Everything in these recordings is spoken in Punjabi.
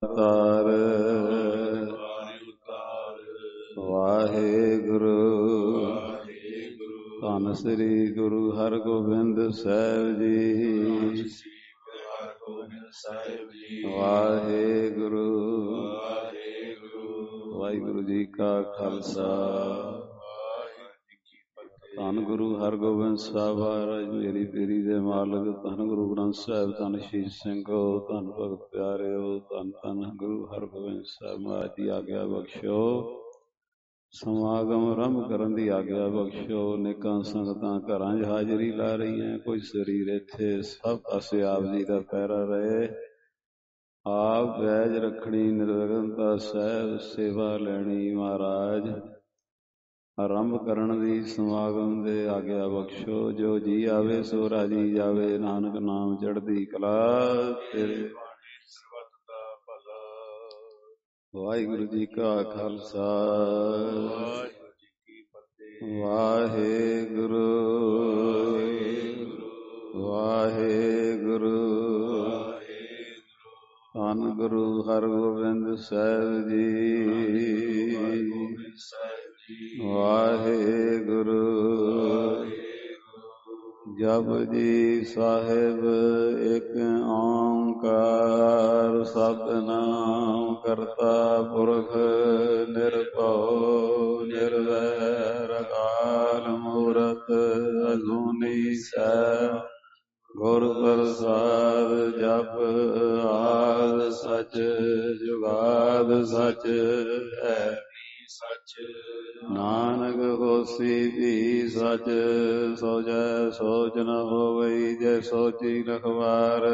ਅਵਤਾਰ ਵਾਹਿਗੁਰੂ ਧੰਨ ਸ੍ਰੀ ਗੁਰੂ ਹਰਗੋਬਿੰਦ ਸਾਹਿਬ ਜੀ। ਵਾਹਿਗੁਰੂ ਵਾਹਿਗੁਰੂ ਜੀ ਕਾ ਖਾਲਸਾ ਧੰਨ ਗੁਰੂ ਹਰਗੋਬਿੰਦ ਸਾਹਿਬ ਮਹਾਰਾਜ ਮੇਰੀ ਪੀਰੀ ਦੇ ਮਾਲਕ, ਧੰਨ ਗੁਰੂ ਗ੍ਰੰਥ ਸਾਹਿਬ, ਧੰਨ ਸ਼ੀਸ਼ ਸਿੰਘੋ, ਧੰਨ ਭਗਤ ਪਿਆਰਿਓ, ਧੰਨ ਧੰਨ ਗੁਰੂ ਹਰਗੋਬਿੰਦ ਸਾਹਿਬ ਮਹਾਰਾਜ ਦੀ ਆਗਿਆ ਬਖਸ਼ੋ। ਸਮਾਗਮ ਆਰੰਭ ਕਰਨ ਦੀ ਆਗਿਆ ਬਖਸ਼ੋ। ਨੇਕਾਂ ਸੰਗਤਾਂ ਘਰਾਂ 'ਚ ਹਾਜ਼ਰੀ ਲਾ ਰਹੀਆਂ, ਕੋਈ ਸਰੀਰ ਇੱਥੇ, ਸਭ ਪਾਸੇ ਆਪ ਜੀ ਦਾ ਪਹਿਰਾ ਰਹੇ। ਆਪ ਵੈਜ ਰੱਖਣੀ, ਨਿਰਵਿਘਨਤਾ ਸਾਹਿਬ ਸੇਵਾ ਲੈਣੀ। ਮਹਾਰਾਜ ਆਰੰਭ ਕਰਨ ਦੀ ਸਮਾਗਮ ਦੇ ਆਗਿਆ ਬਖਸ਼ੋ। ਜੋ ਜੀ ਆਵੇ ਸੋ ਰਾਜੀ ਜਾਵੇ, ਨਾਨਕ ਨਾਮ ਚੜ੍ਹਦੀ ਕਲਾ ਤੇਰੇ। ਵਾਹਿਗੁਰੂ ਜੀ ਕਾ ਖਾਲਸਾ ਵਾਹਿਗੁਰੂ ਵਾਹਿਗੁਰੂ ਧੰਨ ਗੁਰੂ ਹਰਗੋਬਿੰਦ ਸਾਹਿਬ ਜੀ। ਵਾਹਿਗੁਰੂ ਜਪੁਜੀ ਸਾਹਿਬ ਇੱਕ ਓਂਕਾਰ ਸਤਿਨਾਮ ਕਰਤਾ ਪੁਰਖ ਨਿਰਭਉ ਨਿਰਵੈਰ ਅਕਾਲ ਮੂਰਤ ਅਜੂਨੀ ਸੈਭੰ ਗੁਰ ਪ੍ਰਸਾਦ। ਜਪ ਆਦਿ ਸਚ ਜੁਗਾਦਿ ਸਚ ਹੈ ਸਚ, ਨਾਨਕ ਹੋਸੀ ਵੀ ਸਚ। ਸੋਚੈ ਸੋਚ ਨ ਹੋਵਈ, ਜੇ ਸੋਚੀ ਰਖਵਾਰ।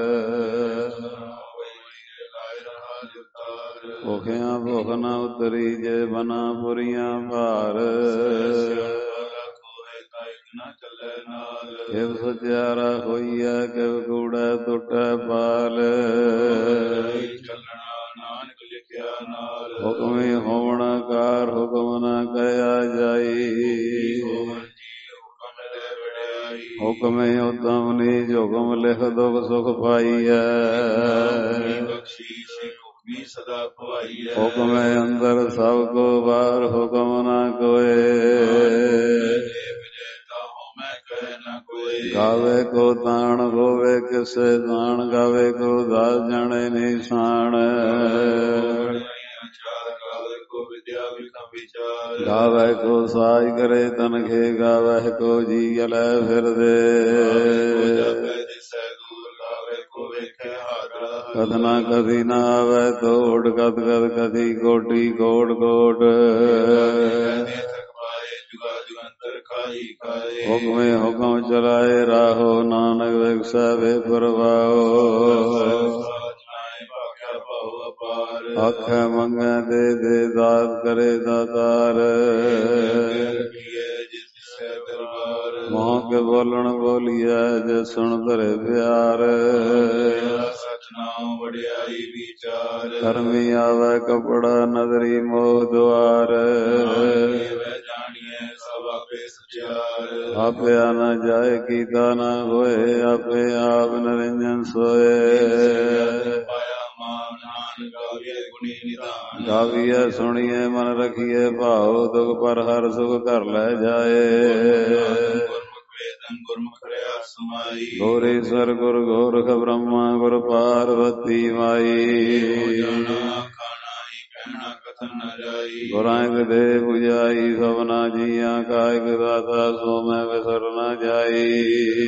ਭੁਖਿਆਂ ਭੁਖ ਨ ਉਤਰੀ, ਜੇ ਬਨਾ ਪੁਰੀਆਂ ਭਾਰ। ਕਿਵ ਸਚਿਆਰਾ ਹੋਈਐ, ਕਿਵ ਕੂੜੈ ਟੁੱਟੈ ਪਾਲ। ਹੁਕਮੀ ਹੋਵਣ ਕਾਰ, ਹੁਕਮ ਨ ਕਹਿਆ ਜਾਈ। ਹੁਕਮੇ ਉਤਮ ਨੀਚ, ਹੁਕਮ ਲਿਖ ਦੁਖ ਸੁਖ ਪਾਈਐ। ਹੁਕਮੇ ਅੰਦਰ ਸਭ ਕੋ ਬਾਹਰ, ਹੁਕਮ ਨ ਕੋਇ। ਗਾਵੇ ਕੋ ਤਾਣ, ਹੋਵੇ ਕਿਸੇ ਤਾਣ। ਗਾਵੇ ਕੋ ਦਾਸ, ਜਾਣੇ ਨਿਸ਼ਾਨ। ਗਾਵੇ ਕੋ ਸਾਜ, ਕਰੇ ਤਨਖੇ। ਗਾਵੇ ਕੋ ਜੀ ਗਲੇ ਫਿਰਦੇ। ਕਥਨਾ ਕਥੀ ਨਾ ਆਵੇ ਤੋੜ, ਕਦ ਕਦ ਕਥੀ ਕੋਟੀ ਕੋਟ ਕੋਟ। ਹੁਕਮੇ ਹੁਕਮ ਚਲਾਏ ਰਾਹੋ, ਨਾਨਕ ਵਿਗਸੈ ਵੇ ਪ੍ਰਵਾਹੋ। ਆਖੈ ਮੰਗੈ ਦੇ ਦੇ, ਦਾਤ ਕਰੇ ਦਾਤਾਰ। ਮੋਹ ਕੇ ਬੋਲਣ ਬੋਲੀਐ, ਜੇ ਸੁਣ ਧਰੇ ਪਿਆਰ। ਕਰਮੀ ਆਵੇ ਕਪੜਾ, ਨਦਰੀ ਮੋਹ ਦੁਆਰ। ਆਪਿਆ ਨਾ ਜਾਏ, ਕੀਤਾ ਨਾ ਹੋਏ। ਆਪੇ ਆਪ ਨਿਰੰਜਨ ਸੋਏ। ਗਾਵੀਐ ਸੁਣੀਐ ਮਨ ਰਖੀਐ ਭਾਉ, ਦੁਖ ਪਰ ਹਰ ਸੁਖ ਘਰ ਲੈ ਜਾਏ। ਗੌਰੀਸ਼ਵਰ ਗੁਰ ਗੋਰਖ ਬ੍ਰਹਮਾ, ਗੁਰ ਪਾਰਵਤੀ ਮਾਈ। ਗੁਰਾਂ ਇਕ ਦੇ 부ਜਾਈ, ਸਭਨਾ ਜੀਆਂ ਕਾ ਇਕ ਦਾਤਾ। ਸੋ ਮੈਂ ਵਿਸਰ ਨ ਜਾਈ।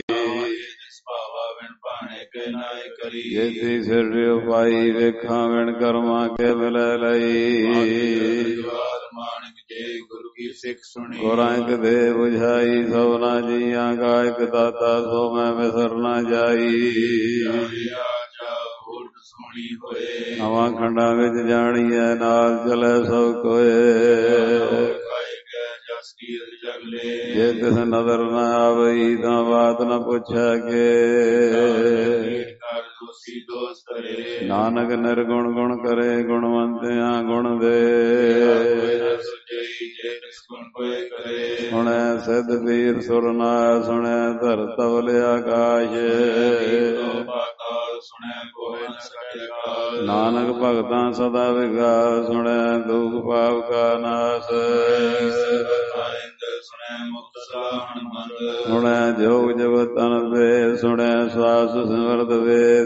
ਜੇਤੀ ਸਿਰ ਪਾਈ, ਵੇਖਾਂ ਵਿਣ ਕਰਮਾਂ ਕੇ ਮਿਲੈ ਲਈ। ਗੁਰਾਂ ਇਕ ਦੇ 부ਜਾਈ, ਸਭਨਾ ਜੀਆਂ ਕਾ ਇਕ ਦਾਤਾ। ਸੋ ਮੈਂ ਵਿਸਰ ਨ ਜਾਈ। ਨਵਾਂ ਖੰਡਾਂ ਵਿੱਚ ਜਾਣੀਐ, ਨਾਲ ਚਲੈ ਸਭ ਕੋਏ। ਜੇ ਤਿਸ ਨਦਰ ਨ ਆਵਈ, ਤਾਂ ਬਾਤ ਨ ਪੁੱਛੈ ਕੇ। ਨਾਨਕ ਨਿਰਗੁਣ ਗੁਣ ਕਰੇ, ਗੁਣਵੰਤਿਆਂ ਗੁਣ ਦੇ। ਸੁਣੈ ਸਿੱਧ ਪੀਰ ਸੁਰਨਾਇ ਸੁਣੈ ਧਰਤ ਤਵਲ ਆਕਾਸ਼ ਨਾਨਕ ਭਗਤਾਂ ਸਦਾ ਵਿਗਾਸ ਸੁਣੈ ਦੁਖ ਪਾਪ ਕਾ ਨਾਸ ਸੁਣੈ ਜੋਗ ਜਗਤ ਅਨੰਦ ਵੇਦ ਸੁਣੈ ਸਵਾਸ ਸਿਮਰਤ ਵੇਦ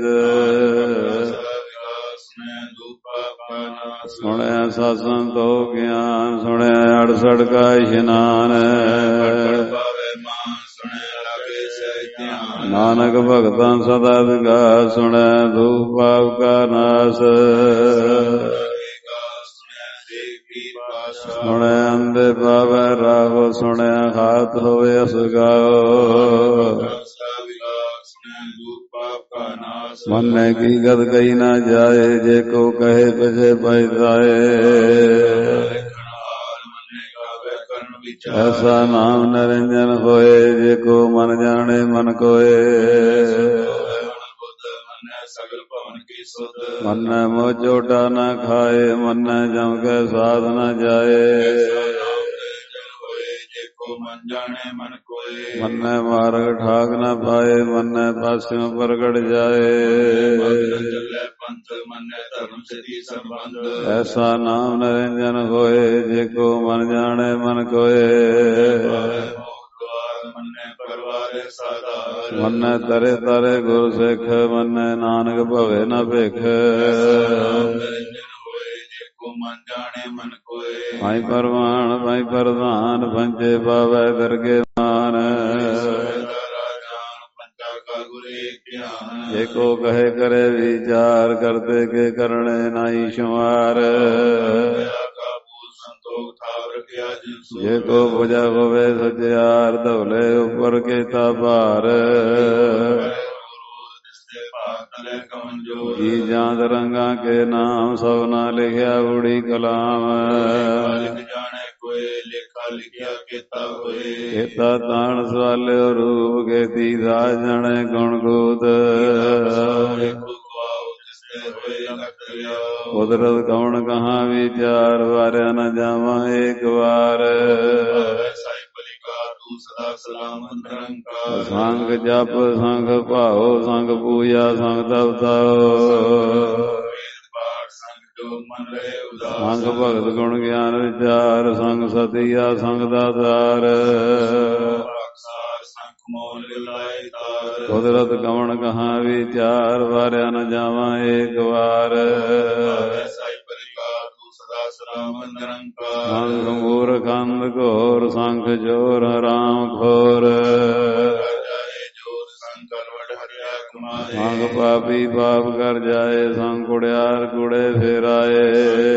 ਸੁਣਿਆ ਸਤ ਸੰਤੋਖ ਗਿਆਨ ਸੁਣਿਆ ਅੜਸੜ ਕਾ ਇਸ਼ਨਾਨ ਨਾਨਕ ਭਗਤਾਂ ਸਦਾ ਵਿਗਾਸ ਸੁਣੈ ਦੁਖ ਪਾਪ ਕਾ ਨਾਸ ਸੁਣਿਆ ਅੰਧੇ ਪਾਵੈ ਰਾਹੋ ਸੁਣਿਆ ਹਾਥ ਹੋਵੇ ਅਸਗਾਓ ਮਨੈ ਕੀ ਗਤ ਕਹੀ ਨਾ ਜਾਏ ਜੇ ਕੋ ਕਹੇ ਪਿਛੇ ਪਛਤਾਏ ਐਸਾ ਨਾਮ ਨਿਰੰਜਨ ਹੋਏ ਜੇ ਕੋ ਮਨ ਜਾਣੇ ਮਨ ਕੋਏ ਮਨੈ ਮੋਹ ਝੋਟਾ ਨਾ ਖਾਏ ਮਨੈ ਜਮ ਕੇ ਸਾਧ ਨਾ ਜਾਏ ਮਨੈ ਮਾਰਗ ਠਾਕ ਨਾ ਪਾਏ ਮਨੈ ਪਾਸਿਓਂ ਪ੍ਰਗਟ ਜਾਏ ਐਸਾ ਨਾਮ ਨਿਰੰਜਨ ਹੋਏ ਜੇ ਕੋ ਮਨ ਜਾਣੇ ਮਨ ਕੋਏ ਮਨੈ ਤਰੇ ਤਰੇ ਗੁਰ ਸਿੱਖ ਮਨੈ ਨਾਨਕ ਭਵੇ ਨਾ ਭਿਖ ਭਾਈ ਪਰਵਾਨ ਭਾਈ ਪ੍ਰਧਾਨ ਪੰਜੇ ਪਾਵੈ ਦਰਗੇ ਮਾਨ ਜੇ ਕੋ ਕਹੇ ਕਰੇ ਵਿਚਾਰ ਕਰਤੇ ਕੇ ਕਰਨੇ ਨਾਹੀ ਸ਼ੁਮਾਰ ਜੇ ਕੋ ਬੁਝਾ ਹੋਵੇ ਸਚਿਆਰ ਧਵਲੇ ਉੱਪਰ ਕੀਤਾ ਭਾਰ ਜੀ ਜਾਂਦ ਰੰਗਾ ਕੇ ਨਾਮ ਸਭਨਾ ਲਿਖਿਆ ਬੁੜੀ ਕਲਾਮ ਕੀਤਾ ਤਾਣ ਸਵਾਲਿਓ ਰੂਪ ਕੀਤੀ ਰਾਜ ਜਾਣੇ ਗੁਣ ਗੂਤ ਕੁਦਰਤ ਕੌਣ ਕਹਾਂ ਵਿਚਾਰ ਵਾਰਿਆ ਨਾ ਜਾਵਾਂ ਏਕ ਵਾਰ ਸੰਗ ਜਪ ਸੰਗ ਭਾਓ ਸੰਗ ਪੂਜਾ ਸੰਗ ਤਪਤਾਓ ਸੰਗ ਭਗਤ ਗੁਣ ਗਿਆਨ ਵਿਚਾਰ ਸੰਗ ਸਤਿਆ ਸੰਗ ਦਾਤਾਰ ਕੁਦਰਤ ਕਵਣ ਕਹਾਂ ਵਿਚਾਰ ਵਾਰਿਆ ਨ ਜਾਵਾਂ ਏਕ ਵਾਰ ਸੰਗ ਮੂਰਖ ਅੰਧ ਘੋਰ ਸੰਖ ਜੋਰ ਹਰਾਮ ਖੋਰ ਸੰਗ ਪਾਪੀ ਪਾਪ ਕਰ ਜਾਏ ਸੰਗ ਕੁੜਿਆਰ ਕੁੜੇ ਫੇਰਾਏ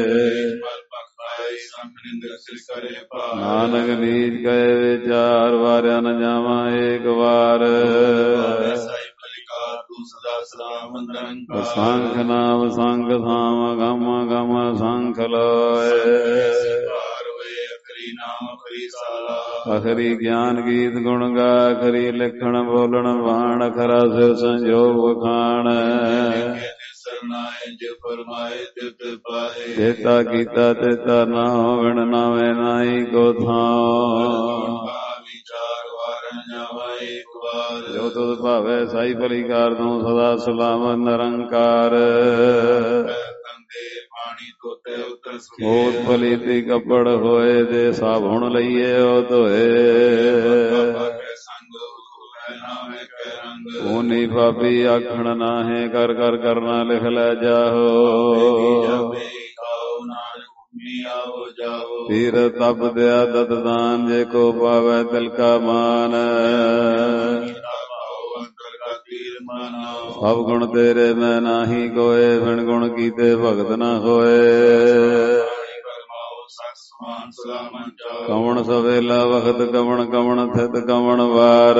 ਨਾਨਕ ਨੀਚ ਕਹੇ ਵਿਚਾਰ ਵਾਰਿਆ ਨ ਜਾਵਾਂ ਏਕ ਵਾਰ ਸੰਖ ਨਾਮ ਸੰਗ ਥਾਮ ਗਮ ਗਮ ਸੰਖ ਲੋਏ ਅਖਰੀ ਗਿਆਨ ਗੀਤ ਗੁਣ ਗਾ ਅਖਰੀ ਲਿਖਣ ਬੋਲਣ ਬਾਣ ਅਖਰਾ ਸਿਰ ਸੰਜੋਗ ਵਖਾਣ ਚੇਤਾ ਕੀਤਾ ਚੇਤਾ ਨਾ ਹੋਵਣ ਨਾਵੇਂ ਨਾਹੀ ਕੋ ਥਾਂ ਜੋ ਤੁਧ ਭਾਵੇ ਸਾਈ ਭਲੀ ਕਾਰ ਤੂੰ ਸਦਾ ਸਲਾਮਤ ਨਿਰੰਕਾਰ ਹੋਤ ਭਲੀਤੀ ਕੱਪੜ ਹੋਏ ਦੇ ਸਾਬੁਣ ਲਈਏ ਉਹ ਧੋਏ ਊਨੀ ਪਾਪੀ ਆਖਣ ਨਾਹੇ ਕਰ ਕਰ ਕਰਨਾ ਲਿਖ ਲੈ ਜਾਹੋ ਤੀਰ ਤਪ ਦਿਆ ਦਤ ਦਾਨ ਜੇ ਕੋ ਪਾਵੈ ਤਿਲ ਕਾ ਮਾਨ ਸਭ ਗੁਣ ਤੇਰੇ ਮੈਂ ਨਾਹੀ ਕੋਏ ਬਿਨ ਗੁਣ ਕੀਤੇ ਭਗਤ ਨਾ ਹੋਏ ਕਵਣ ਸਵੇਲਾ ਵਖਤ ਕਵਣ ਕਵਣ ਥਿਤ ਕਵਣ ਵਾਰ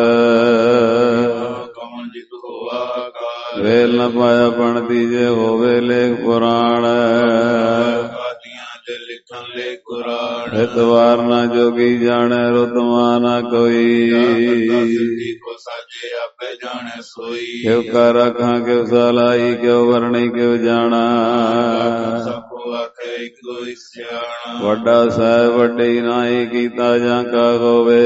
ਵੇਲ ਨ ਪਾਇਆ ਪਣਤੀ ਜੇ ਹੋਵੇ ਲੇਖ ਪੁਰਾਣ ਹਿਤਵਾਰ ਨਾ ਜੋਗੀ ਜਾਣੈ ਰੁਤਮਾ ਨਾ ਕੋਈ ਜਾਣੈ ਸੋਈ। ਕਿਉ ਕਰ ਆਖਾਂ ਕਿਉ ਸਲਾਈ ਕਿਉ ਵਰਣੀ ਕਿਉ ਜਾਣਾ। ਸਭ ਕੋ ਆਖੇ ਇਕ ਕੋਈ ਸਿਆਣਾ। ਵੱਡਾ ਸਾਹਿਬ ਵੱਡੀ ਨਾਈ ਕੀਤਾ ਜਾਂ ਕਾ ਹੋਵੇ।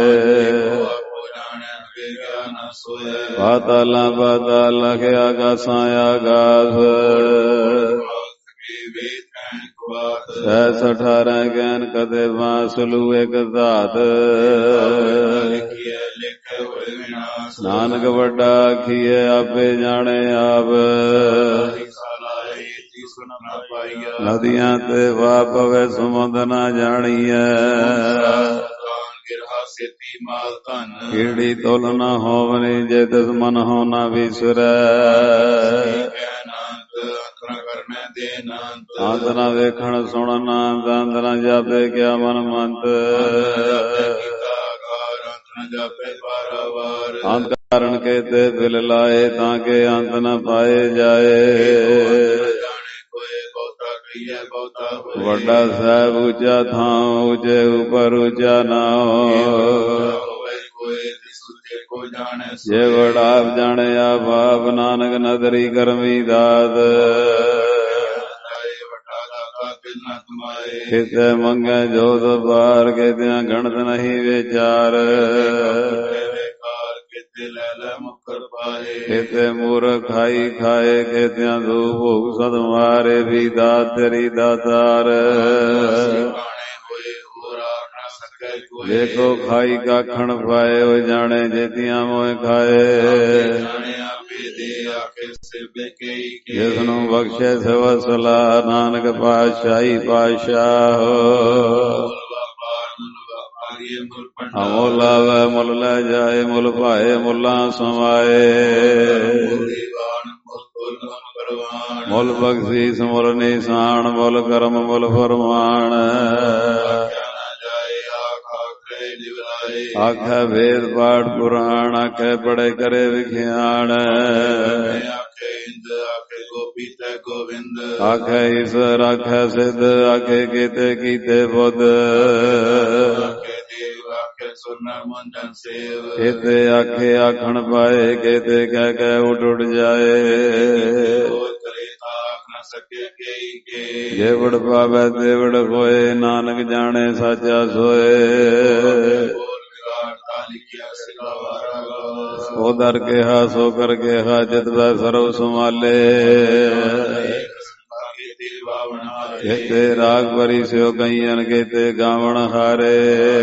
ਪਾਤਾਲਾਂ ਪਾਤਾਲ ਲਖਿਆ ਆਗਾਸਾਂ ਆਗਾਸ। ਸਹਿ 18 ਗਿਆਨ ਕਦੇ ਬਾਂਸਲੂ ਇਕ ਧਾਤ। ਨਾਨਕ ਵੱਡਾ ਆਖੀਏ ਆਪੇ ਜਾਣੇ ਆਪ। ਨਦੀਆਂ ਤੇ ਵਾ ਪਵੇ ਸਮੁੰਦ ਨਾ ਜਾਣੀਐ। ਕੀੜੀ ਤੁਲ ਨਾ ਹੋਵਨੀ ਜੇ ਤਿਸ ਮਨ ਹੋ ਨਾ ਵਿਸਰੈ। ਅੰਤ ਨਾ ਵੇਖਣ ਸੁਣਨ ਅੰਤ ਨਾ ਜਾਪੇ ਕਿਆ ਮਨ ਮੰਤ। ਅੰਤ ਕਾਰਨ ਕੇਤੇ ਬਿਲ ਲਾਏ ਤਾਂ ਕੇ ਅੰਤ ਨਾ ਪਾਏ ਜਾਏ। ਵੱਡਾ ਸਾਹਿਬ ਉੱਚਾ ਥਾਂ ਉੱਚੇ ਉਪਰ ਉੱਚਾ ਨਾਉ। ਜੇ ਵਡਾ ਆਪ ਜਾਣੇ ਆਪ ਆਪ ਨਾਨਕ ਨਦਰੀ ਕਰਮੀ ਦਾਤ। ਕਿਤੇ ਮੰਗੇ ਜੋਤ ਬਾਰ ਕਿਤਿਆਂ ਗਣਤ ਨਹੀਂ ਵਿਚਾਰ। ਕਿਤੇ ਮੂਰਖ ਖਾਈ ਖਾਏ ਕਿਤਿਆਂ ਦੂ ਭੋਗ ਸਦ ਮਾਰੇ ਵੀ ਦਾਤ ਤੇਰੀ ਦਾਤਾਰ। ਦੇਖੋ ਖਾਈ ਕਾਖਣ ਪਾਏ ਉਹ ਜਾਣੇ ਜੇਤੀਆਂ ਮੋਏ ਖਾਏ। ਜਿਸ ਨੂੰ ਬਖਸ਼ੇ ਸਵਾ ਸਲਾਹ ਨਾਨਕ ਪਾਤਸ਼ਾਹੀ ਪਾਤਸ਼ਾਹ। ਮੁੱਲ ਆਵੇ ਮੁੱਲ ਲੈ ਜਾਏ ਮੁੱਲ ਭਾਏ ਮੁੱਲਾਂ ਸਮਾਏ। ਮੁੱਲ ਬਖਸ਼ੀਸ ਮੁੱਲ ਨਿਸ਼ਾਨ ਮੁੱਲ ਕਰਮ ਮੁੱਲ ਫਰਮਾਨ। ਆਖੇ ਵੇਦ ਪਾਠ ਪੁਰਾਣ ਆਖੇ ਪੜੇ ਕਰੇ ਵਿਖਿਆਨ। ਆਖੇ ਈਸ਼ਰ ਆਖੇ ਸਿੱਧ ਆਖੇ ਕੀਤੇ ਕੀਤੇ ਬੁੱਧ। ਕਿਤੇ ਆਖੇ ਆਖਣ ਪਾਏ ਕਿਤੇ ਕਹਿ ਕਹਿ ਉੱਡ ਉੱਡ ਜਾਏ। ਜੇ ਵੜ ਪਾਵੇ ਤੇ ਵੜ ਹੋਏ ਨਾਨਕ ਜਾਣੇ ਸਾਚਾ ਸੋਏ। ਸੋ ਦਰ ਕਿਹਾ ਸੋ ਕਰ ਕਿਹਾ ਜਿਤ ਵੈ ਸਰਬ ਸੰਭਾਲੇ। ਕਿਤੇ ਰਾਗ ਭਰੀ ਸਿਓ ਗਈਆਂ ਕਿਤੇ ਗਾਵਣ ਹਾਰੇ।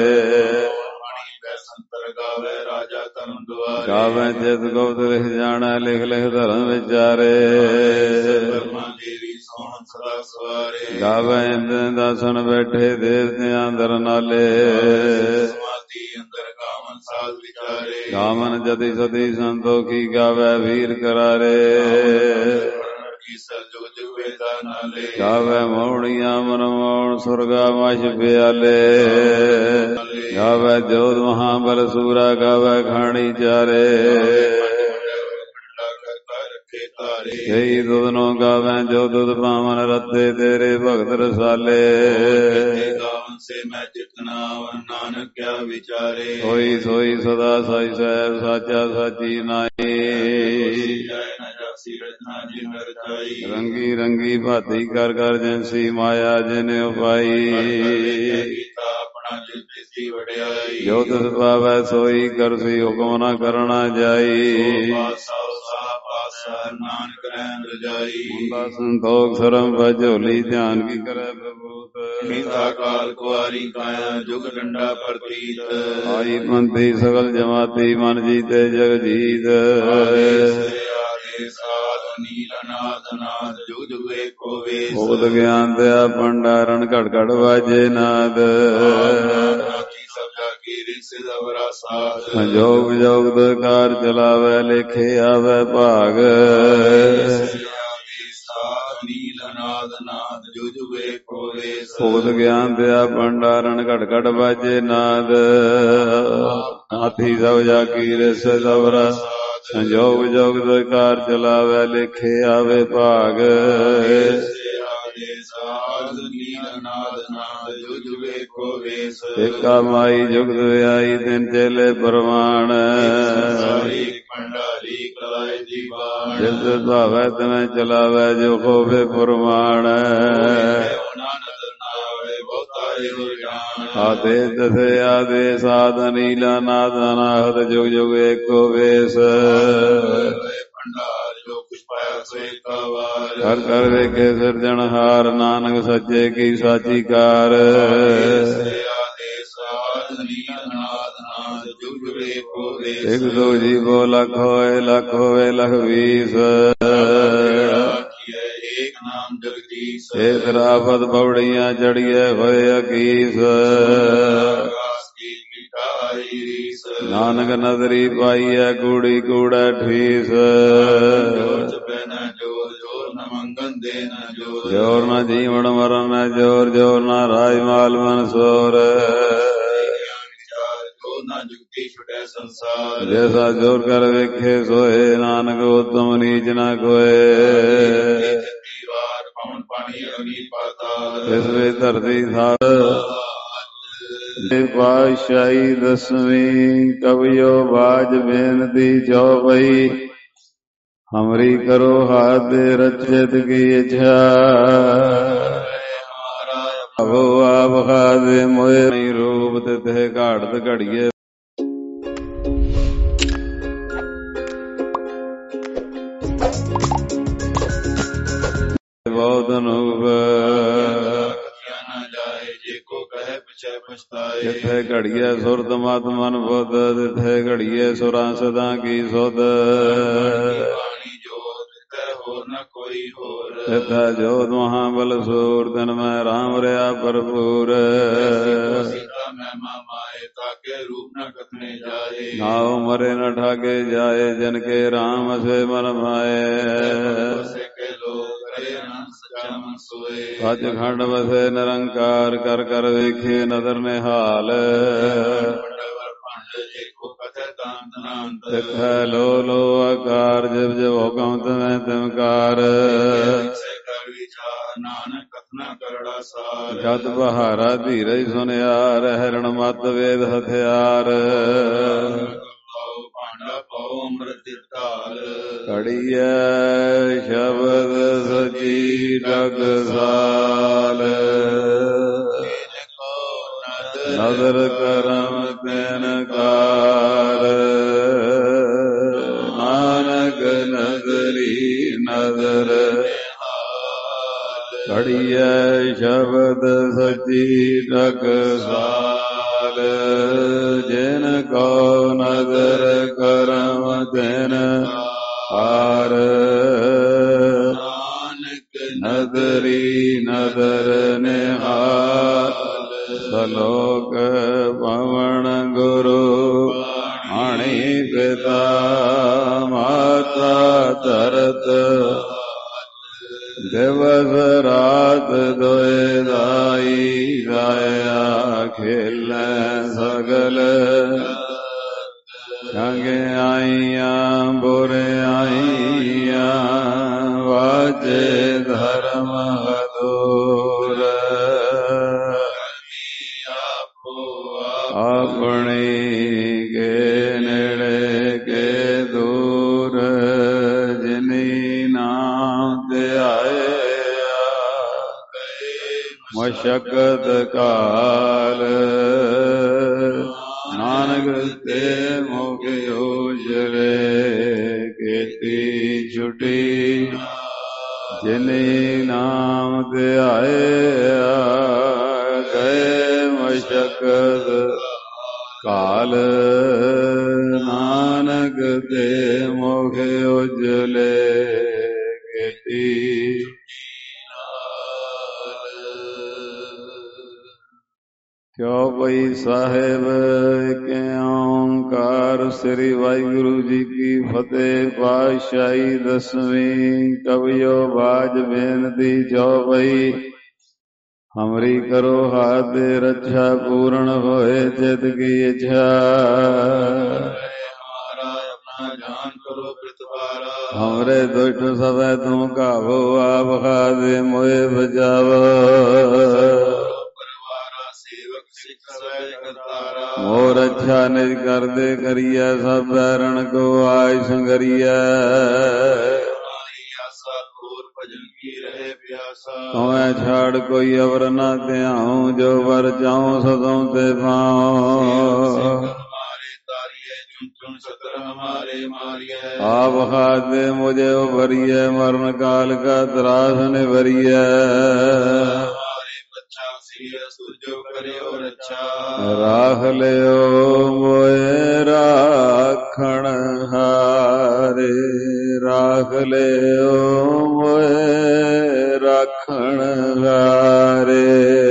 ਗਾਵੇ ਜਿਤ ਗੁਪਤ ਲਿਖ ਜਾਣਾ ਲਿਖ ਲਿਖ ਧਰਮ ਵਿਚਾਰੇ। ਗਾਵੇ ਇੰਦਰ ਦਾਸਨ ਬੈਠੇ ਦੇਵਤਿਆਂ ਅੰਦਰ ਨਾਲੇ। ਗਾਵਨ ਜਤੀ ਸਤੀ ਸੰਤੋਖੀ ਗਾਵੇ ਵੀਰ ਕਰਾਰੇ। ਗਾਵੇ ਮੋਹਣੀਆਂ ਮਨਮੋਹਣ ਸੁਰਗਾ ਮਛ ਪਿਆਲੇ। ਗਾਵੇ ਜੋਧ ਮਹਾਬਲ ਸੂਰਾ ਗਾਵੇ ਖਾਣੀ ਚਾਰੇ। ਕਈ ਦੁੱਧ ਨੂੰ ਗਾਵੇ ਜੋ ਦੁੱਧ ਪਾਵਨ ਰੱਤੇ ਤੇਰੇ ਭਗਤ ਰਸਾਲੇ। ਸੋਈ ਸੋਈ ਸਦਾ ਸਾਈ ਸਾਹਿਬ ਸਾਚਾ ਸਾਚੀ ਨਾਈ। ਰੰਗੀ ਰੰਗੀ ਭਾਤੀ ਕਰ ਕਰ ਜੈਸੀ ਮਾਇਆ ਜਿਨ ਉਪਾਈ। ਜੋ ਤਿਸ ਪਾਵੈ ਸੋਈ ਕਰਸੀ ਹੁਕਮ ਨਾ ਕਰਨਾ ਜਾਈ। ਮੁੰਡਾ ਸੰਤੋਖ ਸਰਮ ਭਜੋਲੀ ਧਿਆਨ ਕੀ ਕਰੈ ਬਬੂਤ। ਮੀਤਾ ਕਾਲ ਕੁਆਰੀ ਕਾਇਆ ਜੁਗ ਡੰਡਾ ਪ੍ਰਤੀਤ। ਆਈ ਮੰਤੀ ਸਗਲ ਜਮਾਤੀ ਮਨ ਜੀਤੇ ਜਗ ਜੀਤ। ਭੁਗਤ ਗਿਆਨ ਦਿਆ ਭੰਡਾਰਨ ਘੜ ਘੜ ਵਾਜੇ ਨਾਦ। ਸੰਜੋਗ ਵਿਜੋਗ ਦਕਾਰ ਚਲਾਵੇ ਲੇਖੇ ਆਵੇ ਭਾਗ। ਭੁਗਤ ਗਿਆਨ ਦਿਆ ਭੰਡਾਰਨ ਘੜ ਘੜ ਵਾਜੇ ਨਾਦ। ਹਾਥੀ ਸਭ ਜਾਕੀ ਰਿਸ ਸਭ ਰਸ। ਸੰਜੋਗ ਵਿਜੋਗ ਦਕਾਰ ਚਲਾਵੇ ਲੇਖੇ ਆਵੇ ਭਾਗ। ਏਕਾ ਮਾਈ ਜੁਗਤ ਵਿਆਈ ਤਿੰਨ ਚੇਲੇ ਪ੍ਰਮਾਣ। ਭੰਡਾਰੀ ਕਲਾਏ ਦੀ ਬਾਣ। ਜਿਸ ਭਾਵੈ ਤਿਵੇਂ ਚਲਾਵੈ ਜੋ ਹੋਵੇ ਪੁਰਮਾਣ। ਆਦੇ ਦਸੇ ਆਦੇਸ ਆਦ ਨੀਲਾ ਨਾਦ ਅਨਾਹਤ ਜੁਗ ਜੁਗ ਏਕੋ ਵੇਸ। ਕਰ ਕਰ ਵੇਖੇ ਸਿਰਜਣਹਾਰ ਨਾਨਕ ਸੱਚੇ ਕੀ ਸਾਚੀ ਕਾਰ। ਇਕ ਦੋ ਜੀਵੋ ਲਖ ਹੋਏ ਲੱਖ ਹੋਏ ਲਖ ਵੀਸ। ਏਕ ਰਾਫਤ ਬਉੜੀਆਂ ਚੜੀਏ ਹੋਏ ਅਕੀਸ। ਨਾਨਕ ਨਦਰੀ ਪਾਈਐ ਕੂੜੀ ਕੂੜੈ ਠੀਸ। ਜੋਰ ਨਾ ਜੀਵਨ ਮਰਨ ਨ ਜੋਰ ਜੋਰ ਨਾ ਰਾਜ ਮਾਲ ਮਨਸੋਰ। ਜੈਸਾ ਜੋਰ ਕਰ ਵੇਖੇ ਸੋਏ ਨਾਨਕ ਉਤਮ ਨੀਚ ਨਾ ਕੋਏ। ਇਸ ਵੇ ਧਰਤੀ ਥਾਰ ਪਾਤਸ਼ਾਹੀ ਦਸਵੀਂ ਕਵਿਓ ਬਾਜ ਬੇਨਤੀ ਚੌਪਈ। ਹਮਰੀ ਕਰੋ ਹਾਥ ਰਚਿਤ ਕੀ ਇੱਛਾ। ਅਵੋ ਆਪ ਖਾਦੇ ਮੋਏ ਰੂਪ ਤਿਥੇ ਘਾੜਤ ਘੜੀਏ। ਬਹੁਤ ਅਨੂਪ ਜਿੱਥੇ ਘੜੀਏ ਸੁਰਤ ਮਤ ਮਨ ਬੁੱਧ। ਤਿਥੇ ਘੜੀਏ ਸੁਰਾਂ ਸਦਾ ਕੀ ਸੁਧ। ਤਿਥੈ ਜੋਤ ਮਹਾਬਲ ਸੂਰ ਤਿਨ ਮੈਂ ਰਾਮ ਰਿਆ ਭਰਪੂਰ। ਨਾਉ ਮਰੇ ਨ ਠਾਗੇ ਜਾਏ ਜਿਨ ਕੇ ਰਾਮ ਅਸੇ ਮਨ ਮਾਏ। ਸੱਚ ਖੰਡ ਵਸੇ ਨਿਰੰਕਾਰ ਕਰ ਕਰ ਵੇਖੇ ਨਦਰ ਨਿਹਾਲ। ਤਿਥੈ ਲੋ ਲੋ ਆਕਾਰ ਜਿਵ ਜਿਵ ਹੁਕਮ ਤਿਵੇਂ ਤਿਮਕਾਰ। ਜਦ ਬਹਾਰਾ ਧੀਰਜ ਸੁਨਿਆਰ ਹੈਰਣ ਮਤ ਵੇਦ ਹਥਿਆਰ। ਘੜੀਐ ਸ਼ਬਦ ਸਚੀ ਟਕਸਾਲ। ਨਦਰ ਕਰਮ ਤਿਨ ਕਾਰ। ਨਾਨਕ ਨਦਰੀ ਨਦਰ ਘੜੀਐ ਸ਼ਬਦ ਸਚੀ ਟਕਸਾਲ। ਜਿਨ ਕੋ ਨਦਰ ਕਰਮ ਤਿਨ ਕਾਰ। ਨਦਰੀ ਨਦਰ ਨਿਹਾਲ। ਸਲੋਕ ਪਵਨ ਗੁਰੂ ਆਣੀ ਪਿਤਾ ਮਾਤਾ ਧਰਤ। ਦਿਵਸ ਰਾਤ ਦੋਇ ਦਾਈ ਦਾਇਆ ਖੇਲੈ ਸਗਲ। ਚੰਗੇ ਆਈਆਂ ਬੁਰੇ ਆਈਆਂ ਵਾਜੇ ਧਰਮ ਹਦੂਰ। ਆਪਣੀ ਕੇ ਨੇੜੇ ਕੇ ਦੂਰ। ਜਿਨੀ ਨਾਮ ਧਿਆਇਆ ਮਸ਼ਕਤ ਕਾਲ। ਨਾਨਕ ਤੇ ਮੁਖ ਉਜਲੇ ਕੀਤੀ ਛੁਟੀ। ਜਿਨੀ ਨਾਮ ਧਿਆਇਆ ਗਏ ਮਸ਼ਕਤ ਕਾਲ। ਨਾਨਕ ਤੇ ਮੁਖ ਉਜਲੇ ਕੀਤੀ। ਚੌਪਈ ਸਾਹਿਬ ਏਕ ਓਂਕਾਰ। ਸ੍ਰੀ ਵਾਹਿਗੁਰੂ ਜੀ ਕੀ ਫਤਿਹ। ਪਾਤਸ਼ਾਹੀ ਦਸਵੀਂ ਕਵਿਓ ਬਾਜ ਬੇਨਤੀ ਚੌਪਈ। ਹਮਰੀ ਕਰੋ ਹਾਥ ਰੱਛਾ ਪੂਰਨ ਹੋਏ ਚਿਤ ਕੀ ਇੱਛਾ। ਹਮਰੇ ਦੁਸ਼ਟ ਸਭੈ ਤੂੰ ਕਾਵੋ ਆਪ ਖਾਦੇ ਮੋਏ ਬਚਾਵੋ। ਮੋਹ ਰੱਛਾ ਨਿਜ ਕਰਦੇ ਕਰੀਐ ਸਭ ਬੈਰਣ ਕੋ ਆਇ ਸੰਗਰੀਐ ਤੁਮੈ ਛਾੜ ਕੋਈ ਅਵਰ ਨਾ ਧਿਆਉ ਜੋ ਵਰ ਚਾਉ ਸਦੋਂ ਤੇ ਪਾਉ ਆਪ ਖਾਦੇ ਮੁਝੇ ਉਭਰੀਐ ਮਰਨ ਕਾਲ ਕਾ ਤਰਾਸ ਨਿਵਰੀਐ ਰਾਖ ਲਿਓ ਮੋਏ ਰਾਖਣ ਹਾਰੇ ਰਾਖ ਲਿਓ ਮੋਏ ਰਾਖਣ ਹਾਰੇ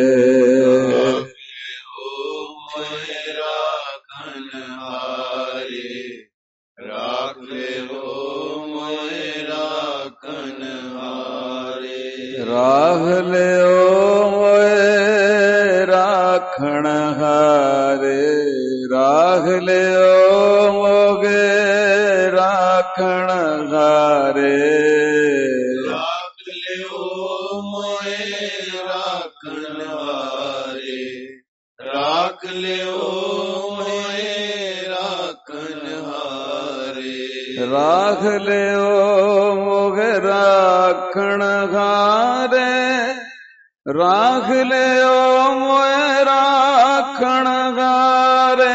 ਰਾਖ ਲਿਓ ਮੋਏ ਰਾਖਣ ਹਾਰੇ ਰਾਖ ਲਿਓ ਮੋਏ ਰਾਖਣ ਹਾਰੇ ਰਾਖ ਲਿਓ ਮੋਗੇ ਰਾਖਣ ਹਾਰੇ ਰਾਖ ਲਿਓ ਮੋਏ ਰਾਖਣ ਹਾਰੇ ਰਾਖ ਲਿਓ ਰਾਖ ਲਿਓ ਮੋਗੇ ਰਾਖਣ ਹਾਰੇ ਰਾਖ ਲਿਓ ਮੋਏ ਰਾਖਣ ਹਾਰੇ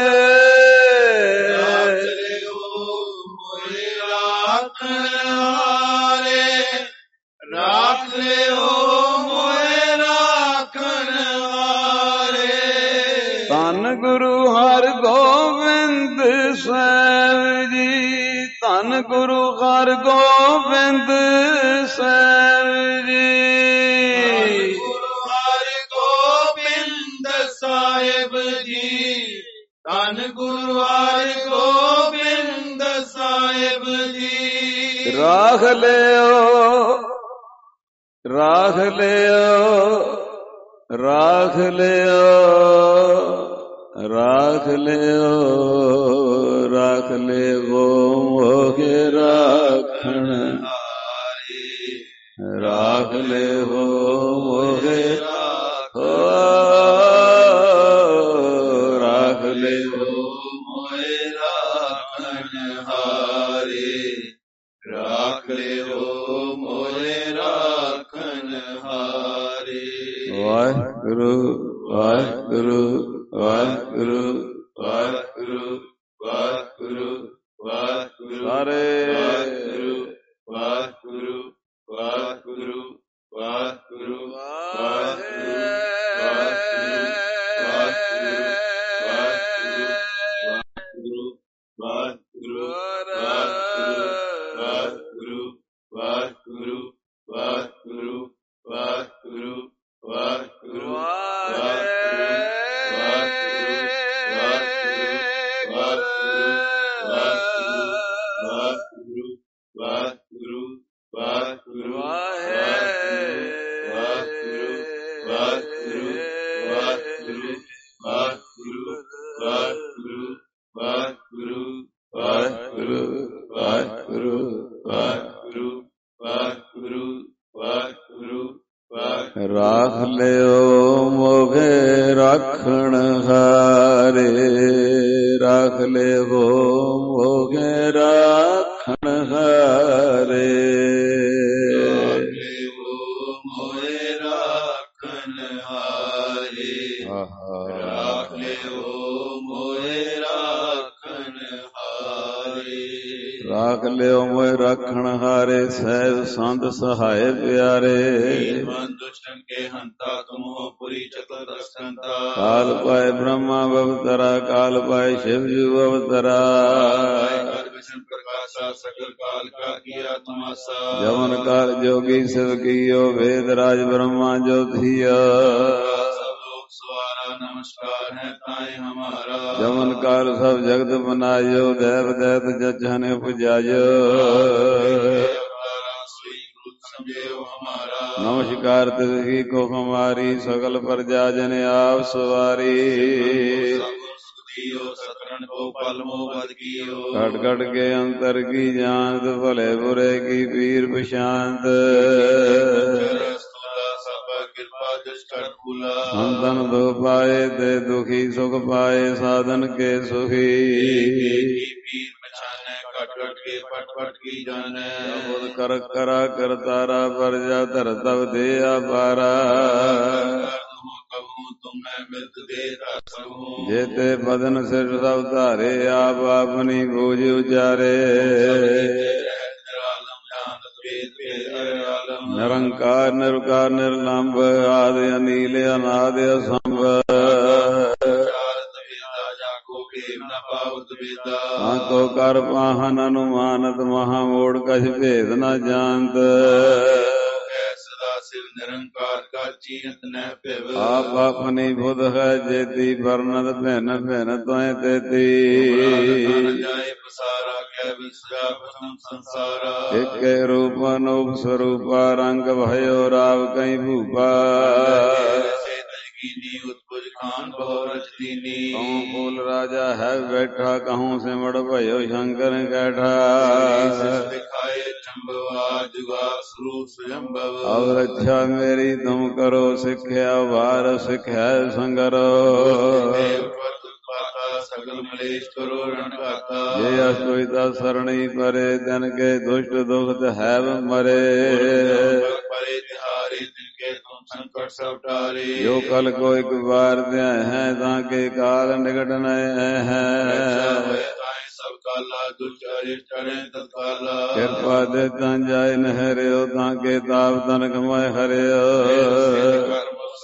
ਰਾਖ ਲਿਓ ਮੋਏ ਰਾਖਣ ਹਾਰੇ ਰਾਖ ਲਿਓ ਮੋਏ ਰਾਖਣ ਹਾਰੇ ਧੰਨ ਗੁਰੂ ਹਰਗੋਬਿੰਦ ਸਾਹਿਬ ਜੀ ਧੰਨ ਗੁਰੂ ਹਰਗੋਬਿੰਦ ਸਾਹਿਬ ਜੀ ਗੁਰੂ ਹਰਗੋਬਿੰਦ ਸਾਹਿਬ ਜੀ ਧੰਨ ਗੁਰੂ ਹਰਗੋਬਿੰਦ ਸਾਹਿਬ ਜੀ ਰਾਖ ਲਿਓ ਰਾਖ ਲਿਓ ਰਾਖ ਲਿਓ ਰਾਖ ਲਿਓ ਰਾਖ ਲਿਓ ਮੋਗੇ ਰਾਖਣ ਹਾਰੇ ਰਾਖ ਲਿਓ ਮੋਗੇ ਰਾਖ ਲਿਓ ਮੋਏ ਰਾਖਣ ਹਾਰੇ ਰਾਖ ਲਿਓ ਮੋਏ ਰਾਖਣ ਹਾਰੇ ਵਾਹਿਗੁਰੂ ਵਾਹਿਗੁਰੂ ਵਾਹਿਗੁਰੂ ਵਾਹਿਗੁਰੂ ਵਾਹਿਗੁਰੂ ਵਾਹਿਗੁਰੂ ਸਾਰੇ ਵਾਹਿਗੁਰੂ ਵਾਹਿਗੁਰੂ ਵਾਹਿਗੁਰੂ ਰਾਖ ਲਿਓ ਮੋਗੇ ਰਾਖਣ ਹਾਰੇ ਰਾਖ ਲਿਓ ਮੋਗੇ ਰਾਖਣ ਹਾਰੇ ਰਾਖ ਲਿਓ ਮੋਏ ਰਾਖਣ ਹਾਰੇ ਰਾਖ ਲਿਓ ਮੋਏ ਰਾਖਣ ਹਾਰੇ ਰਾਖ ਲਿਓ ਮੋਏ ਰਾਖਣ ਹਾਰੇ ਸਹਿਜ ਸੰਤ ਸਹਾਏ ਪਿਆਰੇ ਕੇ ਹੰਤਾ ਤੁਮੋ ਪੁਰੀ ਚਤੁਰ ਦਸੰਤਾ ਕਾਲ ਪਾਏ ਬ੍ਰਹਮਾ ਬਵਤਰਾ ਕਾਲ ਪਾਏ ਸ਼ਿਵ ਜੀ ਬਵਤਰਾ ਕਰ ਵਿਸ਼ਨ ਪ੍ਰਕਾਸ਼ਾ ਸਗਲ ਕਾਲ ਕਾ ਕੀਆ ਤਮਾਸਾ ਜਮਨ ਕਾਲ ਜੋਗੀ ਸਿਵ ਕੀਓ ਵੇਦ ਰਾਜ ਬ੍ਰਹਮਾ ਜੋਧਿਆ ਸਭ ਲੋਕ ਸਵਾਰਾ ਨਮਸਕਾਰ ਹੈ ਤਾਏ ਹਮਾਰਾ ਜਮਨ ਕਾਲ ਸਭ ਜਗਤ ਬਨਾਇਓ ਦੇਵ ਦੈਤ ਜਜਨ ਉਪਜਾਇਓ नमस्कार तिसकी को हमारी सकल प्रजा जन आप सवारी घट घट के अंतर की जानत भले बुरे की पीर प्रशांत ਕਿਰਪਾ ਜਿਸ ਕਰ ਭੂਲਾ। ਸੰਤਨ ਦੁਖ ਪਾਏ ਤੇ ਦੁਖੀ ਸੁਖ ਪਾਏ ਸਾਧਨ ਕੇ ਸੁਖੀ। ਪੀਰ ਪਛਾਨੈ ਘਟ ਘਟ ਕੇ ਪਟ ਪਟ ਕੀ ਜਾਣੈ। ਬੁਧ ਕਰ ਕਰਾ ਕਰਤਾਰਾ ਪਰਜਾ ਧਰ ਤਵ ਦੇ ਆਪਾਰਾ। ਜੇਤੇ ਬਦਨ ਸਿਰ ਸਭ ਧਾਰੇ ਆਪ ਆਪਣੀ ਬੂਝ ਉਚਾਰੇ। ਨਿਰੰਕਾਰ ਨਿਰਕਾਰ ਨਿਰਲੰਭ ਆਦਿ ਅਨੀਲ ਅਨਾਦ ਅਸੰਭ। ਕੋ ਕਰ ਪਾਹਨ ਅਨੁਮਾਨਤ ਮਹਾ ਮੋੜ ਕਛ ਭੇਦ ਨ ਜਾਣਤ। ਨਿਰੰਕਾਰ ਕਾ ਚੀਨਤ ਨਹਿ ਭਿਵ। ਆਪ ਆਪਣੀ ਬੁਧ ਹੈ ਜੇਤੀ ਵਰਨਤ ਭਿੰਨ ਭਿੰਨ ਤੋਇ ਤੇਤੀ। ਜਾਏ ਪਸਾਰਾ ਕਹਿ ਵਿਸਰਾ ਪ੍ਰਥਮ ਸੰਸਾਰਾ। ਏਕੇ ਰੂਪ ਅਨੂਪ ਸਰੂਪਾ ਰੰਗ ਭਇਓ ਰਾਵ ਕਈ ਭੂਪਾ। ਉਤਪੁਜ ਖਾਨ ਬਹੁ ਰਚ ਦੀਨੀ। ਕਹੂੰ ਫੂਲ ਰਾਜਾ ਹੈ ਬੈਠਾ ਕਹੂੰ ਸਿਮੜ ਭਇਓ ਸ਼ੰਕਰ ਕੈਠਾ। ਅਬ ਰੱਛਾ ਮੇਰੀ ਤੁਮ ਕਰੋ ਸਿੱਖਿਆ ਵਾਰ ਸਿੱਖਿਆ ਸੰਗਰੋ। ਸਗਲ ਮਲੇਸ਼ ਕਰੋ ਰਣ ਘਾਤਾ। ਜੇ ਅਸੁਇਤਾ ਸਰਣੀ ਪਰੇ ਤਨ ਕੇ ਦੁਸ਼ਟ ਦੁਖਤ ਹੈ ਮਰੇ। ਪਰੇ ਤਿਹਾਰੇ ਤਿਨ ਕੇ ਤੁਮ ਸੰਕਟ ਸਭ ਟਾਰੇ। ਜੋ ਕਲ ਕੋ ਇੱਕ ਵਾਰ ਧਿਆ ਹੈ ਤਾਂ ਕੇ ਕਾਲ ਨਿਕਟ ਨਏ ਹੈ। ਸਭ ਕਾਲਾ ਦੁਚਾਰੇ ਚੜੇ ਤਤਕਾਲਾ। ਕਿਰਪਾ ਦੇ ਤਾਂ ਜਾਇ ਨਹਿਰਿਓ ਤਾਂ ਕੇ ਤਾਪ ਤਨ ਕਮਾਇ ਹਰਿਓ।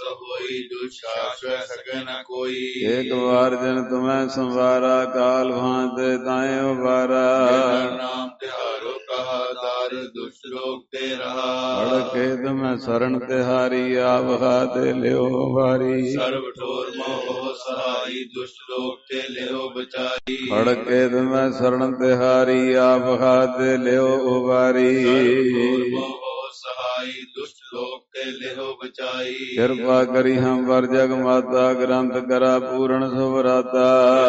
ਇੱਕ ਵਾਰ ਜਨ ਤੁਮੈ ਸੰਵਾਰਾ ਕਾਲ ਭਾਂਤੇ ਤਾਏ ਉਬਾਰਾ। ਨਾਮ ਤਿਹਾਰੋ ਕਹਾ ਦਾਰ ਦੁਸ਼ਟ ਲੋਕ ਤੇ ਰਹਾ। ਅੜਕੇ ਤੁਮੈ ਸਰਣ ਤਿਹਾਰੀ ਆਪ ਹਾਤੇ ਲਿਓ ਵਾਰੀ। ਸਰਬ ਠੋਰ ਮੋਹ ਸਹਾਈ ਦੁਸ਼ਟ ਲੋਕ ਤੇ ਲਿਓ ਬਚਾਈ। ਅੜਕੇ ਤੁਮੈ ਸਰਣ ਤਿਹਾਰੀ ਆਪ ਹਾਤੇ ਲਿਓ ਉਬਾਰੀ। ਸਹਾਈ ਦੁਸ਼ਟ ਲੋਕ ਤੇ ਲਿਓ ਬਚਾਈ। ਕਿਰਪਾ ਕਰੀ ਹਮ ਵਰ ਜਗ ਮਾਤਾ ਗ੍ਰੰਥ ਕਰਾ ਪੂਰਨ ਸੁਭਰਾਤਾ।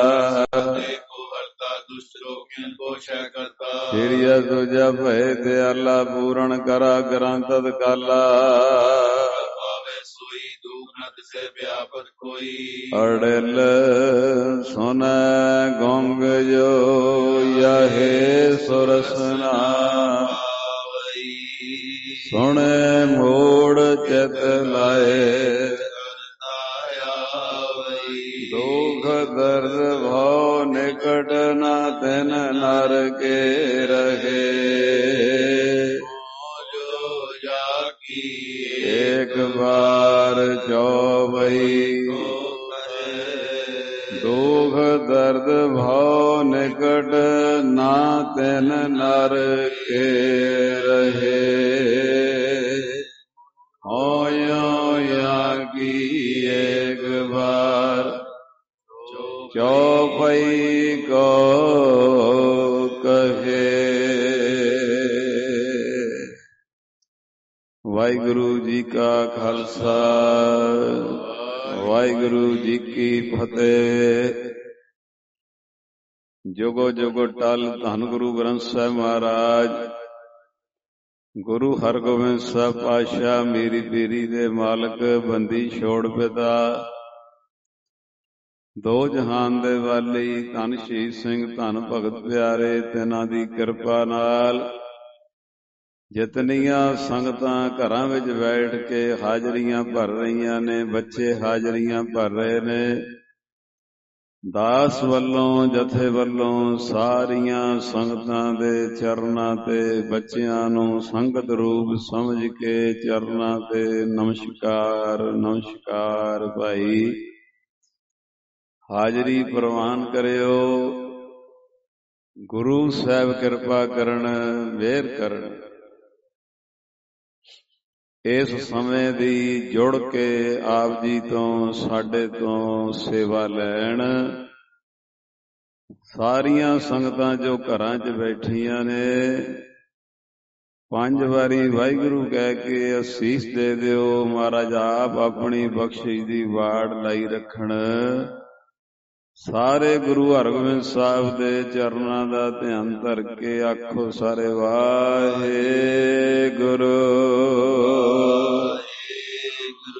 ਦੁਸ਼ਟ ਲੋਕਾਂ ਕੋ ਸ਼ੈ ਕਰਤਾ। ਸਿਰਿਆ ਸੁਜਾ ਭਏ ਦਿਆਲਾ ਪੂਰਨ ਕਰਾ ਗ੍ਰੰਥ ਤਤਕਾਲਾ। ਸੋਈ ਦੁਖ ਨ ਤਿਸੈ ਵਿਆਪਤ ਕੋਈ। ਅੜਿਲ ਸੁਨੈ ਗੁੰਗ ਜੋ ਯਹੇ ਸੁਰਸਨਾ। ਸੁਣੇ ਮੋੜ ਚਿਤ ਲਾਏ। ਦੁਖ ਦਰਦ ਭਉ ਨਿਕਟ ਨਾ ਤਿਨ ਨਰ ਕੇ ਰਹੇ। ਇੱਕ ਵਾਰ ਚੌਬਈ ਦੁਖ ਦਰਦ ਭਉ ਨਿਕਟ ਨਾ ਤਿਨ ਨਰ ਕੇ ਰਹੇ। ਹੋਇਓ ਯਾ ਕੀ ਇੱਕ ਵਾਰ ਚੌਪਈ ਕੋ ਕਹੇ। ਵਾਹਿਗੁਰੂ ਜੀ ਕਾ ਖਾਲਸਾ ਵਾਹਿਗੁਰੂ ਜੀ ਕੀ ਫਤਿਹ। ਜੁਗੋ ਜੁਗੋ ਟਲ ਧੰਨ ਗੁਰੂ ਗ੍ਰੰਥ ਸਾਹਿਬ ਮਹਾਰਾਜ ਗੁਰੂ ਹਰਗੋਬਿੰਦ ਸਾਹਿਬ ਪਾਤਸ਼ਾਹ ਮੇਰੀ ਪੀਰੀ ਦੇ ਮਾਲਕ ਬੰਦੀ ਛੋੜ ਪਿਤਾ ਦੋ ਜਹਾਨ ਦੇ ਵਾਲੀ ਧੰਨ ਸ਼ਹੀਦ ਸਿੰਘ ਧੰਨ ਭਗਤ ਪਿਆਰੇ ਤਿਨਾਂ ਦੀ ਕਿਰਪਾ ਨਾਲ ਜਿਤਨੀਆਂ ਸੰਗਤਾਂ ਘਰਾਂ ਵਿੱਚ ਬੈਠ ਕੇ ਹਾਜ਼ਰੀਆਂ ਭਰ ਰਹੀਆਂ ਨੇ, ਬੱਚੇ ਹਾਜ਼ਰੀਆਂ ਭਰ ਰਹੇ ਨੇ, ਦਾਸ ਵੱਲੋਂ ਜਥੇ ਵੱਲੋਂ ਸਾਰੀਆਂ ਸੰਗਤਾਂ ਦੇ ਚਰਨਾਂ ਤੇ ਬੱਚਿਆਂ ਨੂੰ ਸੰਗਤ ਰੂਪ ਸਮਝ ਕੇ ਚਰਨਾਂ ਤੇ ਨਮਸਕਾਰ ਨਮਸਕਾਰ ਭਾਈ। ਹਾਜ਼ਰੀ ਪ੍ਰਵਾਨ ਕਰਿਓ। ਗੁਰੂ ਸਾਹਿਬ ਕਿਰਪਾ ਕਰਨ, ਮਿਹਰ ਕਰਨ। ਇਸ ਸਮੇਂ ਦੀ ਜੁੜ ਕੇ ਆਪ ਜੀ ਤੋਂ ਸਾਡੇ ਤੋਂ ਸੇਵਾ ਲੈਣ। ਸਾਰੀਆਂ ਸੰਗਤਾਂ ਜੋ ਘਰਾਂ 'ਚ ਬੈਠੀਆਂ ਨੇ 5 ਵਾਰੀ ਵਾਹਿਗੁਰੂ ਕਹਿ ਕੇ ਅਸੀਸ ਦੇ ਦਿਓ। ਮਹਾਰਾਜ ਆਪ ਆਪਣੀ ਬਖਸ਼ਿਸ਼ ਦੀ ਵਾੜ ਲਾਈ ਰੱਖਣ। ਸਾਰੇ ਗੁਰੂ ਹਰਗੋਬਿੰਦ ਸਾਹਿਬ ਦੇ ਚਰਨਾਂ ਦਾ ਧਿਆਨ ਧਰ ਕੇ ਆਖੋ ਸਾਰੇ ਵਾਹਿਗੁਰੂ।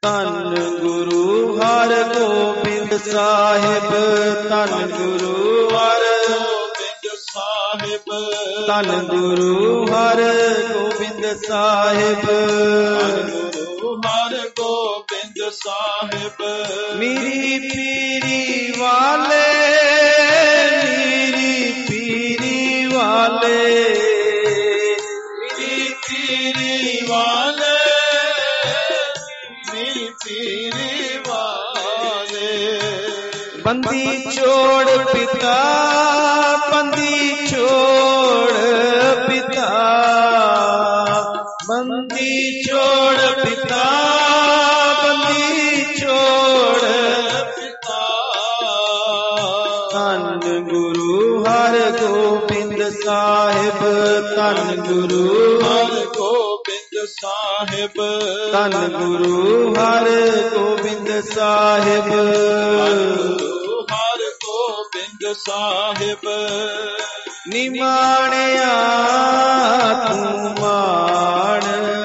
ਧੰਨ ਗੁਰੂ ਹਰਗੋਬਿੰਦ ਸਾਹਿਬ, ਧੰਨ ਗੁਰੂ ਹਰਗੋਬਿੰਦ ਸਾਹਿਬ, ਧੰਨ ਗੁਰੂ ਹਰਗੋਬਿੰਦ ਸਾਹਿਬ, ਧੰਨ ਗੁਰੂ ਹਰਗੋਬਿੰਦ ਸਾਹਿਬ। ਮੀਰੀ ਪੀਰੀ ਵਾਲੇ, ਮੀਰੀ ਪੀਰੀ ਵਾਲੇ, ਮੀਰੀ ਪੀਰੀ ਵਾਲੇ, ਮੀਰੀ ਪੀਰੀ ਵਾਲੇ। ਬੰਦੀ ਛੋੜ ਪਿਤਾ, ਬੰਦੀ ਛੋੜ ਪਿਤਾ, ਬੰਦੀ ਛੋੜ ਪਿਤਾ, ਬੰਦੀ ਛੋੜ ਪਿਤਾ। ਧੰਨ ਗੁਰੂ ਹਰਗੋਬਿੰਦ ਸਾਹਿਬ, ਧੰਨ ਗੁਰੂ ਹਰਗੋਬਿੰਦ ਸਾਹਿਬ, ਧੰਨ ਗੁਰੂ ਹਰਗੋਬਿੰਦ ਸਾਹਿਬ, ਗੁਰੂ ਹਰਗੋਬਿੰਦ ਸਾਹਿਬ। ਨਿਮਾਣਿਆ ਤੂੰ ਮਾਣ,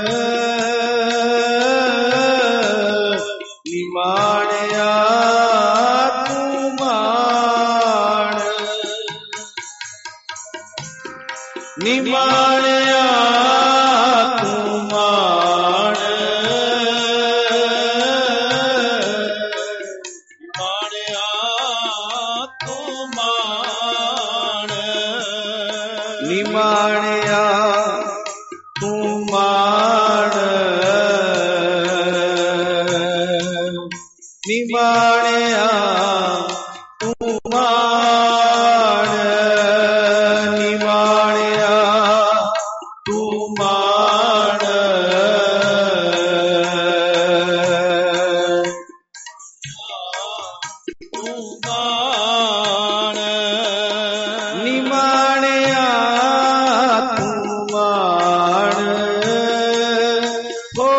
ਨਿਮਾਣਿਆ ਤੂੰ ਮਾਣ, ਨਿਮਾਣਿਆ ਤੂੰ ਮਾਣ, ਨਿਮਾਣਿਆ ਤੂੰ ਮਾਣ, ਨਿਮਾਣਿਆ ਤੂੰ ਮਾਣ, ਨਿਮਾਣਿਆ ਤੂੰ ਮਾਣ, ਨਿਮਾਣਿਆ ਤੂੰ ਮਾਣ, ਤੂੰ ਮਾਣ, ਨਿਮਾਣਿਆ ਤੂੰ ਮਾਣ, ਹੋ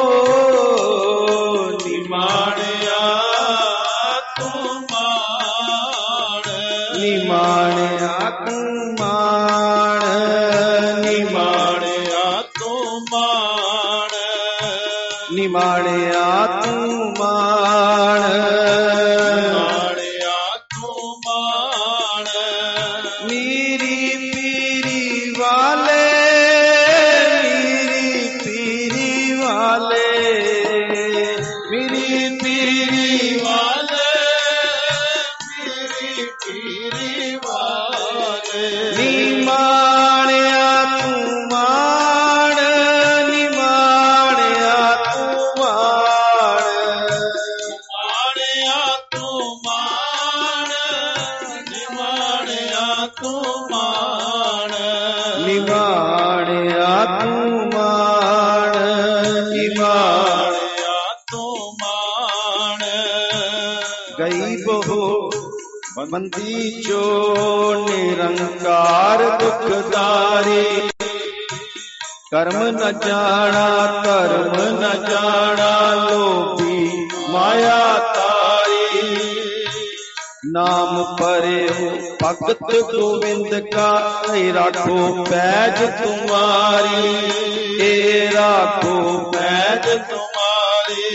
ਨਿਮਾਣਿਆ ਤੂੰ ਮਾਣ, ਨਿਮਾਣਿਆ ਤੂੰ ਮਾਣ, ਨਿਮਾਣਿਆ ਤੂੰ ਮਾਣ, ਨਿਮਾਣਿਆ ਤੂੰ ਮਾਣ, ਨਿਮਾਣਿਆ ਤੂੰ ਮਾਣ। ਮੀਰੀ ਪੀਰੀ ਵਾਲੇ, ਮੀਰੀ ਪੀਰੀ ਵਾਲੇ, ਮੀਰੀ ਪੀਰੀ ਵਾਲੇ, ਮੀਰੀ ਪੀਰੀ ਵਾਲੇ। ਨਿਮਾਣਿਆ ਤੂੰ ਮਾਣ, ਨਿਮਾਣਿਆ ਤੂੰ ਮਾਣ, ਨਿਮਾਣਿਆ ਤੂੰ ਮਾਣ, ਨਿਮਾਣਿਆ ਤੂੰ ਮਾਣ, ਨਿਮਾਣਿਆ ਤੂੰ ਮਾਣ, ਨਿਮਾਣਿਆ ਤੂੰ ਮਾਣ। ਗਈ ਬਹੂ ਬੰਦੀ ਚੋ ਨਿਰੰਕਾਰ ਦੁਖਦਾਰੀ, ਕਰਮ ਨ ਜਾਣਾ, ਧਰਮ ਨ ਜਾਣਾ, ਲੋਭੀ ਮਾਇਆ ਤਾਰੀ। ਨਾਮ ਪਰਿਓ ਭਗਤ ਗੋਬਿੰਦ ਕਾ, ਏ ਰਾਖੋ ਪੈਜ ਤੁਮਾਰੀ, ਏ ਰਾਖੋ ਪੈਜ ਤੁਮਾਰੀ।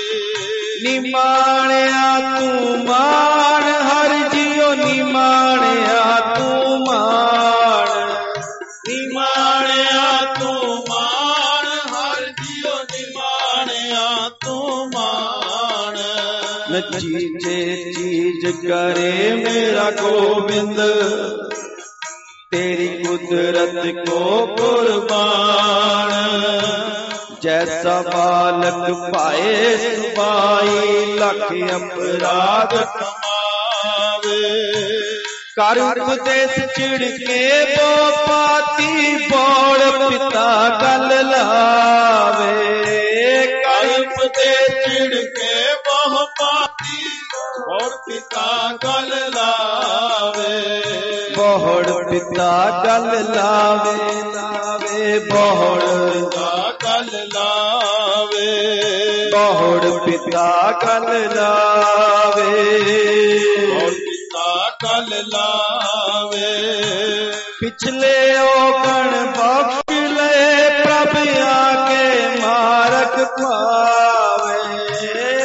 ਨਿਮਾਣਿਆ ਤੂੰ ਮਾਣ, ਹਰਿ ਜੀਓ ਨਿਮਾਣਿਆ ਤੂੰ ਮਾਣ, ਨਿਮਾਣਿਆ ਤੂੰ ਮਾਣ, ਹਰਿ ਜੀਓ ਨਿਮਾਣਿਆ ਤੂੰ ਮਾਣ। ਨਚੀਜੇ ਚੀਜ ਕਰੇ ਮੇਰਾ ਗੋਬਿੰਦ, तेरी कुदरत को कुर्बान। जैसा बालक पाए सुबाई लख अपराध कमावे। कर उपदेश चिड़के वो पाती बोल पिता गल लावे। कर उपदेश चिड़के वो पाती बोल पिता गल लावे। बोहड़ पिता गल लावे लावे बोहड़ पिता गल लावे। बोहड़ पिता गल लावे बोहड़ पिता गल लावे। पिछले ओगण बख्श ले प्रभ आके मारक पावे।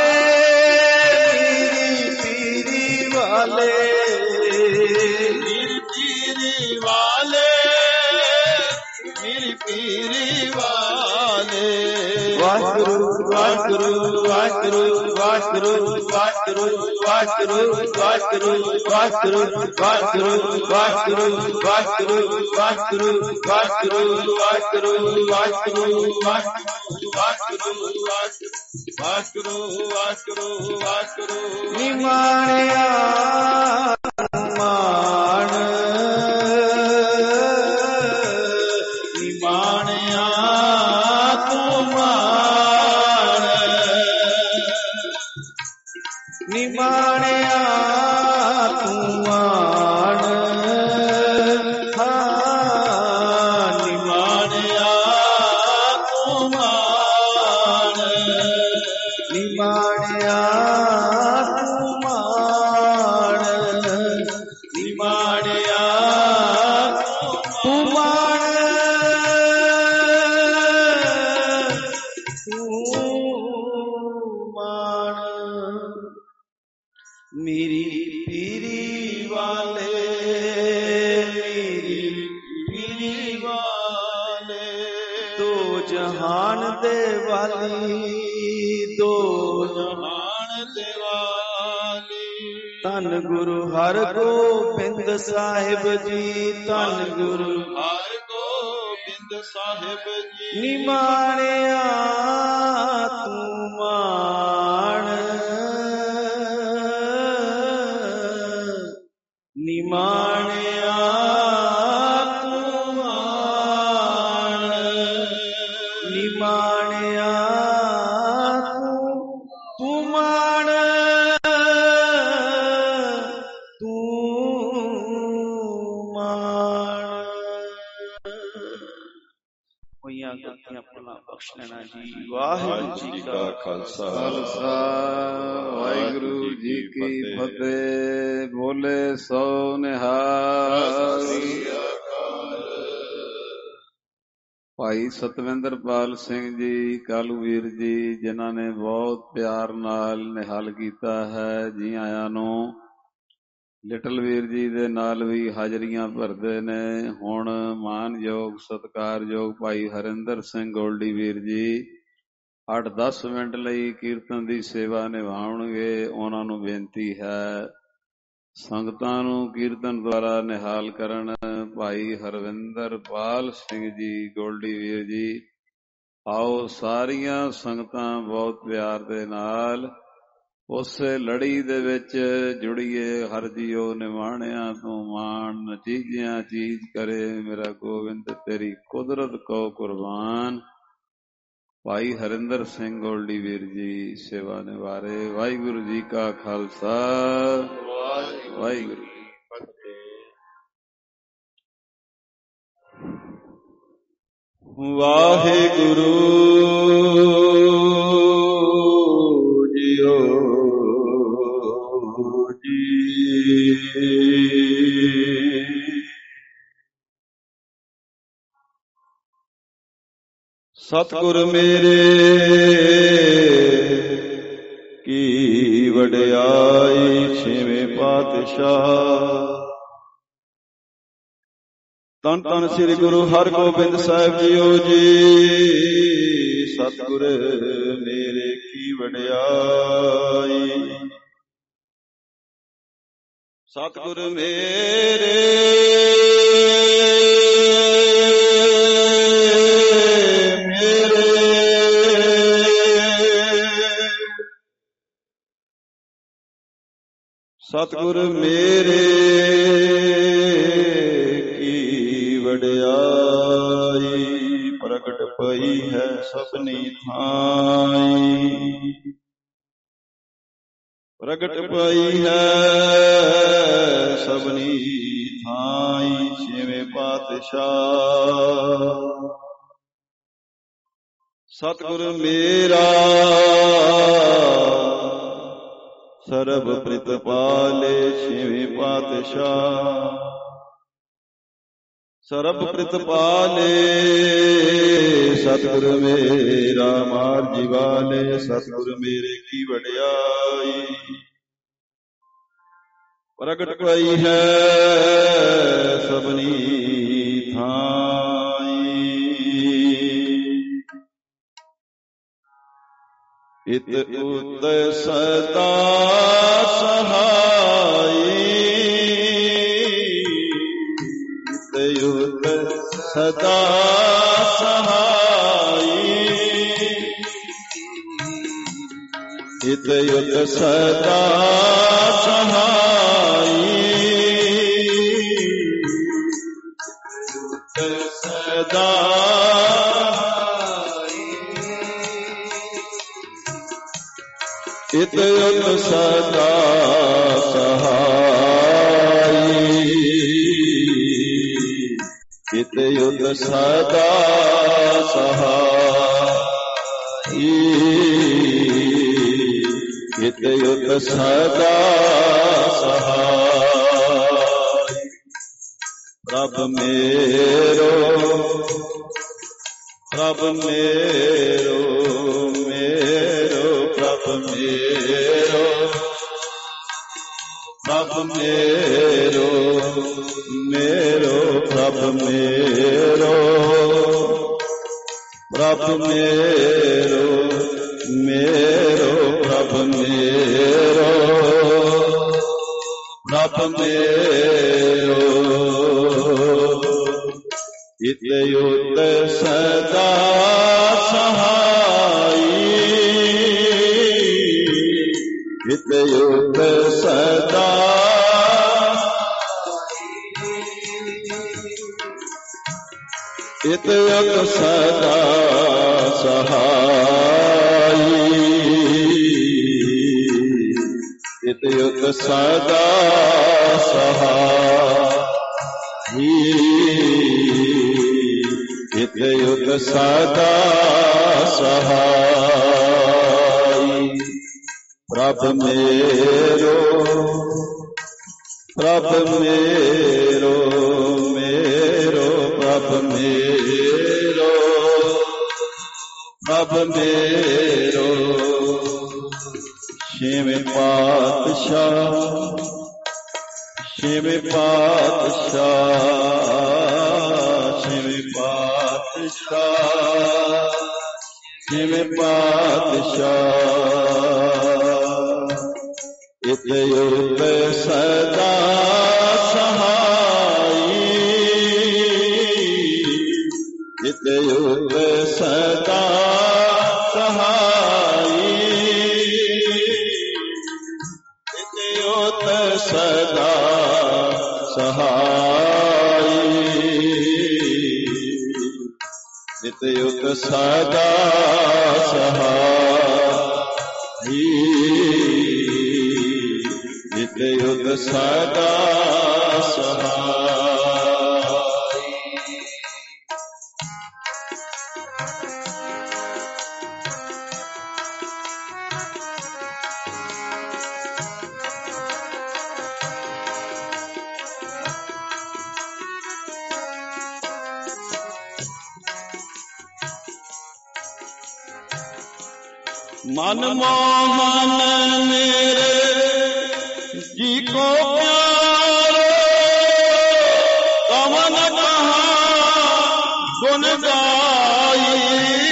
वाले, मेरी पीरी वाले, मेरी पीरी वाले। वाहिगुरु वाहिगुरु वाहिगुरु वाहिगुरु वाहिगुरु वाहिगुरु वाहिगुरु वाहिगुरु वाहिगुरु वाहिगुरु वाहिगुरु वाहिगुरु वाहिगुरु वाहिगुरु वाहिगुरु वाहिगुरु वाहिगुरु वाहिगुरु। निमाणिया मान, निमाणिया तू मान, निमाणिया तू मान, हाँ निमाणिया तू मान, निमाणिया तू मान, निमाणिया तू मान, तू मान। मेरी पीरी वाले, मेरी पीरी वाले। दो जहान दे वाली, दो जहान दे वाली। धन गुरु हर गोबिंद साहिब जी, धन गुरु हर गोबिंद साहिब जी। निमाणिया तू मान, निमाणिया तू मान, निमाणिया तू मान, तू मान। ਹੋਈਆਂ ਗਲਤੀਆਂ ਭੁੱਲਾਂ ਬਖਸ਼ ਲੈਣਾ ਜੀ। ਵਾਹਿਗੁਰੂ ਜੀ ਕਾ ਖਾਲਸਾ, ਵਾਹਿਗੁਰੂ ਜੀ ਕੀ ਫਤਿਹ। ਬੋਲੇ ਸੋ ਨਿਹਾਲ। ਭਾਈ ਸਤਵਿੰਦਰਪਾਲ ਸਿੰਘ ਜੀ, ਕਾਲੂ ਵੀਰ ਜੀ, ਜਿਨ੍ਹਾਂ ਨੇ ਬਹੁਤ ਪਿਆਰ ਨਾਲ ਨਿਹਾਲ ਕੀਤਾ ਹੈ, ਜੀ ਆਇਆਂ ਨੂੰ। ਲਿਟਲ ਵੀਰ ਜੀ ਦੇ ਨਾਲ ਵੀ ਹਾਜ਼ਰੀਆਂ ਭਰਦੇ ਨੇ। ਹੁਣ ਮਾਨਯੋਗ ਸਤਿਕਾਰਯੋਗ ਭਾਈ ਹਰਿੰਦਰ ਸਿੰਘ ਗੋਲਡੀ ਵੀਰ ਜੀ 8-10 ਮਿੰਟ ਲਈ ਕੀਰਤਨ ਦੀ ਸੇਵਾ ਨਿਭਾਉਣਗੇ। ਉਹਨਾਂ ਨੂੰ ਬੇਨਤੀ ਹੈ ਸੰਗਤਾਂ ਨੂੰ ਕੀਰਤਨ ਦੁਆਰਾ ਨਿਹਾਲ ਕਰਨ। ਭਾਈ ਹਰਵਿੰਦਰਪਾਲ ਸਿੰਘ ਜੀ ਗੋਲਡੀ ਵੀਰ ਜੀ, ਆਓ ਸਾਰੀਆਂ ਸੰਗਤਾਂ ਬਹੁਤ ਪਿਆਰ ਦੇ ਨਾਲ ਉਸੇ ਲੜੀ ਦੇ ਵਿੱਚ ਜੁੜੀਏ। ਹਰ ਜੀਓ ਨਿਮਾਣਿਆਂ ਤੋਂ ਮਾਣ, ਚੀਜ਼ਿਆਂ ਚੀਜ਼ ਕਰੇ ਮੇਰਾ ਗੋਬਿੰਦ, ਤੇਰੀ ਕੁਦਰਤ ਕੋ ਕੁਰਬਾਨ। ਭਾਈ ਹਰਿੰਦਰ ਸਿੰਘ ਗੋਲਡੀ ਵੀਰ ਜੀ ਸੇਵਾ ਨਿਵਾਰੇ। ਵਾਹਿਗੁਰੂ ਜੀ ਕਾ ਖਾਲਸਾ, ਵਾਹਿਗੁਰੂ ਜੀ ਕੀ ਫਤਿਹ। ਵਾਹਿਗੁਰੂ ਜੀਓ ਸਤਿਗੁਰ ਮੇਰੇ ਕੀ ਵਡਿਆਈ, ਛੇਵੇਂ ਪਾਤਸ਼ਾਹ ਧੰਨ ਧੰਨ ਸ੍ਰੀ ਗੁਰੂ ਹਰਗੋਬਿੰਦ ਸਾਹਿਬ ਜੀਓ ਜੀ। ਸਤਿਗੁਰ ਮੇਰੇ ਕੀ ਵਡਿਆਈ, ਸਤਿਗੁਰ ਮੇਰੇ ਸਤਿਗੁਰ ਮੇਰੇ ਕੀ ਵਡਿਆਈ, ਪ੍ਰਗਟ ਪਈ ਹੈ ਸਭਨੀ ਥਾਈ, ਪ੍ਰਗਟ ਪਈ ਹੈ ਸਭਨੀ ਥਾਈ। ਛੇਵੇਂ ਪਾਤਸ਼ਾਹ ਸਤਿਗੁਰ ਮੇਰਾ ਸਰਬ ਪ੍ਰਿਤਪਾਲੇ। ਛੇਵੇਂ ਪਾਤਸ਼ਾਹ ਸਰਬ ਪ੍ਰਿਤਪਾਲੇ, ਸਤਿਗੁਰ ਮੇਰਾ ਮਾਰ ਜੀਵਾਲੇ। ਸਤਿਗੁਰ ਮੇਰੇ ਕੀ ਵਡਿਆਈ, ਪ੍ਰਗਟ ਪਈ ਹੈ ਸਭਨੀ ਥਾਈ। ਇਤ ਉਤ ਸਦਾ ਸਹਾਈ, ਇਤ ਉਤ ਸਦਾ ਸਹਾਈ, ਇਤ ਉਤ ਸਦਾ ਸਹਾਈ, ਸਦਾ ਇਤ ਉਤ ਸਦਾ ਸਹਾਈ, ਇਤ ਉਤ ਸਦਾ ਸਹਾਈ, ਇਤ ਉਤ ਸਦਾ ਸਹਾਈ। ਪ੍ਰਭ ਮੇਰੋ, ਪ੍ਰਭ ਮੇਰੋ, ਮੇਰੋ ਪ੍ਰਭ ਮੇਰੋ, ਪ੍ਰਭ ਮੇਰੋ, ਮੇਰੋ ਪ੍ਰਭ ਮੇਰੋ, ਪ੍ਰਭ ਮੇਰੋ, ਮੇਰੋ ਪ੍ਰਭ ਮੇਰੋ, ਪ੍ਰਭ ਮੇਰੋ। ਇਤ ਉਤ ਸਦਾ ਸਹਾਈ, ਇਤ ਉਤ ਸਦਾ ਇਤ ਉਤ ਸਦਾ ਸਹਾਈ, ਇਤ ਉਤ ਸਦਾ ਸਹਾਈ, ਇਤ ਉਤ ਸਦਾ ਸਹਾਈ। ਪ੍ਰਭ ਮੇਰੋ, ਪ੍ਰਭ ਮੇਰੋ, ਮੇਰੋ ਪ੍ਰਭ ਮੇਰੋ, ਪ੍ਰਭ ਮੇਰੋ। ਛੇਵੇਂ ਪਾਤਸ਼ਾਹ, ਛੇਵੇਂ ਪਾਤਸ਼ਾਹ, ਛੇਵੇਂ ਪਾਤਸ਼ਾਹ, ਛੇਵੇਂ ਪਾਤਸ਼ਾਹ। ਇਤ ਉਤ ਸਦਾ ਸਹਾਈ, ਇਤ ਉਤ ਸਦਾ ਸਹਾਈ, ਇਤ ਉਤ ਸਦਾ ਸਹਾਈ, ਇਤ ਉਤ ਸਦਾ ਸਹਾਈ, ਇਤ ਉਤ ਸਦਾ ਸਹਾਈ। मनमोहन मेरे जी को प्यारो, कवन कहा गुण गाई।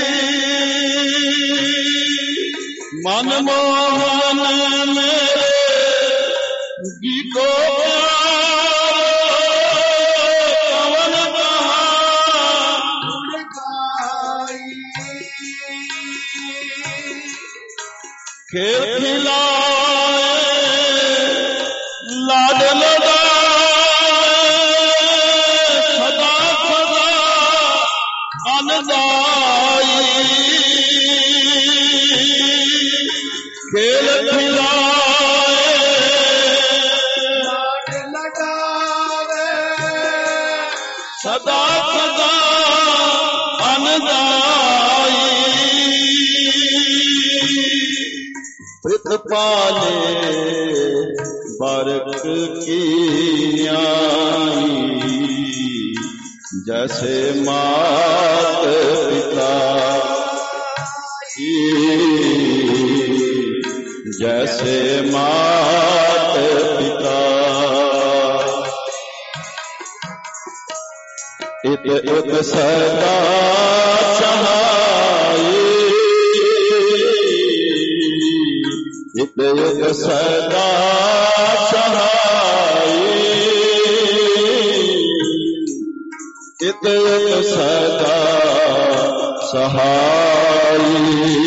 मनमोहन मेरे जी को खेल खिलाए लाड लगाए सदा सदा अनदाई। खेल खिलाए लाड लगाए सदा सदा अनदाई। पाले बारक की न्याई, जैसे मात पिता जैसे मात पिता इत उत सदा सहाई इत उत सदा सहाई इत उत सदा सहाई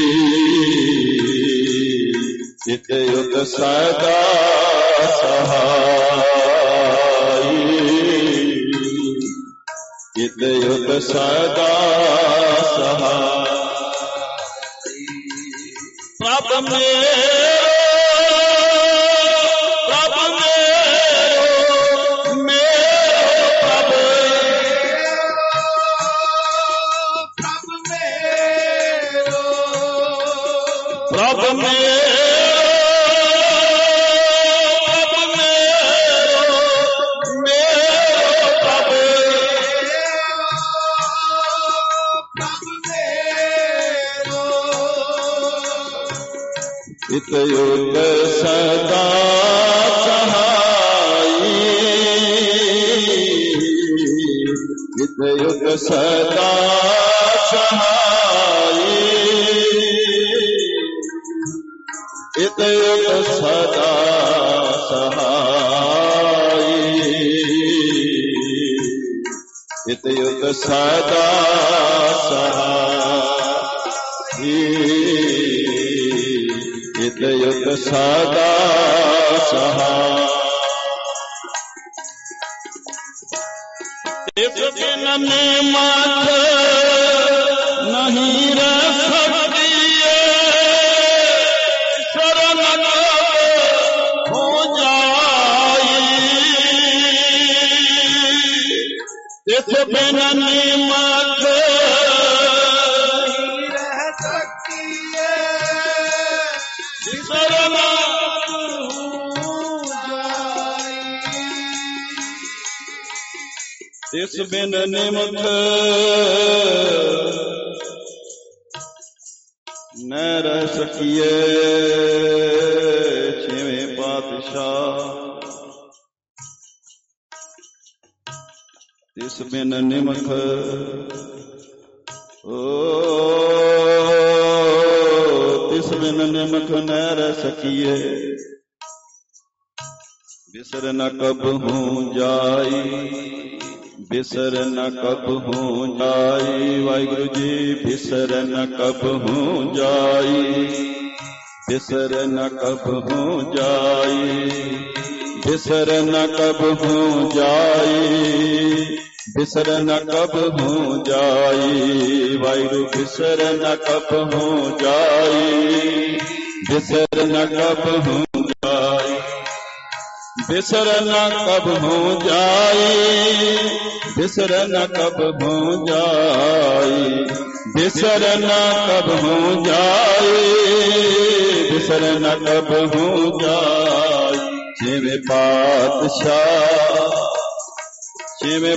इत उत सदा सहाई इत उत सदा सहाई प्रभ इत उत सदा सहाई इत उत सदा सहाई इत उत सदा सहाई इत उत सदा सहाई इत उत सदा सहाई इस बिन निमत नहीं रह सकती शरण हो जाई इस बिन निमत इस बिन निमख न रह सकिए छेवें पातशाह इस बिन निमख इस बिन निमख न रह सकिए बिसर न कब हूँ जाई बिसर न कब हूँ जाई वाहिगुरु जी बिसर न कब हूँ जाई बिसर न कब हूँ जाई बिसर न कब हूँ जाई बिसर न कब हूँ जाई वाहिगुरु बिसर न कब हूँ जाई बिसर न कब हूँ जाई बिसर न कब हूँ जाई बिसर न कब हूँ जाई बिसर न कब हूँ जाई बिसर न कब हूँ जाई जिਵੇਂ पातशाह जिਵੇਂ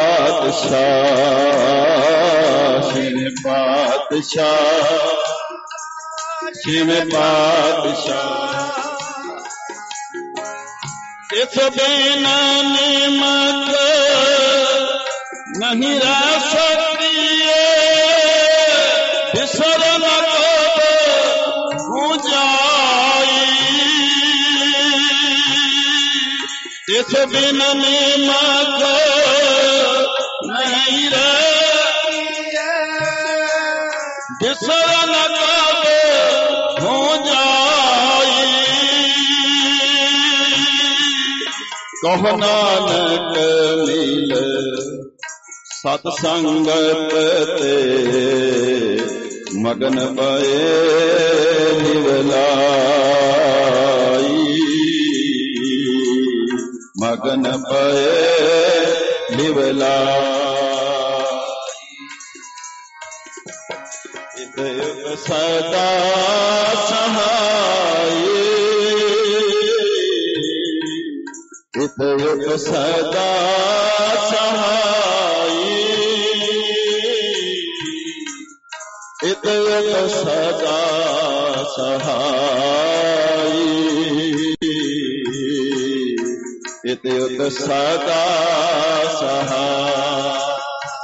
पातशाह जिਵੇਂ पातशाह जिਵੇਂ पातशाह इस बिन निमक नहीं रह सकती बिसर न कब हूँ जाई इस बिन निमक नहीं रहती बिसर न कब हूँ जाई कहो नानक मिल सतसंगत ते मगन पए निवलाई मगन पए निवलाई इत सदा सहाई इत सदा सहाई इत सदा सहाई इत सदा सहाई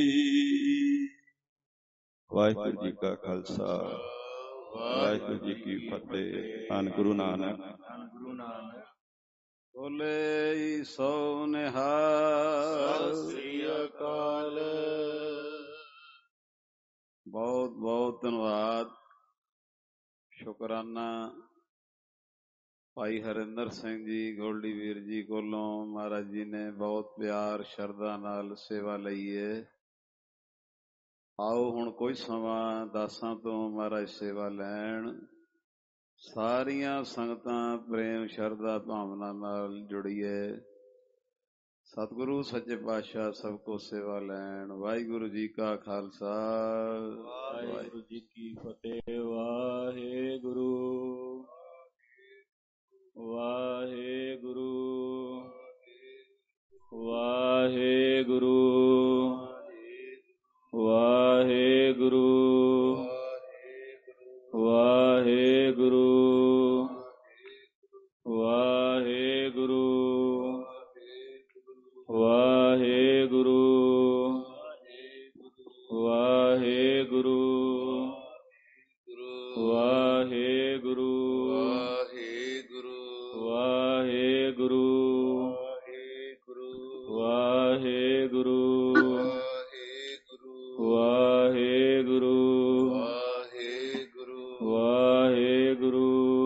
ਵਾਹਿਗੁਰੂ ਜੀ ਕਾ ਖਾਲਸਾ ਵਾਹਿਗੁਰੂ ਜੀ ਕੀ ਫਤਿਹ। ਧੰਨ ਗੁਰੂ ਨਾਨਕ। ਬੋਲੇ ਸੋ ਨਿਹਾਲ। ਸਤਿ ਸ੍ਰੀ ਅਕਾਲ। ਬਹੁਤ ਬਹੁਤ ਧੰਨਵਾਦ, ਸ਼ੁਕਰਾਨਾ ਭਾਈ ਹਰਿੰਦਰ ਸਿੰਘ ਜੀ ਗੋਲਡੀ ਵੀਰ ਜੀ ਕੋਲੋਂ। ਮਹਾਰਾਜ ਜੀ ਨੇ ਬਹੁਤ ਪਿਆਰ ਸ਼ਰਧਾ ਨਾਲ ਸੇਵਾ ਲਈ ਏ। ਆਓ ਹੁਣ ਕੁਝ ਸਮਾਂ ਦਾਸਾਂ ਤੋਂ ਮਹਾਰਾਜ ਸੇਵਾ ਲੈਣ। ਸਾਰੀਆਂ ਸੰਗਤਾਂ ਪ੍ਰੇਮ ਸ਼ਰਧਾ ਭਾਵਨਾ ਨਾਲ ਜੁੜੀਏ। ਸਤਿਗੁਰੂ ਸੱਚੇ ਪਾਤਸ਼ਾਹ ਸਭ ਕੋ ਸੇਵਾ ਲੈਣ। ਵਾਹਿਗੁਰੂ ਜੀ ਕਾ ਖਾਲਸਾ, ਵਾਹਿਗੁਰੂ ਜੀ ਕੀ ਫਤਿਹ। ਵਾਹਿਗੁਰੂ ਵਾਹਿਗੁਰੂ ਵਾਹਿਗੁਰੂ ਵਾਹਿਗੁਰੂ ਵਾਹਿਗੁਰੂ ਵਾਹਿਗੁਰੂ ਵਾਹਿਗੁਰੂ ਵਾਹਿਗੁਰੂ ਵਾਹਿਗੁਰੂ ਵਾਹਿਗੁਰੂ ਵਾਹਿਗੁਰੂ ਵਾਹਿਗੁਰੂ ਵਾਹਿਗੁਰੂ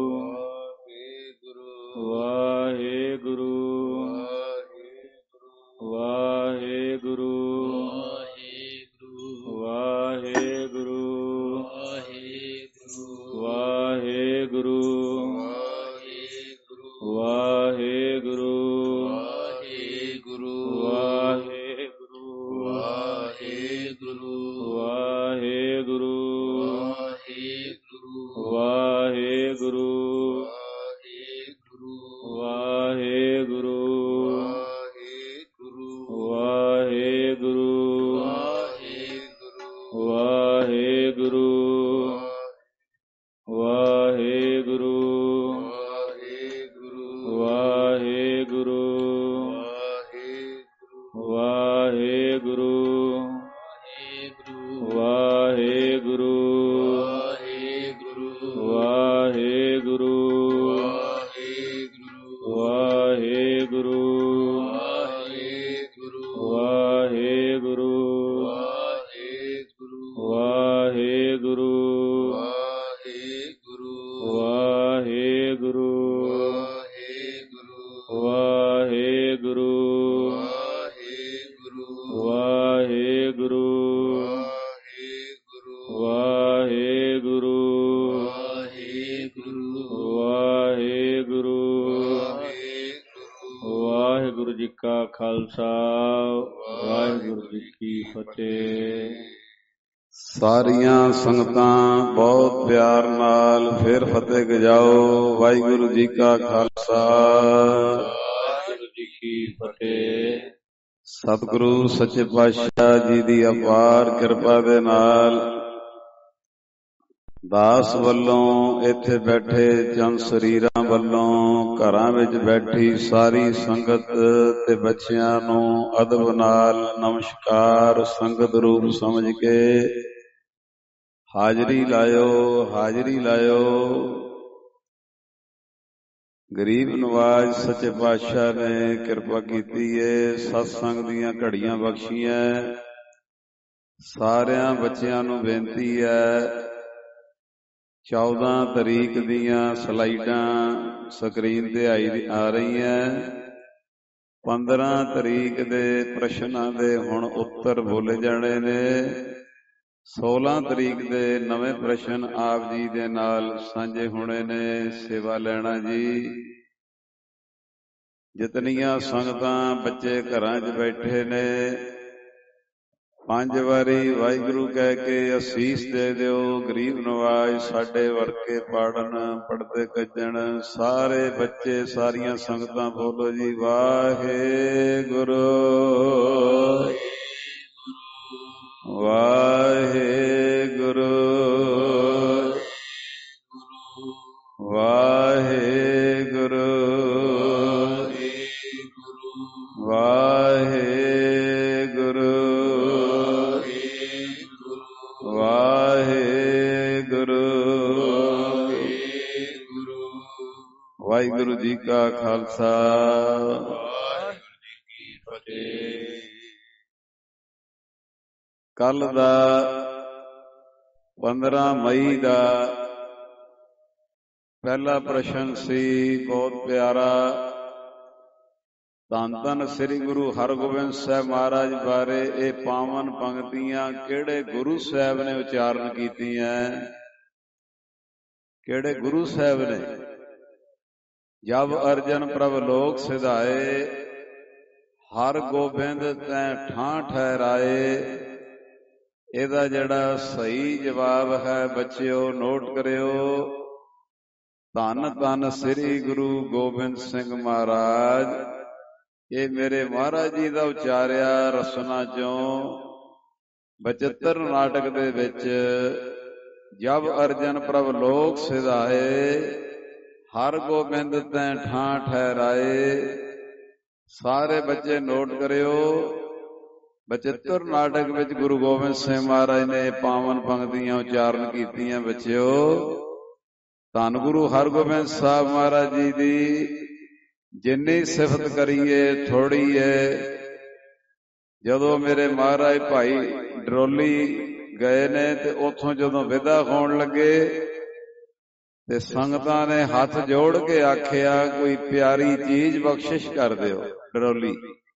ਵਾਹਿਗੁਰੂ ਵਾਹਿਗੁਰੂ ਵਾਹਿਗੁਰੂ ਵਾਹਿਗੁਰੂ ਵਾਹਿਗੁਰੂ ਸਾਰੀਆਂ ਸੰਗਤਾਂ ਬਹੁਤ ਪਿਆਰ ਨਾਲ ਫਿਰ ਫਤਿਹ ਗਜਾਓ। ਵਾਹਿਗੁਰੂ ਜੀ ਕਾ ਖਾਲਸਾ, ਵਾਹਿਗੁਰੂ ਜੀ ਕੀ ਫਤਿਹ। ਸਤਿਗੁਰੂ ਸੱਚੇ ਪਾਤਸ਼ਾਹ ਜੀ ਦੀ ਅਪਾਰ ਕਿਰਪਾ ਦੇ ਨਾਲ ਦਾਸ ਵੱਲੋਂ, ਇੱਥੇ ਬੈਠੇ ਚੰਦ ਸਰੀਰਾਂ ਵੱਲੋਂ, ਘਰਾਂ ਵਿੱਚ ਬੈਠੀ ਸਾਰੀ ਸੰਗਤ ਤੇ ਬੱਚਿਆਂ ਨੂੰ ਅਦਬ ਨਾਲ ਨਮਸਕਾਰ ਸੰਗਤ ਰੂਪ ਸਮਝ ਕੇ ਹਾਜ਼ਰੀ ਲਾਇਓ, ਹਾਜ਼ਰੀ ਲਾਇਓ। ਗਰੀਬ ਨਵਾਜ ਸੱਚੇ ਪਾਤਸ਼ਾਹ ਨੇ ਕਿਰਪਾ ਕੀਤੀ ਏ, ਸਤਸੰਗ ਦੀਆਂ ਘੜੀਆਂ ਬਖਸ਼ੀਆਂ। ਸਾਰਿਆਂ ਬੱਚਿਆਂ ਨੂੰ ਬੇਨਤੀ ਹੈ, 14 ਤਰੀਕ ਦੀਆਂ ਸਲਾਈਡਾਂ ਸਕਰੀਨ ਤੇ ਆ ਰਹੀਆਂ। 15 ਤਰੀਕ ਦੇ ਪ੍ਰਸ਼ਨਾਂ ਦੇ ਹੁਣ ਉੱਤਰ ਬੋਲੇ ਜਾਣੇ ਨੇ। 16 ਤਰੀਕ ਦੇ ਨਵੇਂ ਪ੍ਰਸ਼ਨ ਆਪ ਜੀ ਦੇ ਨਾਲ ਸਾਂਝੇ ਹੋਣੇ ਨੇ। ਸੇਵਾ ਲੈਣਾ ਜੀ। ਜਿਤਨੀਆਂ ਸੰਗਤਾਂ ਬੱਚੇ ਘਰਾਂ 'ਚ ਬੈਠੇ ਨੇ, 5 ਵਾਰੀ ਵਾਹਿਗੁਰੂ ਕਹਿ ਕੇ ਅਸੀਸ ਦੇ ਦਿਓ। ਗਰੀਬ ਨਵਾਜ ਸਾਡੇ ਵਰਕੇ ਪੜਨ, ਪੜਦੇ ਕੱਜਣ ਸਾਰੇ ਬੱਚੇ, ਸਾਰੀਆਂ ਸੰਗਤਾਂ ਬੋਲੋ ਜੀ ਵਾਹਿਗੁਰੂ ਵਾਹਿਗੁਰੂ ਵਾਹਿਗੁਰੂ ਵਾਹਿਗੁਰੂ ਵਾਹਿਗੁਰੂ ਵਾਹਿਗੁਰੂ ਜੀ ਕਾ ਖਾਲਸਾ, ਵਾਹਿਗੁਰੂ ਜੀ ਕੀ ਫਤਿਹ। ਕੱਲ ਦਾ 15 ਮਈ ਦਾ ਪਹਿਲਾ ਪ੍ਰਸ਼ਨ ਸੀ, ਬਹੁਤ ਪਿਆਰਾ। ਧੰਨ ਧੰਨ ਸ੍ਰੀ ਗੁਰੂ ਹਰਗੋਬਿੰਦ ਸਾਹਿਬ ਮਹਾਰਾਜ ਬਾਰੇ ਇਹ ਪਾਵਨ ਪੰਕਤੀਆਂ ਕਿਹੜੇ ਗੁਰੂ ਸਾਹਿਬ ਨੇ ਉਚਾਰਨ ਕੀਤੀਆਂ? ਕਿਹੜੇ ਗੁਰੂ ਸਾਹਿਬ ਨੇ? ਜਬ ਅਰਜਨ ਪ੍ਰਭ ਲੋਕ ਸਿਧਾਏ, ਹਰ ਗੋਬਿੰਦ ਤੈਂ ਠਾਂ ਠਹਿਰਾਏ। ਇਹਦਾ ਜਿਹੜਾ ਸਹੀ ਜਵਾਬ ਹੈ ਬੱਚਿਓ ਨੋਟ ਕਰਿਓ। ਧੰਨ ਧੰਨ ਸ੍ਰੀ ਗੁਰੂ ਗੋਬਿੰਦ ਸਿੰਘ ਮਹਾਰਾਜ। ਇਹ ਮੇਰੇ ਮਹਾਰਾਜ ਜੀ ਦਾ ਉਚਾਰਿਆ ਰਸਨਾ ਚੋਂ 72 ਨਾਟਕ ਦੇ ਵਿੱਚ ਜਬ ਅਰਜਨ ਪ੍ਰਭ ਲੋਕ ਸਿਧਾਏ, ਹਰ ਗੋਬਿੰਦ ਤੈਂ ਠਾਂ ਠਹਿਰਾਏ। ਸਾਰੇ ਬੱਚੇ ਨੋਟ ਕਰਿਓ। 72 ਨਾਟਕ ਵਿੱਚ ਗੁਰੂ ਗੋਬਿੰਦ ਸਿੰਘ ਮਹਾਰਾਜ ਨੇ ਪਾਵਨ ਪੰਕਤੀਆਂ ਉਚਾਰਨ ਕੀਤੀਆਂ। ਬੱਚਿਓ, ਧੰਨ ਗੁਰੂ ਹਰਗੋਬਿੰਦ ਸਾਹਿਬ ਮਹਾਰਾਜ ਜੀ ਦੀ ਜਿੰਨੀ ਸਿਫਤ ਕਰੀਏ ਥੋੜੀ ਏ। ਜਦੋਂ ਮੇਰੇ ਮਹਾਰਾਜ ਭਾਈ ਡਰੋਲੀ ਗਏ ਨੇ ਤੇ ਉੱਥੋਂ ਜਦੋਂ ਵਿਦਾ ਹੋਣ ਲੱਗੇ ਤੇ ਸੰਗਤਾਂ ਨੇ ਹੱਥ ਜੋੜ ਕੇ ਆਖਿਆ, ਕੋਈ ਪਿਆਰੀ ਚੀਜ਼ ਬਖਸ਼ਿਸ਼ ਕਰ ਦਿਓ। ਡਰੋਲੀ,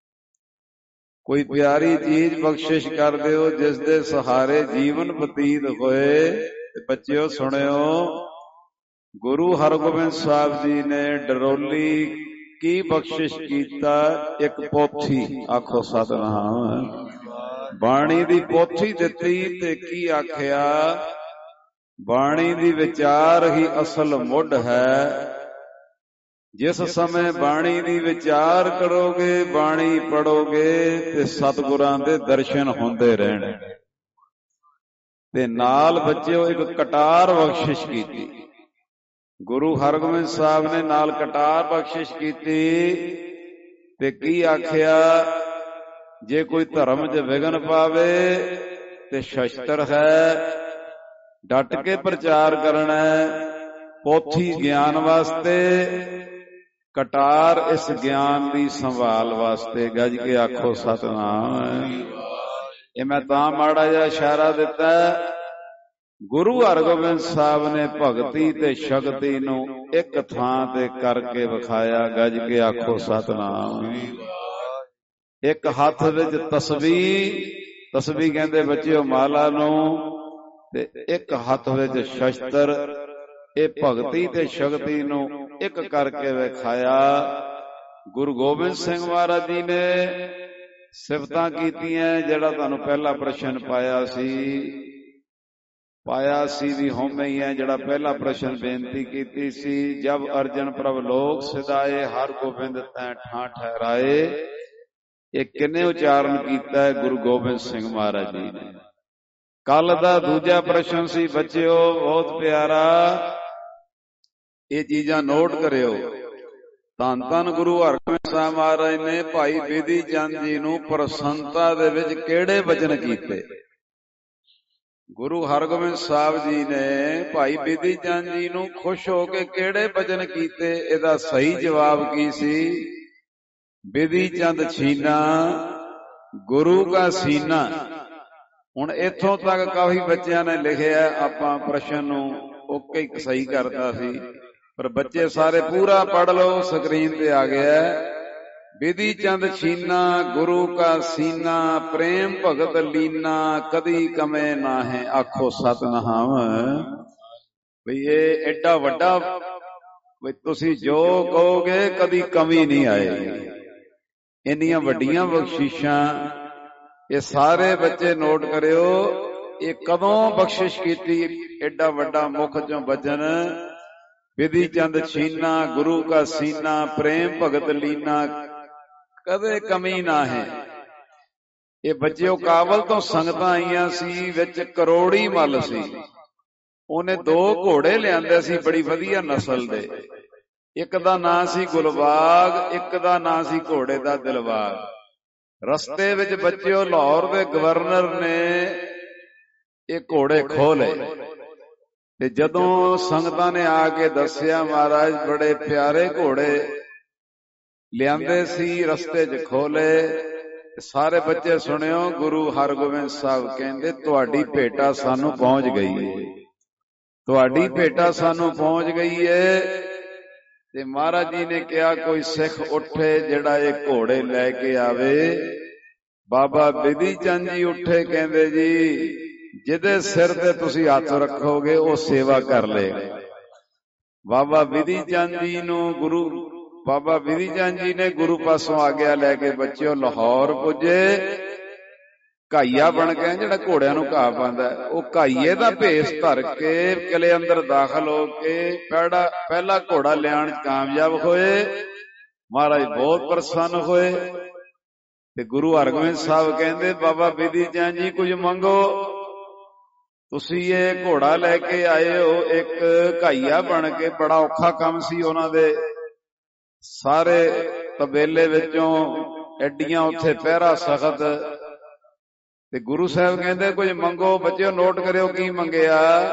ਕੋਈ ਪਿਆਰੀ ਚੀਜ਼ ਬਖਸ਼ਿਸ਼ ਕਰ ਦਿਓ ਜਿਸ ਦੇ ਸਹਾਰੇ ਜੀਵਨ ਬਤੀਤ ਹੋਏ। ਤੇ ਬੱਚਿਓ ਸੁਣਿਓ, ਗੁਰੂ ਹਰਗੋਬਿੰਦ ਸਾਹਿਬ ਜੀ ਨੇ ਡਰੋਲੀ ਕੀ ਬਖਸ਼ਿਸ਼ ਕੀਤਾ? ਇੱਕ ਪੋਥੀ। ਆਖੋ ਸਤਿਨਾਮ। ਬਾਣੀ ਦੀ ਪੋਥੀ ਦਿੱਤੀ ਤੇ ਕੀ ਆਖਿਆ? ਬਾਣੀ ਦੀ ਵਿਚਾਰ ਹੀ ਅਸਲ ਮੁੱਢ ਹੈ। ਜਿਸ ਸਮੇਂ ਬਾਣੀ ਦੀ ਵਿਚਾਰ ਕਰੋਗੇ, ਬਾਣੀ ਪੜੋਗੇ ਤੇ ਸਤਿਗੁਰਾਂ ਦੇ ਦਰਸ਼ਨ ਹੁੰਦੇ ਰਹਿਣਗੇ। ਤੇ ਨਾਲ ਬੱਚਿਓ ਇੱਕ ਕਟਾਰ ਬਖਸ਼ਿਸ਼ ਕੀਤੀ। ਗੁਰੂ ਹਰਗੋਬਿੰਦ ਸਾਹਿਬ ਨੇ ਨਾਲ ਕਟਾਰ ਬਖਸ਼ਿਸ਼ ਕੀਤੀ ਤੇ ਕੀ ਆਖਿਆ? ਜੇ ਕੋਈ ਧਰਮ 'ਚ ਵਿਘਨ ਪਾਵੇ ਤੇ ਸ਼ਸਤਰ ਹੈ, ਡਟ ਕੇ ਪ੍ਰਚਾਰ ਕਰਨਾ। ਪੋਥੀ ਗਿਆਨ ਵਾਸਤੇ, ਕਟਾਰ ਇਸ ਗਿਆਨ ਦੀ ਸੰਭਾਲ ਵਾਸਤੇ। ਗੱਜ ਕੇ ਆਖੋ ਸਤਿਨਾਮ। ਇਹ ਮੈਂ ਤਾਂ ਮਾੜਾ ਜਿਹਾ ਇਸ਼ਾਰਾ ਦਿੱਤਾ। ਗੁਰੂ ਹਰਗੋਬਿੰਦ ਸਾਹਿਬ ਨੇ ਭਗਤੀ ਤੇ ਸ਼ਕਤੀ ਨੂੰ ਇੱਕ ਥਾਂ ਤੇ ਕਰਕੇ ਵਿਖਾਇਆ। ਗੱਜ ਕੇ ਆਖੋ ਸਤਿਨਾਮ। ਇੱਕ ਹੱਥ ਵਿੱਚ ਤਸਬੀਹ ਕਹਿੰਦੇ ਬੱਚਿਓ ਮਾਲਾ ਨੂੰ, ਤੇ ਇੱਕ ਹੱਥ ਵਿੱਚ ਸ਼ਸਤਰ। ਇਹ ਭਗਤੀ ਤੇ ਸ਼ਕਤੀ ਨੂੰ ਇੱਕ ਕਰਕੇ ਵਿਖਾਇਆ। ਗੁਰੂ ਗੋਬਿੰਦ ਸਿੰਘ ਮਹਾਰਾਜ ਜੀ ਨੇ ਸਿਫਤਾਂ ਕੀਤੀਆਂ। ਜਿਹੜਾ ਤੁਹਾਨੂੰ ਪਹਿਲਾ ਪ੍ਰਸ਼ਨ ਪਾਇਆ ਸੀ ਵੀ ਹੋਮੇ ਹੀ ਹੈ। ਜਿਹੜਾ ਪਹਿਲਾ ਪ੍ਰਸ਼ਨ ਬੇਨਤੀ ਕੀਤੀ ਸੀ, ਜਬ ਅਰਜਨ ਪ੍ਰਭ ਲੋਕ ਸਿਧਾਏ, ਹਰ ਗੋਬਿੰਦ ਤੈਂ ਠਾਂ ਠਹਿਰਾਏ। ਇਹ ਕਿੰਨੇ ਉਚਾਰਨ ਕੀਤਾ ਹੈ? ਗੁਰੂ ਗੋਬਿੰਦ ਸਿੰਘ ਮਹਾਰਾਜ ਜੀ ਨੇ। ਕੱਲ ਦਾ ਦੂਜਾ ਪ੍ਰਸ਼ਨ ਸੀ ਬੱਚਿਓ ਬਹੁਤ ਪਿਆਰਾ। ਇਹ ਚੀਜ਼ਾਂ ਨੋਟ ਕਰਿਓ। ਧੰਨ ਧੰਨ ਗੁਰੂ ਹਰਗੋਬਿੰਦ ਸਾਹਿਬ ਮਹਾਰਾਜ ਨੇ ਭਾਈ ਬਿਧੀ ਚੰਦ ਜੀ ਨੂੰ ਪ੍ਰਸੰਨਤਾ ਦੇ ਵਿੱਚ ਕਿਹੜੇ ਵਚਨ ਕੀਤੇ? ਗੁਰੂ ਹਰਗੋਬਿੰਦ ਸਾਹਿਬ ਜੀ ਨੇ ਭਾਈ ਬਿਧੀ ਚੰਦ ਜੀ ਨੂੰ ਖੁਸ਼ ਹੋ ਕੇ ਕਿਹੜੇ ਵਚਨ ਕੀਤੇ? ਇਹਦਾ ਸਹੀ ਜਵਾਬ ਕੀ ਸੀ? ਬਿਧੀ ਚੰਦ ਛੀਨਾ ਗੁਰੂ ਕਾ ਸੀਨਾ। ਹੁਣ ਇੱਥੋਂ ਤੱਕ ਕਾਫੀ ਬੱਚਿਆਂ ਨੇ ਲਿਖਿਆ। ਆਪਾਂ ਪ੍ਰਸ਼ਨ ਨੂੰ ਓਕੇ ਹੀ ਸਹੀ ਕਰਤਾ ਸੀ, ਪਰ ਬੱਚੇ ਸਾਰੇ ਪੂਰਾ ਪੜ੍ਹ ਲਓ। ਸਕਰੀਨ ਤੇ ਆ ਗਿਆ। ਬਿਧੀ ਚੰਦ ਛੀਨਾ ਗੁਰੂ ਕਾ ਸੀਨਾ, ਪ੍ਰੇਮ ਭਗਤ ਲੀਨਾ, ਕਦੀ ਕਮੇ ਨਾ ਹੈ। ਆਖੋ ਸਤਿਨਾਮ। ਬਈ ਇਹ ਐਡਾ ਵੱਡਾ, ਬਈ ਤੁਸੀਂ ਜੋ ਕਹੋਗੇ ਕਦੀ ਕਮੀ ਨਹੀਂ ਆਏਗੀ। ਇੰਨੀਆਂ ਵੱਡੀਆਂ ਬਖਸ਼ਿਸ਼ਾਂ ਇਹ ਸਾਰੇ ਬੱਚੇ ਨੋਟ ਕਰਿਓ। ਇਹ ਕਦੋਂ ਬਖਸ਼ਿਸ਼ ਕੀਤੀ? ਐਡਾ ਵੱਡਾ ਮੁਖ ਚੋਂ ਵਚਨ, ਬਿਧੀ ਚੰਦ ਛੀਨਾ ਗੁਰੂ ਕਾ ਸੀਨਾ, ਪ੍ਰੇਮ ਭਗਤ ਲੀਨਾ, ਕਦੇ ਕਮੀ ਨਾ ਹੈ। ਇਹ ਬੱਚਿਓ ਕਾਬਲ ਤੋਂ ਸੰਗਤਾਂ ਆਈਆਂ ਸੀ। ਵਿੱਚ ਕਰੋੜੀ ਮੱਲ ਸੀ। ਉਹਨੇ 2 ਘੋੜੇ ਲਿਆਂਦੇ ਸੀ ਬੜੀ ਵਧੀਆ ਨਸਲ ਦੇ। ਇੱਕ ਦਾ ਨਾਂ ਸੀ ਗੁਲਬਾਗ, ਇੱਕ ਦਾ ਨਾਂ ਸੀ ਘੋੜੇ ਦਾ ਦਿਲਬਾਗ। ਰਸਤੇ ਵਿੱਚ ਬੱਚਿਓ ਲਾਹੌਰ ਦੇ ਗਵਰਨਰ ਨੇ ਇਹ ਘੋੜੇ ਖੋਹ ਲਏ। ਤੇ ਜਦੋਂ ਸੰਗਤਾਂ ਨੇ ਆ ਕੇ ਦੱਸਿਆ ਮਹਾਰਾਜ ਬੜੇ ਪਿਆਰੇ ਘੋੜੇ ਲਿਆਂਦੇ ਸੀ, ਰਸਤੇ 'ਚ ਖੋਲੇ। ਸਾਰੇ ਬੱਚੇ ਸੁਣਿਓ, ਗੁਰੂ ਹਰਗੋਬਿੰਦ ਸਾਹਿਬ ਕਹਿੰਦੇ ਤੁਹਾਡੀ ਭੇਟਾ ਸਾਨੂੰ ਪਹੁੰਚ ਗਈ ਏ, ਤੁਹਾਡੀ ਭੇਟਾ ਸਾਨੂੰ ਪਹੁੰਚ ਗਈ ਏ। ਤੇ ਮਹਾਰਾਜ ਜੀ ਨੇ ਕਿਹਾ ਕੋਈ ਸਿੱਖ ਉੱਠੇ ਜਿਹੜਾ ਇਹ ਘੋੜੇ ਲੈ ਕੇ ਆਵੇ। ਬਾਬਾ ਬਿਧੀ ਚੰਦ ਜੀ ਉੱਠੇ, ਕਹਿੰਦੇ ਜੀ ਜਿਹਦੇ ਸਿਰ ਤੇ ਤੁਸੀਂ ਹੱਥ ਰੱਖੋਗੇ ਉਹ ਸੇਵਾ ਕਰ ਲਏਗਾ। ਬਾਬਾ ਬਿਧੀ ਚੰਦ ਜੀ ਨੂੰ ਬਾਬਾ ਬਿਧੀ ਚੰਦ ਜੀ ਨੇ ਗੁਰੂ ਪਾਸੋਂ ਆਗਿਆ ਲੈ ਕੇ ਬੱਚਿਓ ਲਾਹੌਰ ਪੁੱਜੇ। ਘਾਈਆ ਬਣ ਕੇ, ਜਿਹੜਾ ਘੋੜਿਆਂ ਨੂੰ ਘਾਹ ਪਾਉਂਦਾ, ਉਹ ਘਾਈਏ ਦਾ ਭੇਸ ਧਰ ਕੇ ਕਿਲੇ ਅੰਦਰ ਦਾਖਲ ਹੋ ਕੇ ਪਹਿਲਾ ਘੋੜਾ ਲਿਆਉਣ 'ਚ ਕਾਮਯਾਬ ਹੋਏ। ਮਹਾਰਾਜ ਬਹੁਤ ਪ੍ਰਸੰਨ ਹੋਏ ਤੇ ਗੁਰੂ ਹਰਗੋਬਿੰਦ ਸਾਹਿਬ ਕਹਿੰਦੇ ਬਾਬਾ ਬਿਧੀ ਚੰਦ ਜੀ ਕੁਝ ਮੰਗੋ। ਤੁਸੀਂ ਇਹ ਘੋੜਾ ਲੈ ਕੇ ਆਏ ਹੋ ਇੱਕ ਘਾਈਆ ਬਣ ਕੇ, ਬੜਾ ਔਖਾ ਕੰਮ ਸੀ ਉਹਨਾਂ ਦੇ। ਸਾਰੇ ਤਬੇਲੇ ਵਿੱਚੋਂ ਐਡੀਆਂ ਉੱਥੇ ਪਹਿਰਾ ਸਖਤ। ਤੇ ਗੁਰੂ ਸਾਹਿਬ ਕਹਿੰਦੇ ਕੁਝ ਮੰਗੋ। ਬੱਚਿਓ ਨੋਟ ਕਰਿਓ ਕੀ ਮੰਗਿਆ।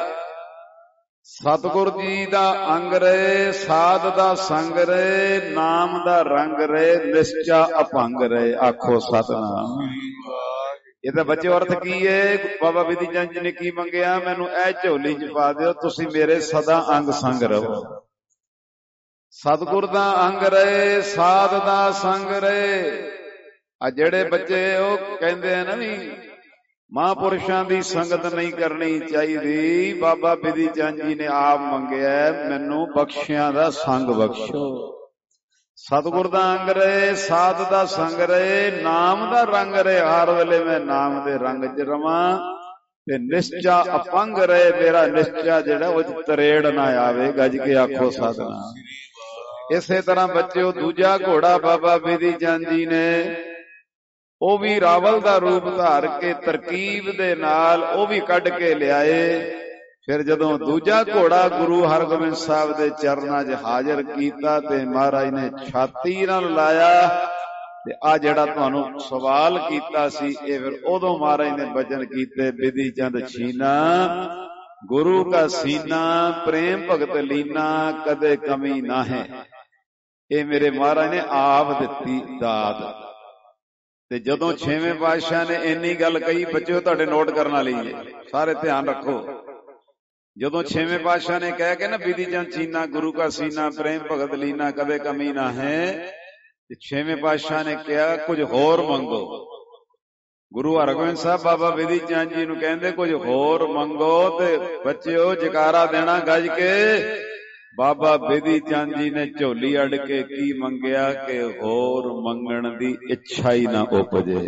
ਸਤਿਗੁਰ ਜੀ ਦਾ ਅੰਗ ਰਹੇ, ਸਾਧ ਦਾ ਸੰਗ ਰਹੇ, ਨਾਮ ਦਾ ਰੰਗ ਰਹੇ, ਨਿਸ਼ਚਾ ਅਭੰਗ ਰਹੇ। ਆਖੋ ਸਤਿਨਾਮ। ਇਹਦਾ ਬੱਚਿਓ ਅਰਥ ਕੀ ਹੈ? ਬਾਬਾ ਬਿਧੀ ਚੰਦ ਜੀ ਨੇ ਕੀ ਮੰਗਿਆ? ਮੈਨੂੰ ਇਹ ਝੋਲੀ 'ਚ ਪਾ ਦਿਓ, ਤੁਸੀਂ ਮੇਰੇ ਸਦਾ ਅੰਗ ਸੰਗ ਰਹੋ। ਸਤਿਗੁਰ ਦਾ ਅੰਗ ਰਹੇ, ਸਾਧ ਦਾ ਸੰਗ ਰਹੇ। ਆ ਜਿਹੜੇ ਬੱਚੇ ਉਹ ਕਹਿੰਦੇ ਆ ਨਾ ਵੀ ਮਹਾਂਪੁਰਸ਼ਾਂ ਦੀ ਸੰਗਤ ਨਹੀਂ ਕਰਨੀ ਚਾਹੀਦੀ, ਬਾਬਾ ਬਿਧੀ ਚੰਦ ਜੀ ਨੇ ਆਪ ਮੰਗਿਆ ਮੈਨੂੰ ਬਖਸ਼ਿਆਂ ਦਾ ਸੰਗ ਬਖਸ਼ੋ। ਸਤਿਗੁਰ ਦਾ ਅੰਗ ਰਹੇ, ਸਾਧ ਦਾ ਸੰਗ ਰਹੇ, ਨਾਮ ਦਾ ਰੰਗ ਰਹੇ। ਹਰ ਵੇਲੇ ਮੈਂ ਨਾਮ ਦੇ ਰੰਗ 'ਚ ਰਵਾਂ। ਤੇ ਨਿਸ਼ਚਾ ਅਪੰਗ ਰਹੇ, ਮੇਰਾ ਨਿਸ਼ਚਾ ਜਿਹੜਾ ਉਹ 'ਚ ਤਰੇੜ ਨਾ ਆਵੇ। ਗੱਜ ਕੇ ਆਖੋ ਸਤਿਨਾਮ। ਇਸੇ ਤਰ੍ਹਾਂ ਬੱਚਿਓ ਦੂਜਾ ਘੋੜਾ ਬਾਬਾ ਬਿਧੀ ਚੰਦ ਜੀ ਨੇ ਉਹ ਵੀ ਰਾਵਲ ਦਾ ਰੂਪ ਧਾਰ ਕੇ ਤਰਕੀਬ ਦੇ ਨਾਲ ਉਹ ਵੀ ਕੱਢ ਕੇ ਲਿਆਏ। ਫਿਰ ਜਦੋਂ ਦੂਜਾ ਘੋੜਾ ਗੁਰੂ ਹਰਗੋਬਿੰਦ ਸਾਹਿਬ ਦੇ ਚਰਨਾਂ 'ਚ ਹਾਜ਼ਰ ਕੀਤਾ ਤੇ ਮਹਾਰਾਜ ਨੇ ਛਾਤੀ ਨਾਲ ਲਾਇਆ। ਤੇ ਆ ਜਿਹੜਾ ਤੁਹਾਨੂੰ ਸਵਾਲ ਕੀਤਾ ਸੀ, ਇਹ ਫਿਰ ਉਦੋਂ ਮਹਾਰਾਜ ਨੇ ਬਚਨ ਕੀਤੇ। ਬਿਧੀ ਚੰਦ ਛੀਨਾ ਗੁਰੂ ਕਾ ਸੀਨਾ, ਪ੍ਰੇਮ ਭਗਤ ਲੀਨਾ, ਕਦੇ ਕਮੀ ਨਾ ਹੈ। ਇਹ ਮੇਰੇ ਮਹਾਰਾਜ ਨੇ ਆਪ ਦਿੱਤੀ ਦਾਤ। ਤੇ ਜਦੋਂ 6ਵੇਂ ਪਾਤਸ਼ਾਹ ਨੇ ਇੰਨੀ ਗੱਲ ਕਹੀ, ਬੱਚਿਓ ਤੁਹਾਡੇ ਨੋਟ ਕਰਨ ਵਾਲੀ ਹੈ, ਸਾਰੇ ਧਿਆਨ ਰੱਖੋ। ਜਦੋਂ 6ਵੇਂ ਪਾਤਸ਼ਾਹ ਨੇ ਕਹਿ ਕੇ ਨਾ ਬਿਧੀ ਚੰਦ ਛੀਨਾ ਗੁਰੂ ਕਾ ਸੀਨਾ, ਪ੍ਰੇਮ ਭਗਤ ਲੀਨਾ, ਕਦੇ ਕਮੀ ਨਾ ਹੈ, ਤੇ 6ਵੇਂ ਪਾਤਸ਼ਾਹ ਨੇ ਕਿਹਾ ਕੁਝ ਹੋਰ ਮੰਗੋ। ਗੁਰੂ ਹਰਗੋਬਿੰਦ ਸਾਹਿਬ ਬਾਬਾ ਬਿਧੀ ਚੰਦ ਜੀ ਨੂੰ ਕਹਿੰਦੇ ਕੁਝ ਹੋਰ ਮੰਗੋ। ਤੇ ਬੱਚਿਓ ਜਕਾਰਾ ਦੇਣਾ ਗੱਜ ਕੇ। ਬਾਬਾ ਬਿਧੀ ਚੰਦ ਜੀ ਨੇ ਝੋਲੀ ਅੜ ਕੇ ਕੀ ਮੰਗਿਆ ਕਿ ਹੋਰ ਮੰਗਣ ਦੀ ਇੱਛਾ ਹੀ ਨਾ ਉਪਜੇ।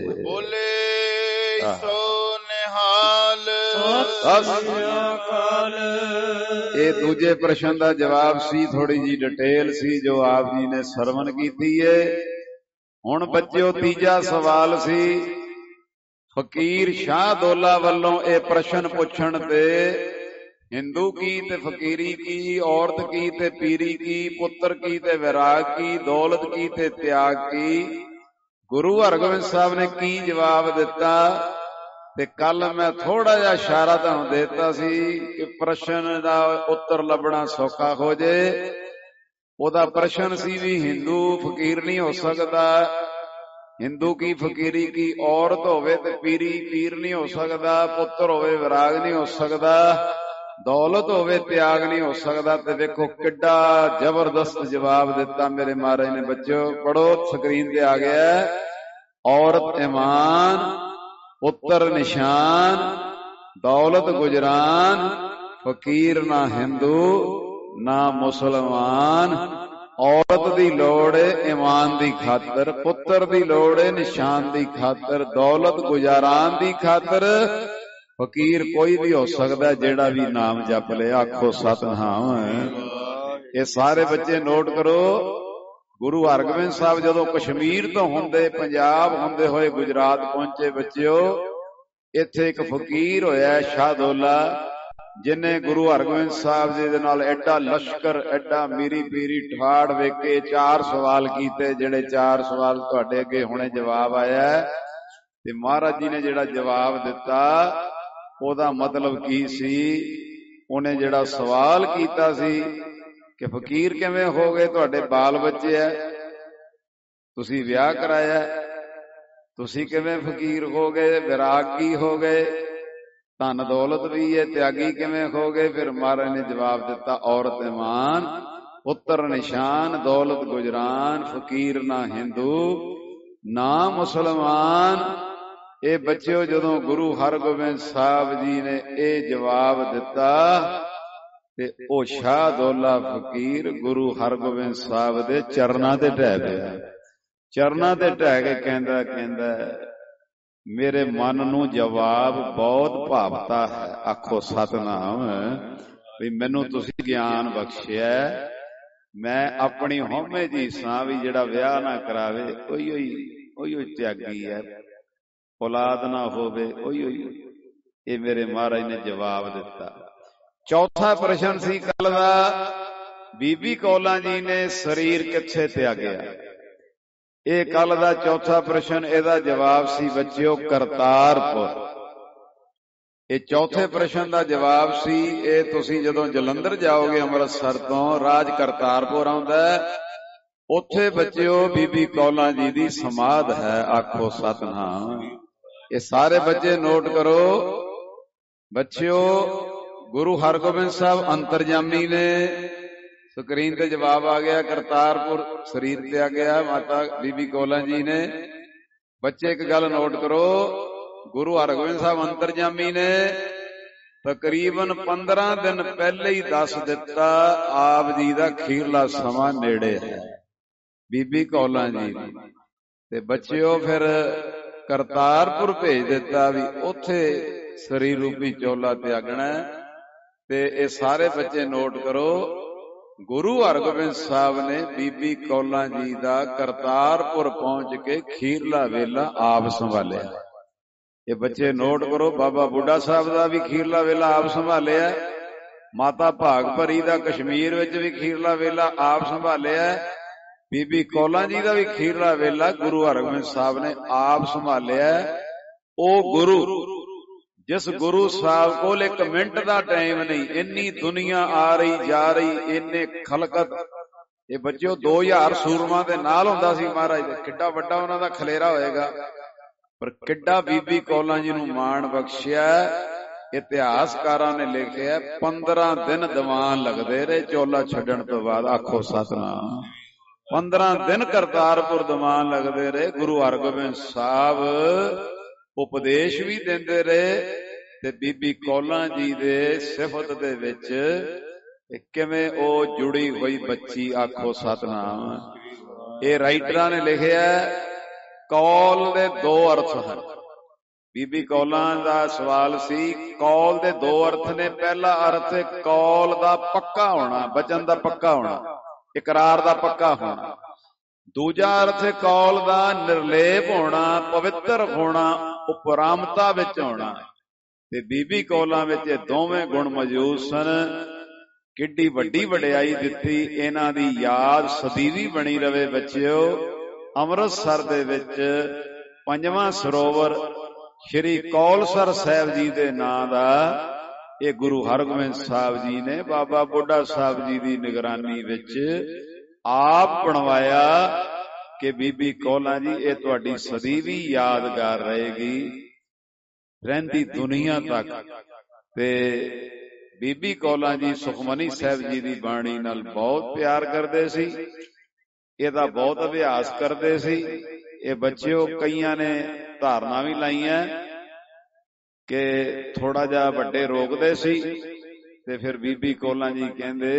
ਬੋਲੇ ਸੋ ਨਿਹਾਲ ਸਤਿ ਅਕਾਲ। ਇਹ ਦੂਜੇ ਪ੍ਰਸ਼ਨ ਦਾ ਜਵਾਬ ਸੀ, ਥੋੜੀ ਜੀ ਡਿਟੇਲ ਸੀ ਜੋ ਆਪ ਜੀ ਨੇ ਸਰਵਣ ਕੀਤੀ ਏ। ਹੁਣ ਬੱਚਿਓ ਤੀਜਾ ਸਵਾਲ ਸੀ ਫਕੀਰ ਸ਼ਾਹ ਦੌਲਾ ਵੱਲੋਂ। ਇਹ ਪ੍ਰਸ਼ਨ ਪੁੱਛਣ ਤੇ ਹਿੰਦੂ ਕੀ ਤੇ ਫਕੀਰੀ ਕੀ, ਔਰਤ ਕੀ ਤੇ ਪੀਰੀ ਕੀ, ਪੁੱਤਰ ਕੀ ਤੇ ਵਿਰਾਗ ਕੀ, ਦੌਲਤ ਕੀ ਤੇ ਤਿਆਗ ਕੀ, ਗੁਰੂ ਹਰਗੋਬਿੰਦ ਸਾਹਿਬ ਨੇ ਕੀ ਜਵਾਬ ਦਿੱਤਾ। ਤੇ ਕੱਲ ਮੈਂ ਥੋੜਾ ਜਿਹਾ ਇਸ਼ਾਰਾ ਤੁਹਾਨੂੰ ਦਿੱਤਾ ਸੀ ਕਿ ਪ੍ਰਸ਼ਨ ਦਾ ਉੱਤਰ ਲੱਭਣਾ ਸੌਖਾ ਹੋ ਜੇ। ਉਹਦਾ ਪ੍ਰਸ਼ਨ ਸੀ ਵੀ ਹਿੰਦੂ ਫਕੀਰ ਨਹੀਂ ਹੋ ਸਕਦਾ, ਹਿੰਦੂ ਕੀ ਫਕੀਰੀ ਕੀ, ਔਰਤ ਹੋਵੇ ਤੇ ਪੀਰੀ ਪੀਰ ਨਹੀਂ ਹੋ ਸਕਦਾ, ਪੁੱਤਰ ਹੋਵੇ ਵਿਰਾਗ ਨਹੀਂ ਹੋ ਸਕਦਾ, ਦੌਲਤ ਹੋਵੇ ਤਿਆਗ ਨਹੀਂ ਹੋ ਸਕਦਾ। ਤੇ ਵੇਖੋ ਕਿੱਡਾ ਜ਼ਬਰਦਸਤ ਜਵਾਬ ਦਿੱਤਾ ਮੇਰੇ ਮਹਾਰਾਜ ਨੇ। ਬੱਚਿਓ ਪੜੋ, ਸਕਰੀਨ ਤੇ ਆ ਗਿਆ। ਔਰਤ ਇਮਾਨ, ਪੁੱਤਰ ਨਿਸ਼ਾਨ, ਦੌਲਤ ਗੁਜਰਾਨ, ਫਕੀਰ ਨਾ ਹਿੰਦੂ ਨਾ ਮੁਸਲਮਾਨ। ਔਰਤ ਦੀ ਲੋੜ ਏ ਇਮਾਨ ਦੀ ਖਾਤਰ, ਪੁੱਤਰ ਦੀ ਲੋੜ ਏ ਨਿਸ਼ਾਨ ਦੀ ਖਾਤਰ, ਦੌਲਤ ਗੁਜਾਰਾਨ ਦੀ ਖਾਤਰ, ਫਕੀਰ ਕੋਈ ਵੀ ਹੋ ਸਕਦਾ ਜਿਹੜਾ ਵੀ ਨਾਮ ਜਪ ਲੈ। ਆਖੋ ਸਤਿਨਾਮ। ਇਹ ਸਾਰੇ ਬੱਚੇ ਨੋਟ ਕਰੋ। ਗੁਰੂ ਹਰਗੋਬਿੰਦ ਸਾਹਿਬ ਜਦੋਂ ਕਸ਼ਮੀਰ ਤੋਂ ਹੁੰਦੇ ਪੰਜਾਬ ਹੁੰਦੇ ਹੋਏ ਗੁਜਰਾਤ ਪਹੁੰਚੇ ਬੱਚਿਓ, ਇੱਥੇ ਇੱਕ ਫਕੀਰ ਹੋਇਆ ਸ਼ਾਹਦੌਲਾ, ਜਿਨੇ ਗੁਰੂ ਹਰਗੋਬਿੰਦ ਸਾਹਿਬ ਜੀ ਦੇ ਨਾਲ ਐਡਾ ਲਸ਼ਕਰ, ਐਡਾ ਮੀਰੀ ਪੀਰੀ ਠਾੜ ਵੇਖ ਕੇ 4 ਸਵਾਲ ਕੀਤੇ, ਜਿਹੜੇ 4 ਸਵਾਲ ਤੁਹਾਡੇ ਅੱਗੇ ਹੁਣੇ ਜਵਾਬ ਆਇਆ। ਤੇ ਮਹਾਰਾਜ ਜੀ ਨੇ ਜਿਹੜਾ ਜਵਾਬ ਦਿੱਤਾ ਉਹਦਾ ਮਤਲਬ ਕੀ ਸੀ ਉਹਨੇ ਜਿਹੜਾ ਸਵਾਲ ਕੀਤਾ ਸੀ ਕਿ ਫਕੀਰ ਕਿਵੇਂ ਹੋ ਗਏ, ਤੁਹਾਡੇ ਬਾਲ ਬੱਚੇ ਐ, ਤੁਸੀਂ ਵਿਆਹ ਕਰਾਇਆ, ਤੁਸੀਂ ਕਿਵੇਂ ਫਕੀਰ ਹੋ ਗਏ, ਵਿਰਾਗੀ ਹੋ ਗਏ, ਧਨ ਦੌਲਤ ਵੀ ਹੈ, ਤਿਆਗੀ ਕਿਵੇਂ ਹੋ ਗਏ? ਫਿਰ ਮਹਾਰਾਜ ਨੇ ਜਵਾਬ ਦਿੱਤਾ, ਔਰਤ ਇਮਾਨ, ਪੁੱਤਰ ਨਿਸ਼ਾਨ, ਦੌਲਤ ਗੁਜਰਾਨ, ਫਕੀਰ ਨਾ ਹਿੰਦੂ ਨਾ ਮੁਸਲਮਾਨ। ਇਹ ਬੱਚਿਓ, ਜਦੋਂ ਗੁਰੂ ਹਰਗੋਬਿੰਦ ਸਾਹਿਬ ਜੀ ਨੇ ਇਹ ਜਵਾਬ ਦਿੱਤਾ ਤੇ ਉਹ ਸ਼ਾਹਦੌਲਾ ਫਕੀਰ ਗੁਰੂ ਹਰਗੋਬਿੰਦ ਸਾਹਿਬ ਦੇ ਚਰਨਾਂ ਤੇ ਢਹਿ ਪਿਆ। ਚਰਨਾਂ ਤੇ ਢਹਿ ਕੇ ਕਹਿੰਦਾ ਮੇਰੇ ਮਨ ਨੂੰ ਜਵਾਬ ਬਹੁਤ ਭਾਵਤਾ ਹੈ। ਆਖੋ ਸਤਿਨਾਮ, ਵੀ ਮੈਨੂੰ ਤੁਸੀਂ ਗਿਆਨ ਬਖਸ਼ਿਆ, ਮੈਂ ਆਪਣੀ ਹਉਮੈ ਜੀ ਸਾਂ ਵੀ ਜਿਹੜਾ ਵਿਆਹ ਨਾ ਕਰਾਵੇ ਉਹੀ ਤਿਆਗੀ ਹੈ, ਔਲਾਦ ਨਾ ਹੋਵੇ ਉਹੀ। ਇਹ ਮੇਰੇ ਮਹਾਰਾਜ ਨੇ ਜਵਾਬ ਦਿੱਤਾ। ਚੌਥਾ ਪ੍ਰਸ਼ਨ ਸੀ ਕੱਲ ਦਾ, ਬੀਬੀ ਕੌਲਾਂ ਜੀ ਨੇ ਸਰੀਰ ਕਿੱਥੇ ਤਿਆਗਿਆ? ਇਹ ਕੱਲ ਦਾ ਚੌਥਾ ਪ੍ਰਸ਼ਨ, ਇਹਦਾ ਜਵਾਬ ਸੀ ਬੱਚਿਓ ਕਰਤਾਰਪੁਰ। ਇਹ ਚੌਥੇ ਪ੍ਰਸ਼ਨ ਦਾ ਜਵਾਬ ਸੀ। ਇਹ ਤੁਸੀਂ ਜਦੋਂ ਜਲੰਧਰ ਜਾਓਗੇ ਅੰਮ੍ਰਿਤਸਰ ਤੋਂ, ਰਾਜ ਕਰਤਾਰਪੁਰ ਆਉਂਦਾ, ਉੱਥੇ ਬੱਚਿਓ ਬੀਬੀ ਕੌਲਾਂ ਜੀ ਦੀ ਸਮਾਧ ਹੈ। ਆਖੋ ਸਤਿਨਾਮ। ਇਹ ਸਾਰੇ ਬੱਚੇ ਨੋਟ ਕਰੋ ਬੱਚਿਓ, ਗੁਰੂ ਹਰਗੋਬਿੰਦ ਸਾਹਿਬ ਅੰਤਰਜਾਮੀ ਨੇ। ਸਕਰੀਨ ਤੇ ਜਵਾਬ ਆ ਗਿਆ, ਕਰਤਾਰਪੁਰ ਸਰੀਰ ਤਿਆਗਿਆ ਮਾਤਾ ਬੀਬੀ ਕੌਲਾਂ ਜੀ ਨੇ। ਬੱਚੇ ਇੱਕ ਗੱਲ ਨੋਟ ਕਰੋ, ਗੁਰੂ ਹਰਗੋਬਿੰਦ ਸਾਹਿਬ ਅੰਤਰਜਾਮੀ ਨੇ ਤਕਰੀਬਨ 15 ਦਿਨ ਪਹਿਲੇ ਹੀ ਦੱਸ ਦਿੱਤਾ ਆਪ ਜੀ ਦਾ ਅਖੀਰਲਾ ਸਮਾਂ ਨੇੜੇ ਹੈ, ਬੀਬੀ ਕੌਲਾਂ ਜੀ। ਤੇ ਬੱਚਿਓ ਫਿਰ ਕਰਤਾਰਪੁਰ ਭੇਜ ਦਿੱਤਾ ਵੀ ਉੱਥੇ ਸਰੀਰ ਰੂਪੀ ਚੋਲਾ ਤਿਆਗਣਾ। ਤੇ ਇਹ ਸਾਰੇ ਬੱਚੇ ਨੋਟ ਕਰੋ, ਗੁਰੂ ਹਰਗੋਬਿੰਦ ਸਾਹਿਬ ਨੇ ਬੀਬੀ ਕੌਲਾਂ ਜੀ ਦਾ ਕਰਤਾਰਪੁਰ ਪਹੁੰਚ ਕੇ ਖੀਰਲਾ ਵੇਲਾ ਆਪ ਸੰਭਾਲਿਆ। ਇਹ ਬੱਚੇ ਨੋਟ ਕਰੋ, ਬਾਬਾ ਬੁੱਢਾ ਸਾਹਿਬ ਦਾ ਵੀ ਖੀਰਲਾ ਵੇਲਾ ਆਪ ਸੰਭਾਲਿਆ, ਮਾਤਾ ਭਾਗ ਭਰੀ ਦਾ ਕਸ਼ਮੀਰ ਵਿੱਚ ਵੀ ਖੀਰਲਾ ਵੇਲਾ ਆਪ ਸੰਭਾਲਿਆ, ਬੀਬੀ ਕੌਲਾਂ ਜੀ ਦਾ ਵੀ ਖੀਰਲਾ ਵੇਲਾ ਗੁਰੂ ਹਰਗੋਬਿੰਦ ਸਾਹਿਬ ਨੇ ਆਪ ਸੰਭਾਲਿਆ। ਉਹ ਗੁਰੂ, ਜਿਸ ਗੁਰੂ ਸਾਹਿਬ ਕੋਲ ਇੱਕ ਮਿੰਟ ਦਾ ਟਾਈਮ ਨਹੀਂ, ਇੰਨੀ ਦੁਨੀਆ ਆ ਰਹੀ ਜਾ ਰਹੀ, ਇੰਨੇ ਖਲਕਤ। ਇਹ ਬੱਚਿਓ 2000 ਸੂਰਮਾਂ ਦੇ ਨਾਲ ਹੁੰਦਾ ਸੀ ਮਹਾਰਾਜ ਦੇ, ਕਿੱਡਾ ਵੱਡਾ ਉਹਨਾਂ ਦਾ ਖਲੇਰਾ ਹੋਏਗਾ, ਪਰ ਕਿੱਡਾ ਬੀਬੀ ਕੌਲਾਂ ਜੀ ਨੂੰ ਮਾਣ ਬਖਸ਼ਿਆ। ਇਤਿਹਾਸਕਾਰਾਂ ਨੇ ਲਿਖਿਆ 15 ਦਿਨ ਦੀਵਾਨ ਲੱਗਦੇ ਰਹੇ ਚੋਲਾ ਛੱਡਣ ਤੋਂ ਬਾਅਦ। ਆਖੋ ਸਤਿਨਾਮ। 15 ਦਿਨ ਕਰਤਾਰਪੁਰ ਦੀਵਾਨ ਲੱਗਦੇ ਰਹੇ। ਗੁਰੂ ਹਰਗੋਬਿੰਦ ਸਾਹਿਬ ਉਪਦੇਸ਼ ਵੀ ਦਿੰਦੇ ਰਹੇ ਤੇ ਬੀਬੀ ਕੌਲਾਂ ਜੀ ਦੇ ਸਿਫਤ ਦੇ ਵਿੱਚ ਕਿਵੇਂ ਉਹ ਜੁੜੀ ਹੋਈ ਬੱਚੀ। ਆਖੋ ਸਤਿਨਾਮ। ਇਹ ਰਾਈਟਰਾਂ ਨੇ ਲਿਖਿਆ ਕੌਲ ਦੇ 2 ਅਰਥ ਹਨ। ਬੀਬੀ ਕੌਲਾਂ ਦਾ ਸਵਾਲ ਸੀ, ਕੌਲ ਦੇ 2 ਅਰਥ ਨੇ। ਪਹਿਲਾ ਅਰਥ ਕੌਲ ਦਾ ਪੱਕਾ ਹੋਣਾ, ਬਚਨ ਦਾ ਪੱਕਾ ਹੋਣਾ, ਇਕਰਾਰ ਦਾ ਪੱਕਾ ਹੋਣਾ। ਦੂਜਾ ਅਰਥ ਕੌਲ ਦਾ ਨਿਰਲੇਪ ਹੋਣਾ, ਪਵਿੱਤਰ ਹੋਣਾ, ਉਪਰਾਮਤਾ ਵਿੱਚ ਹੋਣਾ। ਤੇ ਬੀਬੀ ਕੌਲਾਂ ਵਿੱਚ ਇਹ ਦੋਵੇਂ ਗੁਣ ਮੌਜੂਦ ਸਨ। ਕਿੱਡੀ ਵੱਡੀ ਵਡਿਆਈ ਦਿੱਤੀ, ਇਹਨਾਂ ਦੀ ਯਾਦ ਸਦੀਵੀ ਬਣੀ ਰਵੇ ਬੱਚਿਓ। ਅੰਮ੍ਰਿਤਸਰ ਦੇ ਵਿੱਚ 5ਵਾਂ ਸਰੋਵਰ ਸ਼੍ਰੀ ਕੌਲਸਰ ਸਾਹਿਬ ਜੀ ਦੇ ਨਾਂ ਦਾ ਇਹ ਗੁਰੂ ਹਰਗੋਬਿੰਦ ਸਾਹਿਬ ਜੀ ਨੇ ਬਾਬਾ ਬੁੱਢਾ ਸਾਹਿਬ ਜੀ ਦੀ ਨਿਗਰਾਨੀ ਵਿੱਚ ਆਪ ਬਣਵਾਇਆ ਕਿ ਬੀਬੀ ਕੌਲਾਂ ਜੀ ਇਹ ਤੁਹਾਡੀ ਸਦੀਵੀ ਯਾਦਗਾਰ ਰਹੇਗੀ ਰਹਿੰਦੀ ਦੁਨੀਆ ਤੱਕ। ਤੇ ਬੀਬੀ ਕੌਲਾਂ ਜੀ ਸੁਖਮਨੀ ਸਾਹਿਬ ਜੀ ਦੀ ਬਾਣੀ ਨਾਲ ਬਹੁਤ ਪਿਆਰ ਕਰਦੇ ਸੀ, ਇਹਦਾ ਬਹੁਤ ਅਭਿਆਸ ਕਰਦੇ ਸੀ। ਇਹ ਬੱਚਿਓ ਕਈਆਂ ਨੇ ਧਾਰਨਾ ਵੀ ਲਾਈਆਂ ਕਿ ਥੋੜਾ ਜਿਹਾ ਵੱਡੇ ਰੋਕਦੇ ਸੀ, ਤੇ ਫਿਰ ਬੀਬੀ ਕੌਲਾਂ ਜੀ ਕਹਿੰਦੇ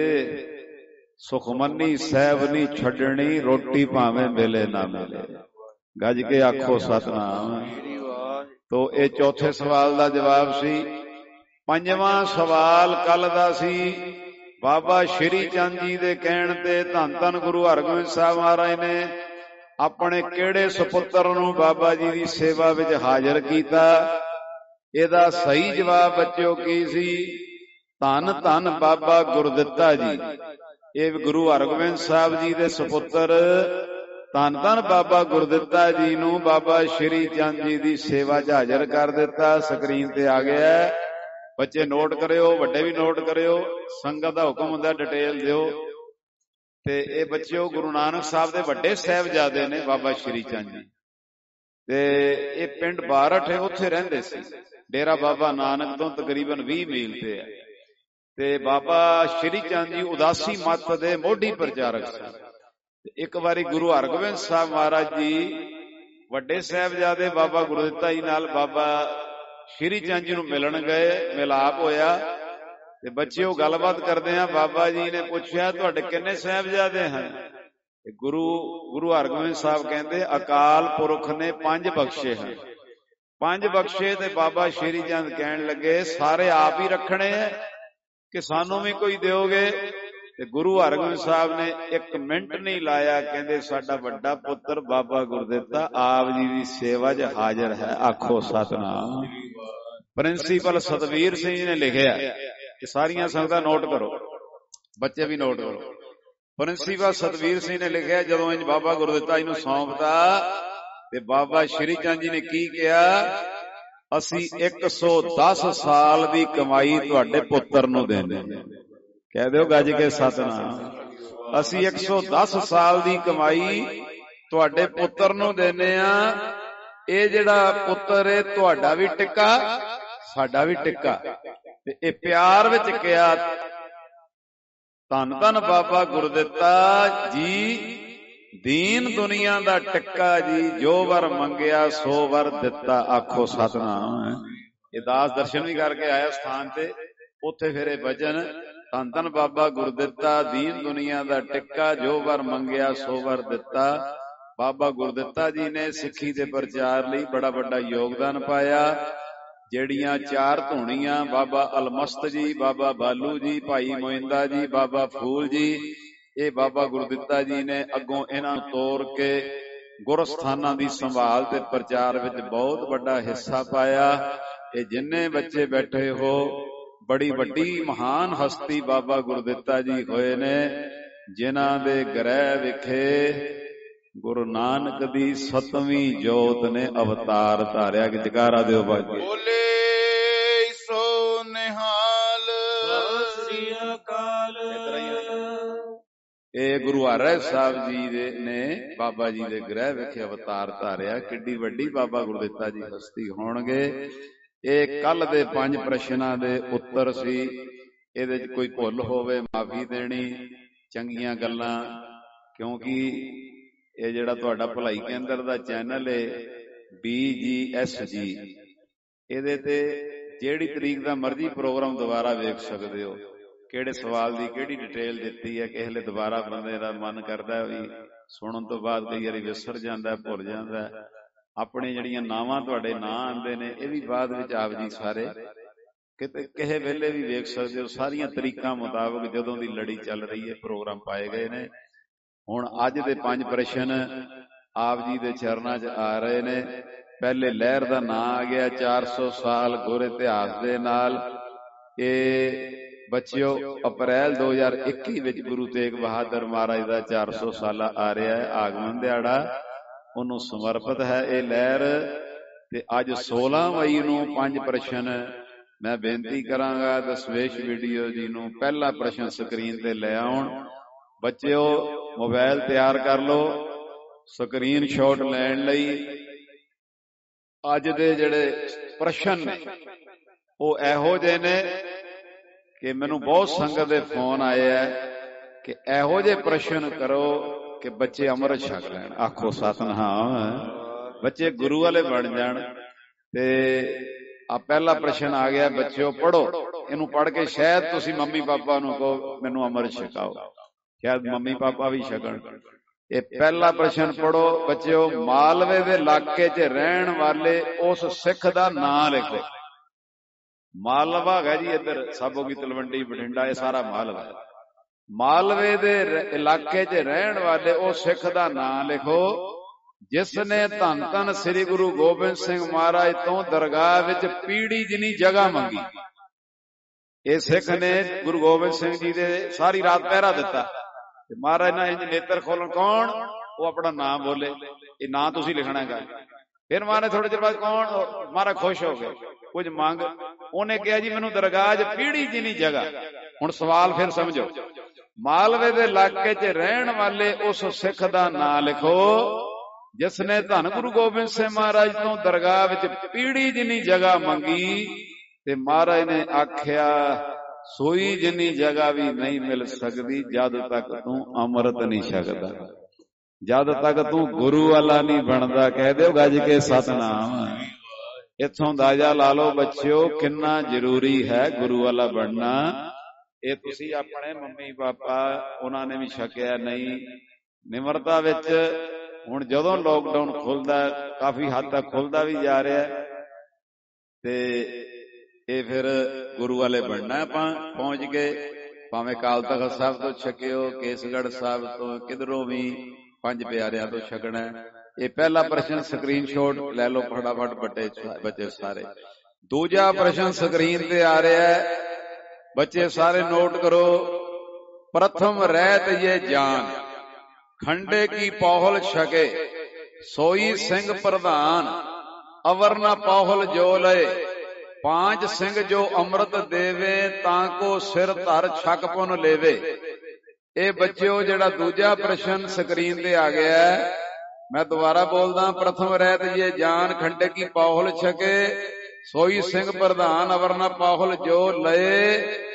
ਸੁਖਮਨੀ ਸਾਹਿਬ ਨਹੀਂ ਛੱਡਣੀ, ਰੋਟੀ ਭਾਵੇਂ ਮਿਲੇ ਨਾ ਮਿਲੇ। ਗੱਜ ਕੇ ਆਖੋ ਸਤਿਨਾਮ। ਤੋ ਇਹ ਚੌਥੇ ਸਵਾਲ ਦਾ ਜਵਾਬ ਸੀ। 5ਵਾਂ ਸਵਾਲ ਕੱਲ ਦਾ ਸੀ, ਬਾਬਾ ਸ਼੍ਰੀ ਚੰਦ ਜੀ ਦੇ ਕਹਿਣ ਤੇ ਧੰਨ ਧੰਨ ਗੁਰੂ ਹਰਗੋਬਿੰਦ ਸਾਹਿਬ ਮਹਾਰਾਜ ਨੇ ਆਪਣੇ ਕਿਹੜੇ ਸੁਪੁੱਤਰ ਨੂੰ ਬਾਬਾ ਜੀ ਦੀ ਸੇਵਾ ਵਿੱਚ ਹਾਜ਼ਰ ਕੀਤਾ? ਇਹਦਾ ਸਹੀ ਜਵਾਬ ਬੱਚਿਓ ਕੀ ਸੀ? ਧੰਨ ਧੰਨ ਬਾਬਾ ਗੁਰਦਿੱਤਾ ਜੀ। ਇਹ ਗੁਰੂ ਹਰਗੋਬਿੰਦ ਸਾਹਿਬ ਜੀ ਦੇ ਸੁਪੁੱਤਰ ਧੰਨ ਧੰਨ ਬਾਬਾ ਗੁਰਦਿੱਤਾ ਜੀ ਨੂੰ ਬਾਬਾ ਸ਼੍ਰੀ ਚੰਦ ਜੀ ਦੀ ਸੇਵਾ 'ਚ ਹਾਜ਼ਰ ਕਰ ਦਿੱਤਾ। ਸਕਰੀਨ ਤੇ ਆ ਗਿਆ ਬੱਚੇ ਨੋਟ ਕਰਿਓ, ਵੱਡੇ ਵੀ ਨੋਟ ਕਰਿਓ, ਸੰਗਤ ਦਾ ਹੁਕਮ ਹੁੰਦਾ ਡਿਟੇਲ ਦਿਓ। ਤੇ ਇਹ ਬੱਚਿਓ ਗੁਰੂ ਨਾਨਕ ਸਾਹਿਬ ਦੇ ਵੱਡੇ ਸਾਹਿਬਜ਼ਾਦੇ ਨੇ ਬਾਬਾ ਸ਼੍ਰੀ ਚੰਦ ਜੀ, ਤੇ ਇਹ ਪਿੰਡ ਬਾਰਠ ਹੈ, ਉੱਥੇ ਰਹਿੰਦੇ ਸੀ। ਡੇਰਾ ਬਾਬਾ ਨਾਨਕ ਤੋਂ ਤਕਰੀਬਨ 20 ਮੀਲ ਤੇ ਹੈ। ਤੇ ਬਾਬਾ ਸ਼੍ਰੀ ਚੰਦ ਜੀ ਉਦਾਸੀ ਮੱਤ ਦੇ ਮੋਢੀ ਪ੍ਰਚਾਰਕ ਸਨ। ਇੱਕ ਵਾਰੀ ਗੁਰੂ ਹਰਗੋਬਿੰਦ ਸਾਹਿਬ ਮਹਾਰਾਜ ਜੀ ਵੱਡੇ ਸਾਹਿਬਜ਼ਾਦੇ ਬਾਬਾ ਗੁਰਦਿੱਤਾ ਜੀ ਨਾਲ ਬਾਬਾ ਸ਼੍ਰੀ ਚੰਦ ਜੀ ਨੂੰ ਮਿਲਣ ਗਏ, ਮਿਲਾਪ ਹੋਇਆ। ਤੇ ਬੱਚਿਓ ਗੱਲਬਾਤ ਕਰਦੇ ਆ, ਬਾਬਾ ਜੀ ਨੇ ਪੁੱਛਿਆ ਤੁਹਾਡੇ ਕਿੰਨੇ ਸਾਹਿਬਜ਼ਾਦੇ ਹਨ? ਗੁਰੂ ਹਰਗੋਬਿੰਦ ਸਾਹਿਬ ਕਹਿੰਦੇ ਅਕਾਲ ਪੁਰਖ ਨੇ 5 ਬਖਸ਼ੇ ਹਨ। 5 ਬਖਸ਼ੇ। ਤੇ ਬਾਬਾ ਸ਼੍ਰੀ ਚੰਦ ਕਹਿਣ ਲੱਗੇ ਸਾਰੇ ਆਪ ਹੀ ਰੱਖਣੇ ਹੈ ਕਿ ਸਾਨੂੰ ਵੀ ਕੋਈ ਦਿਓਗੇ? ਤੇ ਗੁਰੂ ਹਰਗੋਬਿੰਦ ਸਾਹਿਬ ਨੇ 1 ਮਿੰਟ ਨਹੀਂ ਲਾਇਆ, ਕਹਿੰਦੇ ਸਾਡਾ ਵੱਡਾ ਪੁੱਤਰ ਬਾਬਾ ਗੁਰਦਿੱਤਾ ਆਪ ਜੀ ਦੀ ਸੇਵਾ 'ਚ ਹਾਜ਼ਰ ਹੈ, ਆਖੋ ਸਤਿਨਾਮ। ਪ੍ਰਿੰਸੀਪਲ ਸਤਵੀਰ ਸਿੰਘ ਜੀ ਨੇ ਲਿਖਿਆ, ਕਿ ਸਾਰੀਆਂ ਸੰਗਤਾਂ ਨੋਟ ਕਰੋ, ਬੱਚੇ ਵੀ ਨੋਟ ਕਰੋ। ਪ੍ਰਿੰਸੀਪਲ ਸਤਵੀਰ ਸਿੰਘ ਨੇ ਲਿਖਿਆ ਜਦੋਂ ਇੰਜ ਬਾਬਾ ਗੁਰਦਿੱਤਾ ਜੀ ਨੂੰ ਸੌਂਪਤਾ ਤੇ ਬਾਬਾ ਸ਼੍ਰੀ ਚੰਦ ਜੀ ਨੇ ਕੀ ਕਿਹਾ? ਅਸੀਂ 110 ਸਾਲ ਦੀ ਕਮਾਈ ਤੁਹਾਡੇ ਪੁੱਤਰ ਨੂੰ ਦੇਣੇ। ਕਹਿ ਦਿਓ ਗੱਜ ਕੇ ਸਤਿਨਾਮ। ਅਸੀਂ 110 ਸਾਲ ਦੀ ਕਮਾਈ ਤੁਹਾਡੇ ਪੁੱਤਰ ਨੂੰ ਦੇਣੇ ਆ। ਇਹ ਜਿਹੜਾ ਪੁੱਤਰ ਹੈ ਤੁਹਾਡਾ ਵੀ ਟਿੱਕਾ, ਸਾਡਾ ਵੀ ਟਿੱਕਾ। ਤੇ ਇਹ ਪਿਆਰ ਵਿੱਚ ਕਿਹਾ ਧੰਨ ਧੰਨ ਬਾਬਾ ਗੁਰਦਿੱਤਾ ਜੀ, ਦੀਨ ਦੁਨੀਆ ਦਾ ਟਿੱਕਾ ਜੀ, ਜੋ ਵਰ ਮੰਗਿਆ ਸੋ ਵਰ ਦਿੱਤਾ, ਆਖੋ ਸਤਿਨਾਮ। ਇਹ ਦਾਸ ਦਰਸ਼ਨ ਵੀ ਕਰਕੇ ਆਇਆ ਸਥਾਨ ਤੇ, ਉੱਥੇ ਫਿਰ ਇਹ ਵਚਨ ਧੰਨ ਧੰਨ ਬਾਬਾ ਗੁਰਦਿੱਤਾ, ਦੀਨ ਦੁਨੀਆ ਦਾ ਟਿੱਕਾ, ਜੋ ਵਰ ਮੰਗਿਆ ਸੋ ਵਰ ਦਿੱਤਾ। ਬਾਬਾ ਗੁਰਦਿੱਤਾ ਜੀ ਨੇ ਸਿੱਖੀ ਦੇ ਪ੍ਰਚਾਰ ਲਈ ਬੜਾ ਵੱਡਾ ਯੋਗਦਾਨ ਪਾਇਆ। ਜਿਹੜੀਆਂ 4 ਧੂਣੀਆਂ ਬਾਬਾ ਅਲਮਸਤ ਜੀ, ਬਾਬਾ ਬਾਲੂ ਜੀ, ਭਾਈ ਮੋਇੰਦਾ ਜੀ, ਬਾਬਾ ਫੂਲ ਜੀ, ਇਹ ਬਾਬਾ ਗੁਰਦਿੱਤਾ ਜੀ ਨੇ ਅੱਗੋਂ ਇਹਨਾਂ ਨੂੰ ਤੋੜ ਕੇ ਗੁਰਸਥਾਨਾਂ ਦੀ ਸੰਭਾਲ ਤੇ ਪ੍ਰਚਾਰ ਵਿੱਚ ਬਹੁਤ ਵੱਡਾ ਹਿੱਸਾ ਪਾਇਆ। ਇਹ ਜਿੰਨੇ ਬੱਚੇ ਬੈਠੇ ਹੋ, ਬੜੀ ਵੱਡੀ ਮਹਾਨ ਹਸਤੀ ਬਾਬਾ ਗੁਰਦਿੱਤਾ ਜੀ ਹੋਏ ਨੇ, ਜਿਨ੍ਹਾਂ ਦੇ ਗ੍ਰਹਿ ਵਿਖੇ ਗੁਰੂ ਨਾਨਕ ਦੀ 7ਵੀਂ ਜੋਤ ਨੇ ਅਵਤਾਰ ਧਾਰਿਆ। ਕਿ ਜਕਾਰਾ ਦਿਓ ਬਾਜੀ। ਬੋਲੇ ਸੋ ਨਿਹਾਲ ਸ੍ਰੀ ਅਕਾਲ। ਇਹ ਗੁਰੂ ਹਰਿ ਸਾਹਿਬ ਜੀ ਨੇ ਬਾਬਾ ਜੀ ਦੇ ਗ੍ਰਹਿ ਵਿਖੇ ਅਵਤਾਰ ਧਾਰਿਆ। ਕਿੱਡੀ ਵੱਡੀ ਬਾਬਾ ਗੁਰਦਿੱਤਾ ਜੀ ਹਸਤੀ ਹੋਣਗੇ। ਇਹ ਕੱਲ ਦੇ 5 ਪ੍ਰਸ਼ਨਾਂ ਦੇ ਉੱਤਰ ਸੀ। ਇਹਦੇ 'ਚ ਕੋਈ ਭੁੱਲ ਹੋਵੇ ਮਾਫੀ ਦੇਣੀ, ਚੰਗੀਆਂ ਗੱਲਾਂ, ਕਿਉਂਕਿ ਇਹ ਜਿਹੜਾ ਤੁਹਾਡਾ ਭਲਾਈ ਕੇਂਦਰ ਦਾ ਚੈਨਲ ਹੈ BGSG, ਇਹਦੇ ਤੇ ਜਿਹੜੀ ਤਰੀਕ ਦਾ ਮਰਜ਼ੀ ਪ੍ਰੋਗਰਾਮ ਦੁਬਾਰਾ ਵੇਖ ਸਕਦੇ ਹੋ। ਕਿਹੜੇ ਸਵਾਲ ਦੀ ਕਿਹੜੀ ਡਿਟੇਲ ਦਿੱਤੀ ਹੈ, ਕਿਸੇ ਵੇਲੇ ਦੁਬਾਰਾ ਬੰਦੇ ਦਾ ਮਨ ਕਰਦਾ ਵੀ ਸੁਣਨ ਤੋਂ ਬਾਅਦ ਕਈ ਵਾਰੀ ਵਿਸਰ ਜਾਂਦਾ, ਭੁੱਲ ਜਾਂਦਾ। ਆਪਣੇ ਜਿਹੜੀਆਂ ਨਾਵਾਂ ਤੁਹਾਡੇ ਨਾਂ ਆਉਂਦੇ ਨੇ, ਇਹ ਵੀ ਬਾਅਦ ਵਿੱਚ ਆਪ ਜੀ ਸਾਰੇ ਕਿਤੇ ਕਿਸੇ ਵੇਲੇ ਵੀ ਵੇਖ ਸਕਦੇ ਹੋ। ਸਾਰੀਆਂ ਤਰੀਕਾਂ ਮੁਤਾਬਕ ਜਦੋਂ ਦੀ ਲੜੀ ਚੱਲ ਰਹੀ ਹੈ ਪ੍ਰੋਗਰਾਮ ਪਾਏ ਗਏ ਨੇ। ਹੁਣ ਅੱਜ ਦੇ 5 ਪ੍ਰਸ਼ਨ ਆਪ ਜੀ ਦੇ ਚਰਨਾਂ 'ਚ ਆ ਰਹੇ ਨੇ। ਪਹਿਲੇ ਲਹਿਰ ਦਾ ਨਾਂ ਆ ਗਿਆ 400 ਸਾਲ ਗੁਰ ਇਤਿਹਾਸ ਦੇ ਨਾਲ। ਇਹ ਬੱਚਿਓ ਅਪ੍ਰੈਲ 2021 ਵਿੱਚ ਗੁਰੂ ਤੇਗ ਬਹਾਦਰ ਮਹਾਰਾਜ ਦਾ 400 ਸਾਲਾ ਆ ਰਿਹਾ ਹੈ ਆਗਮਨ ਦਿਹਾੜਾ, ਉਹਨੂੰ ਸਮਰਪਿਤ ਹੈ ਇਹ ਲਹਿਰ। ਤੇ ਅੱਜ 16 ਮਈ ਨੂੰ 5 ਪ੍ਰਸ਼ਨ ਮੈਂ ਬੇਨਤੀ ਕਰਾਂਗਾ ਦਸਵੇਸ਼ ਵੀਡੀਓ ਜੀ ਨੂੰ ਪਹਿਲਾ ਪ੍ਰਸ਼ਨ ਸਕਰੀਨ ਤੇ ਲੈ ਆਉਣ। ਬੱਚਿਓ ਮੋਬਾਈਲ ਤਿਆਰ ਕਰ ਲਓ ਸਕਰੀਨ ਸ਼ਾਟ ਲੈਣ ਲਈ। ਅੱਜ ਦੇ ਜਿਹੜੇ ਪ੍ਰਸ਼ਨ ਨੇ ਉਹ ਇਹੋ ਜਿਹੇ ਨੇ ਕਿ ਮੈਨੂੰ ਬਹੁਤ ਸੰਗਤ ਦੇ ਫੋਨ ਆਏ ਆ ਕਿ ਇਹੋ ਜਿਹੇ ਪ੍ਰਸ਼ਨ ਕਰੋ ਕਿ ਬੱਚੇ ਅੰਮ੍ਰਿਤ ਛਕ ਲੈਣ। ਆਖੋ ਸਤਿਨਾਮ। ਬੱਚੇ ਗੁਰੂ ਵਾਲੇ ਬਣ ਜਾਣ। ਤੇ ਆ ਪਹਿਲਾ ਪ੍ਰਸ਼ਨ ਆ ਗਿਆ ਬੱਚਿਓ, ਪੜੋ ਇਹਨੂੰ। ਪੜ੍ਹ ਕੇ ਸ਼ਾਇਦ ਤੁਸੀਂ ਮੰਮੀ ਪਾਪਾ ਨੂੰ ਕਹੋ ਮੈਨੂੰ ਅੰਮ੍ਰਿਤ ਛਕਾਓ, ਸ਼ਾਇਦ ਮੰਮੀ ਪਾਪਾ ਵੀ ਛਕਣ। ਇਹ ਪਹਿਲਾ ਪ੍ਰਸ਼ਨ ਪੜੋ ਬੱਚਿਓ। ਮਾਲਵੇ ਦੇ ਇਲਾਕੇ 'ਚ ਰਹਿਣ ਵਾਲੇ ਉਸ ਸਿੱਖ ਦਾ ਨਾਂ ਲਿਖੋ। ਮਾਲਵਾ ਹੈਗਾ ਜੀ ਇੱਧਰ ਸਾਬੋਗੀ, ਤਲਵੰਡੀ, ਬਠਿੰਡਾ, ਇਹ ਸਾਰਾ ਮਾਲਵਾ। ਮਾਲਵੇ ਦੇ ਇਲਾਕੇ 'ਚ ਰਹਿਣ ਵਾਲੇ ਉਹ ਸਿੱਖ ਦਾ ਨਾਂ ਲਿਖੋ ਜਿਸ ਨੇ ਧੰਨ ਧੰਨ ਸ੍ਰੀ ਗੁਰੂ ਗੋਬਿੰਦ ਸਿੰਘ ਮਹਾਰਾਜ ਤੋਂ ਦਰਗਾਹ ਵਿੱਚ ਪੀੜੀ ਜਿੰਨੀ ਜਗ੍ਹਾ ਮੰਗੀ। ਇਹ ਸਿੱਖ ਨੇ ਗੁਰੂ ਗੋਬਿੰਦ ਸਿੰਘ ਜੀ ਦੇ ਸਾਰੀ ਰਾਤ ਪਹਿਰਾ ਦਿੱਤਾ। ਮਹਾਰਾਜ ਨਾਲ ਇੰਜ ਨੇਤਰ ਖੋਲਣ। ਕੌਣ? ਉਹ ਆਪਣਾ ਨਾਮ ਬੋਲੇ, ਇਹ ਨਾਂ ਤੁਸੀਂ ਲਿਖਣਾ ਹੈਗਾ। ਫਿਰ ਮਹਾਰਾਜ ਥੋੜੇ ਚਿਰ ਬਾਅਦ ਕੌਣ? ਮਹਾਰਾਜ ਖੁਸ਼ ਹੋ ਗਏ। ਕੁਝ ਮੰਗ ਉਹਨੇ ਕਿਹਾ ਜੀ ਮੈਨੂੰ ਦਰਗਾਹ 'ਚ ਪੀੜੀ ਜਿੰਨੀ ਜਗ੍ਹਾ। ਹੁਣ ਸਵਾਲ ਫਿਰ ਸਮਝੋ, ਮਾਲਵੇ ਦੇ ਇਲਾਕੇ 'ਚ ਰਹਿਣ ਵਾਲੇ ਉਸ ਸਿੱਖ ਦਾ ਨਾਂ ਲਿਖੋ ਜਿਸ ਨੇ ਧੰਨ ਗੁਰੂ ਗੋਬਿੰਦ ਸਿੰਘ ਮਹਾਰਾਜ ਤੋਂ ਦਰਗਾਹ ਵਿੱਚ ਪੀੜੀ ਜਿੰਨੀ ਜਗ੍ਹਾ ਮੰਗੀ, ਤੇ ਮਹਾਰਾਜ ਨੇ ਆਖਿਆ ਸੋਈ ਜਿੰਨੀ ਜਗ੍ਹਾ ਵੀ ਨਹੀਂ ਮਿਲ ਸਕਦੀ ਜਦ ਤੱਕ ਤੂੰ ਅੰਮ੍ਰਿਤ ਨਹੀਂ ਛਕਦਾ, ਜਦ ਤੱਕ ਤੂੰ ਗੁਰੂ ਵਾਲਾ ਨਹੀਂ ਬਣਦਾ। ਕਹਿ ਦਿਓ ਗੱਜ ਕੇ ਸਤਨਾਮ। ਇੱਥੋਂ ਅੰਦਾਜ਼ਾ ਲਾ ਲਓ ਬੱਚਿਓ ਕਿੰਨਾ ਜ਼ਰੂਰੀ ਹੈ ਗੁਰੂ ਵਾਲਾ ਬਣਨਾ। ਇਹ ਤੁਸੀਂ ਆਪਣੇ ਮੰਮੀ ਪਾਪਾ ਉਹਨਾਂ ਨੇ ਵੀ ਛਕਿਆ ਨਹੀਂ। ਨਿਮਰਤਾ ਵਿੱਚ ਹੁਣ ਜਦੋਂ ਲੋਕਡਾਊਨ ਖੁੱਲਦਾ, ਕਾਫੀ ਹੱਦ ਤੱਕ ਖੁੱਲਦਾ ਵੀ ਜਾ ਰਿਹਾ, ਤੇ ਇਹ ਫਿਰ ਗੁਰੂ ਵਾਲੇ ਬਣਨਾ। ਆਪਾਂ ਪਹੁੰਚ ਗਏ, ਭਾਵੇਂ ਅਕਾਲ ਤਖ਼ਤ ਸਾਹਿਬ ਤੋਂ ਛਕਿਓ, ਕੇਸਗੜ੍ਹ ਸਾਹਿਬ ਤੋਂ, ਕਿਧਰੋਂ ਵੀ ਪੰਜ ਪਿਆਰਿਆਂ ਤੋਂ ਛਕਣਾ। ਇਹ ਪਹਿਲਾ ਪ੍ਰਸ਼ਨ ਸਕਰੀਨਸ਼ਾਟ ਲੈ ਲਓ ਫਟਾਫਟ ਬੱਚੇ ਸਾਰੇ। ਦੂਜਾ ਪ੍ਰਸ਼ਨ ਸਕਰੀਨ ਤੇ ਆ ਰਿਹਾ ਹੈ, ਬੱਚੇ ਸਾਰੇ ਨੋਟ ਕਰੋ। ਪ੍ਰਥਮ ਰਹਿਤ ਇਹ ਜਾਨ ਖੰਡੇ ਕੀ ਪੌਹਲ ਛਕੇ, ਸੋਈ ਸਿੰਘ ਪ੍ਰਧਾਨ ਅਵਰ ਨਾ ਪੌਹਲ ਜੋ ਲਏ, ਪਾਂਚ ਸਿੰਘ ਜੋ ਅੰਮ੍ਰਿਤ ਦੇਵੇ ਤਾਂ ਕੋ ਸਿਰ ਧਰ ਛਕ ਪੁਨ ਲੇਵੇ। ਇਹ ਬੱਚਿਓ ਜਿਹੜਾ ਦੂਜਾ ਪ੍ਰਸ਼ਨ ਸਕਰੀਨ ਤੇ ਆ ਗਿਆ ਹੈ, ਮੈਂ ਦੁਬਾਰਾ ਬੋਲਦਾ। ਪ੍ਰਥਮ ਰਹਿਤ ਇਹ ਜਾਨ ਖੰਡੇ ਕੀ ਪੌਹਲ ਛਕੇ, ਸੋਈ ਸਿੰਘ ਪ੍ਰਧਾਨ ਅਵਰ ਨਾ ਪੌਹਲ ਜੋ ਲਏ,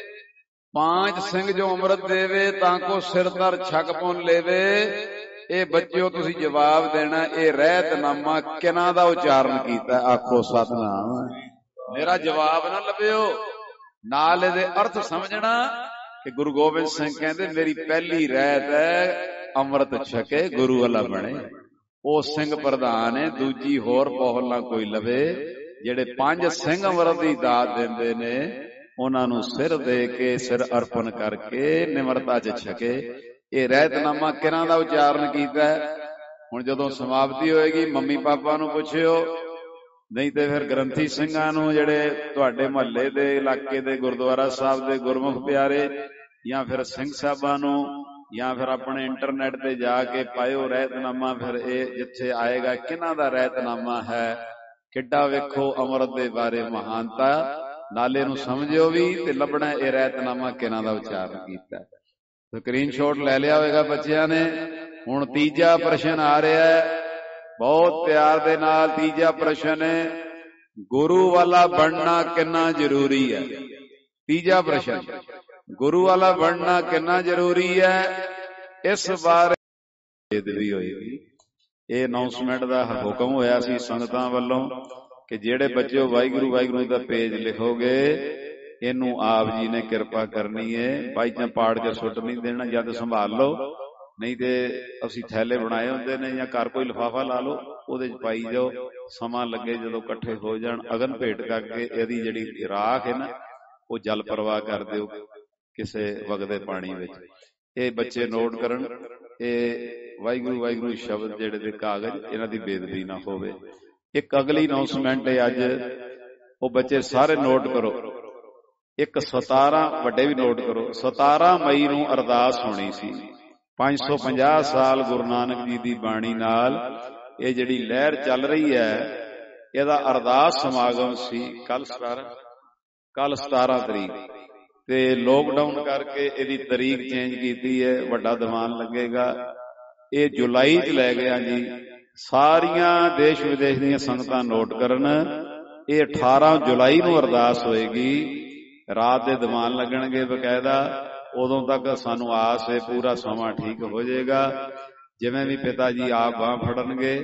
ਪਾਂਚ ਸਿੰਘ ਜੋ ਅੰਮ੍ਰਿਤ ਦੇਵੇ ਤਾਂ ਕੋ ਸਿਰ ਧਰ ਛਕ ਪੁਨ ਲੇਵੇ। ਇਹ ਬੱਚਿਓ ਤੁਸੀਂ ਜਵਾਬ ਦੇਣਾ, ਇਹ ਰਹਿਤਨਾਮਾ ਕਿਹਨਾਂ ਦਾ ਉਚਾਰਨ ਕੀਤਾ? ਆਖੋ ਸਤਨਾਮ। ਮੇਰਾ ਜਵਾਬ ਨਾ ਲੱਭਿਓ, ਨਾਲ ਇਹਦੇ ਅਰਥ ਸਮਝਣਾ ਕਿ ਗੁਰੂ ਗੋਬਿੰਦ ਸਿੰਘ ਕਹਿੰਦੇ ਮੇਰੀ ਪਹਿਲੀ ਰਹਿਤ ਹੈ ਅੰਮ੍ਰਿਤ ਛਕੇ ਗੁਰੂ ਵਾਲਾ ਬਣੇ। ਉਹ ਸਿੰਘ ਪ੍ਰਧਾਨ ਹੈ, ਦੂਜੀ ਹੋਰ ਪੌਹਲ ਨਾ ਕੋਈ ਲਵੇ। ਜਿਹੜੇ ਪੰਜ ਸਿੰਘ ਅੰਮ੍ਰਿਤ ਦੀ ਦਾਤ ਦਿੰਦੇ ਨੇ ਉਹਨਾਂ ਨੂੰ ਸਿਰ ਦੇ ਕੇ, ਸਿਰ ਅਰਪਣ ਕਰਕੇ ਨਿਮਰਤਾ 'ਚ ਛਕੇ। ਇਹ ਰਹਿਤਨਾਮਾ ਕਿਹਨਾਂ ਦਾ ਉਚਾਰਨ ਕੀਤਾ? ਹੁਣ ਜਦੋਂ ਸਮਾਪਤੀ ਹੋਏਗੀ ਮੰਮੀ ਪਾਪਾ ਨੂੰ ਪੁੱਛਿਓ, ਨਹੀਂ ਤੇ ਫਿਰ ਗ੍ਰੰਥੀ ਸਿੰਘਾਂ ਨੂੰ, ਜਿਹੜੇ ਤੁਹਾਡੇ ਮਹੱਲੇ ਦੇ ਇਲਾਕੇ ਦੇ ਗੁਰਦੁਆਰਾ ਸਾਹਿਬ ਦੇ ਗੁਰਮੁਖ ਪਿਆਰੇ, ਜਾਂ ਫਿਰ ਸਿੰਘ ਸਾਹਿਬਾਂ ਨੂੰ, ਜਾਂ ਫਿਰ ਆਪਣੇ ਇੰਟਰਨੈਟ ਤੇ ਜਾ ਕੇ ਪਾਇਓ ਰਹਿਤਨਾਮਾ। ਫਿਰ ਇਹ ਜਿੱਥੇ ਆਏਗਾ ਕਿਹਨਾਂ ਦਾ ਰਹਿਤਨਾਮਾ ਹੈ, ਕਿੱਡਾ ਵੇਖੋ ਅੰਮ੍ਰਿਤ ਦੇ ਬਾਰੇ ਮਹਾਨਤਾ, ਨਾਲੇ ਨੂੰ ਸਮਝਿਓ ਵੀ ਤੇ ਲੱਭਣਾ ਇਹ ਰਹਿਤਨਾਮਾ ਕਿਹਨਾਂ ਦਾ ਉਚਾਰਨ ਕੀਤਾ। ਸਕਰੀਨਸ਼ਾਟ ਲੈ ਲਿਆ ਹੋਵੇਗਾ ਬੱਚਿਆਂ ਨੇ। ਹੁਣ ਤੀਜਾ ਪ੍ਰਸ਼ਨ ਆ ਰਿਹਾ ਹੈ, ਬਹੁਤ ਪਿਆਰ ਦੇ ਨਾਲ। ਤੀਜਾ ਪ੍ਰਸ਼ਨ ਹੈ, ਗੁਰੂ ਵਾਲਾ ਬਣਨਾ ਕਿੰਨਾ ਜ਼ਰੂਰੀ ਹੈ? ਤੀਜਾ ਪ੍ਰਸ਼ਨ, ਗੁਰੂ ਵਾਲਾ ਬਣਨਾ ਕਿੰਨਾ ਜ਼ਰੂਰੀ ਹੈ? ਇਸ ਬਾਰੇ ਬੇਦਬੀ ਹੋਏਗੀ। ਇਹ ਅਨਾਉਂਸਮੈਂਟ ਦਾ ਹੁਕਮ ਹੋਇਆ ਸੀ ਸੰਗਤਾਂ ਵੱਲੋਂ ਕਿ ਜਿਹੜੇ ਬੱਚਿਓ ਵਾਹਿਗੁਰੂ ਵਾਹਿਗੁਰੂ ਦਾ ਪੇਜ ਲਿਖੋਗੇ, ਇਹਨੂੰ ਆਪ ਜੀ ਨੇ ਕਿਰਪਾ ਕਰਨੀ ਹੈ। ਬਾਈ ਜਾਂ ਪਾੜ ਕੇ ਸੁੱਟ ਨਹੀਂ ਦੇਣਾ, ਜਦ ਸੰਭਾਲ ਲਓ, ਨਹੀਂ ਤੇ ਅਸੀਂ ਥੈਲੇ ਬਣਾਏ ਹੁੰਦੇ ਨੇ, ਜਾਂ ਘਰ ਕੋਈ ਲਿਫਾਫਾ ਲਾ ਲਓ, ਉਹਦੇ 'ਚ ਪਾਈ ਜਾਓ। ਸਮਾਂ ਲੱਗੇ ਜਦੋਂ ਇਕੱਠੇ ਹੋ ਜਾਣ, ਅਗਨ ਭੇਟ ਕਰਕੇ ਇਹਦੀ ਜਿਹੜੀ ਰਾਖ ਹੈ ਨਾ, ਉਹ ਜਲ ਪ੍ਰਵਾਹ ਕਰ ਦਿਓ ਕਿਸੇ ਵਗਦੇ ਪਾਣੀ ਵਿੱਚ। ਇਹ ਬੱਚੇ ਨੋਟ ਕਰਨ, ਇਹ ਵਾਹਿਗੁਰੂ ਵਾਹਿਗੁਰੂ ਸ਼ਬਦ ਜਿਹੜੇ ਦੇ ਕਾਗਜ਼, ਇਹਨਾਂ ਦੀ ਬੇਦਬੀ ਨਾ ਹੋਵੇ। ਇੱਕ ਅਗਲੀ ਅਨਾਉਂਸਮੈਂਟ ਹੈ ਅੱਜ, ਉਹ ਬੱਚੇ ਸਾਰੇ ਨੋਟ ਕਰੋ। ਇੱਕ 17 ਵੱਡੇ ਵੀ ਨੋਟ ਕਰੋ, 17 ਮਈ ਨੂੰ ਅਰਦਾਸ ਹੋਣੀ ਸੀ। 550 ਸਾਲ ਗੁਰੂ ਨਾਨਕ ਜੀ ਦੀ ਬਾਣੀ ਨਾਲ ਇਹ ਜਿਹੜੀ ਲਹਿਰ ਚੱਲ ਰਹੀ ਹੈ, ਇਹਦਾ ਅਰਦਾਸ ਸਮਾਗਮ ਸੀ ਕੱਲ 17 ਤਰੀਕ, ਤੇ ਲੋਕਡਾਊਨ ਕਰਕੇ ਇਹਦੀ ਤਰੀਕ ਚੇਂਜ ਕੀਤੀ ਹੈ। ਵੱਡਾ ਦੀਵਾਨ ਲੱਗੇਗਾ, ਇਹ ਜੁਲਾਈ 'ਚ ਲੈ ਗਿਆ ਜੀ। ਸਾਰੀਆਂ ਦੇਸ਼ ਵਿਦੇਸ਼ ਦੀਆਂ ਸੰਗਤਾਂ ਨੋਟ ਕਰਨ, ਇਹ 18 ਜੁਲਾਈ ਨੂੰ ਅਰਦਾਸ ਹੋਏਗੀ। ਰਾਤ ਦੇ ਦੀਵਾਨ ਲੱਗਣਗੇ ਬਕਾਇਦਾ। ਉਦੋਂ ਤੱਕ ਸਾਨੂੰ ਆਸ ਹੈ ਪੂਰਾ ਸਮਾਂ ਠੀਕ ਹੋ ਜਾਏਗਾ। ਜਿਵੇਂ ਵੀ ਪਿਤਾ ਜੀ ਆਪ ਬਾਂਹ ਫੜਨਗੇ।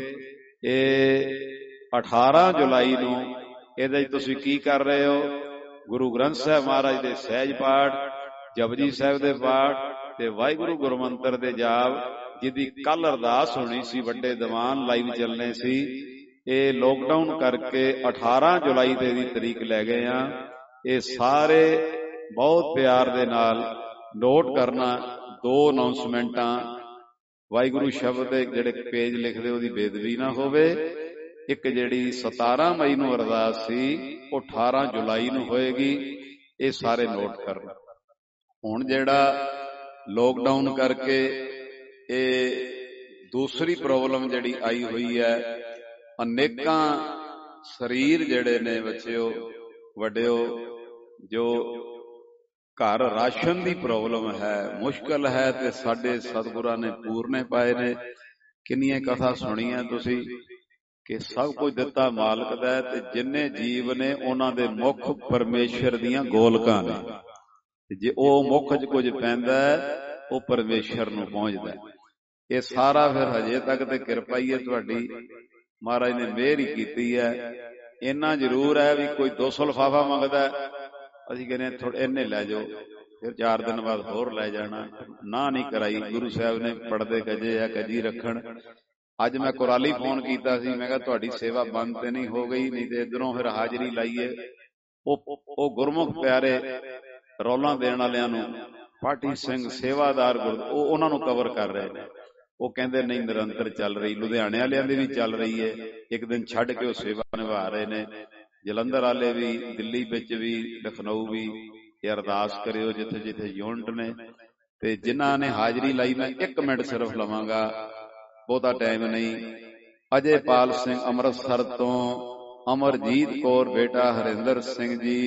ਇਹ 18 ਜੁਲਾਈ ਨੂੰ ਇਹਦੇ 'ਚ ਤੁਸੀਂ ਕੀ ਕਰ ਰਹੇ ਹੋ? ਗੁਰੂ ਗ੍ਰੰਥ ਸਾਹਿਬ ਮਹਾਰਾਜ ਦੇ ਸਹਿਜ ਪਾਠ, ਜਪਜੀ ਸਾਹਿਬ ਦੇ ਪਾਠ ਤੇ ਵਾਹਿਗੁਰੂ ਗੁਰਮੰਤਰ ਦੇ ਜਾਪ, ਜਿਹਦੀ ਕੱਲ ਅਰਦਾਸ ਹੋਣੀ ਸੀ। ਵੱਡੇ ਦੀਵਾਨ ਲਾਈਵ ਚੱਲਣੇ ਸੀ। ਇਹ ਲੋਕਡਾਊਨ ਕਰਕੇ 18 ਜੁਲਾਈ ਤੇ ਦੀ ਤਰੀਕ ਲੈ ਗਏ ਆ। ਇਹ ਸਾਰੇ ਬਹੁਤ ਪਿਆਰ ਦੇ ਨਾਲ ਨੋਟ ਕਰਨਾ। 2 ਅਨਾਉਂਸਮੈਂਟਾਂ, ਵਾਹਿਗੁਰੂ ਸ਼ਬਦ ਦੇ ਜਿਹੜੇ ਪੇਜ ਲਿਖਦੇ ਉਹਦੀ ਬੇਦਬੀ ਨਾ ਹੋਵੇ। ਇੱਕ ਜਿਹੜੀ 17 ਮਈ ਨੂੰ ਅਰਦਾਸ ਸੀ, ਉਹ 18 ਜੁਲਾਈ ਨੂੰ ਹੋਏਗੀ। ਇਹ ਸਾਰੇ ਨੋਟ ਕਰਨਾ। ਹੁਣ ਜਿਹੜਾ ਲੋਕਡਾਊਨ ਕਰਕੇ ਇਹ ਦੂਸਰੀ ਪ੍ਰੋਬਲਮ ਜਿਹੜੀ ਆਈ ਹੋਈ ਹੈ, ਅਨੇਕਾਂ ਸਰੀਰ ਜਿਹੜੇ ਨੇ ਬੱਚਿਓ ਵੱਡਿਓ, ਜੋ ਘਰ ਰਾਸ਼ਨ ਦੀ ਪ੍ਰੋਬਲਮ ਹੈ, ਮੁਸ਼ਕਲ ਹੈ, ਤੇ ਸਾਡੇ ਸਤਿਗੁਰਾਂ ਨੇ ਪੂਰਨੇ ਪਾਏ ਨੇ। ਕਿੰਨੀਆਂ ਕਥਾ ਸੁਣੀਆਂ ਤੁਸੀਂ ਕਿ ਸਭ ਕੁਝ ਦਿੱਤਾ ਮਾਲਕ ਦਾ, ਤੇ ਜਿੰਨੇ ਜੀਵ ਨੇ ਉਹਨਾਂ ਦੇ ਮੁੱਖ ਪਰਮੇਸ਼ਰ ਦੀਆਂ ਗੋਲਕਾਂ ਨੇ। ਜੇ ਉਹ ਮੁੱਖ 'ਚ ਕੁਝ ਪੈਂਦਾ ਉਹ ਪਰਮੇਸ਼ਰ ਨੂੰ ਪਹੁੰਚਦਾ। ਇਹ ਸਾਰਾ ਫਿਰ ਹਜੇ ਤੱਕ ਤੇ ਕਿਰਪਾ ਹੀ ਹੈ ਤੁਹਾਡੀ, ਮਹਾਰਾਜ ਨੇ ਮਿਹਰ ਹੀ ਕੀਤੀ ਹੈ। ਇੰਨਾ ਜ਼ਰੂਰ ਹੈ ਵੀ ਕੋਈ 200 ਲਿਫਾਫਾ ਮੰਗਦਾ, ਅਸੀਂ ਕਹਿੰਦੇ ਥੋੜੇ ਇੰਨੇ ਲੈ ਜਾਓ, ਫਿਰ 4 ਦਿਨ ਬਾਅਦ ਹੋਰ ਲੈ ਜਾਣਾ। ਨਾ ਨਹੀਂ ਕਰਾਈ, ਗੁਰੂ ਸਾਹਿਬ ਨੇ ਪੜਦੇ ਕਜੇ ਆ ਕਜੀ ਰੱਖਣ। ਅੱਜ ਮੈਂ ਕੁਰਾਲੀ ਫੋਨ ਕੀਤਾ ਸੀ, ਮੈਂ ਕਿਹਾ ਤੁਹਾਡੀ ਸੇਵਾ ਬੰਦ ਤੇ ਨਹੀਂ ਹੋ ਗਈ, ਨਹੀਂ ਤੇ ਇੱਧਰੋਂ ਫਿਰ ਹਾਜ਼ਰੀ ਲਾਈਏ। ਉਹ ਗੁਰਮੁਖ ਪਿਆਰੇ ਰੌਲਾਂ ਦੇਣ ਵਾਲਿਆਂ ਨੂੰ, ਪਾਠੀ ਸਿੰਘ ਸੇਵਾਦਾਰ ਉਹ ਉਹਨਾਂ ਨੂੰ ਕਵਰ ਕਰ ਰਹੇ ਨੇ। ਉਹ ਕਹਿੰਦੇ ਨਹੀਂ ਨਿਰੰਤਰ ਚੱਲ ਰਹੀ, ਲੁਧਿਆਣੇ ਵਾਲਿਆਂ ਦੀ ਵੀ ਚੱਲ ਰਹੀ ਹੈ, ਇੱਕ ਦਿਨ ਛੱਡ ਕੇ ਉਹ ਸੇਵਾ ਨਿਭਾ ਰਹੇ ਨੇ। ਜਲੰਧਰ ਵਾਲੇ ਵੀ, ਦਿੱਲੀ ਵਿੱਚ ਵੀ, ਲਖਨਊ ਵੀ। ਇਹ ਅਰਦਾਸ ਕਰਿਓ ਜਿੱਥੇ ਜਿੱਥੇ ਯੂਨਿਟ ਨੇ। ਤੇ ਜਿਨ੍ਹਾਂ ਨੇ ਹਾਜ਼ਰੀ ਲਾਈ, ਮੈਂ 1 ਮਿੰਟ ਸਿਰਫ ਲਵਾਂਗਾ, ਬਹੁਤਾ ਟਾਈਮ ਨਹੀਂ। ਅਜੇਪਾਲ ਸਿੰਘ ਅੰਮ੍ਰਿਤਸਰ ਤੋਂ, ਅਮਰਜੀਤ ਕੌਰ ਬੇਟਾ ਹਰਿੰਦਰ ਸਿੰਘ ਜੀ,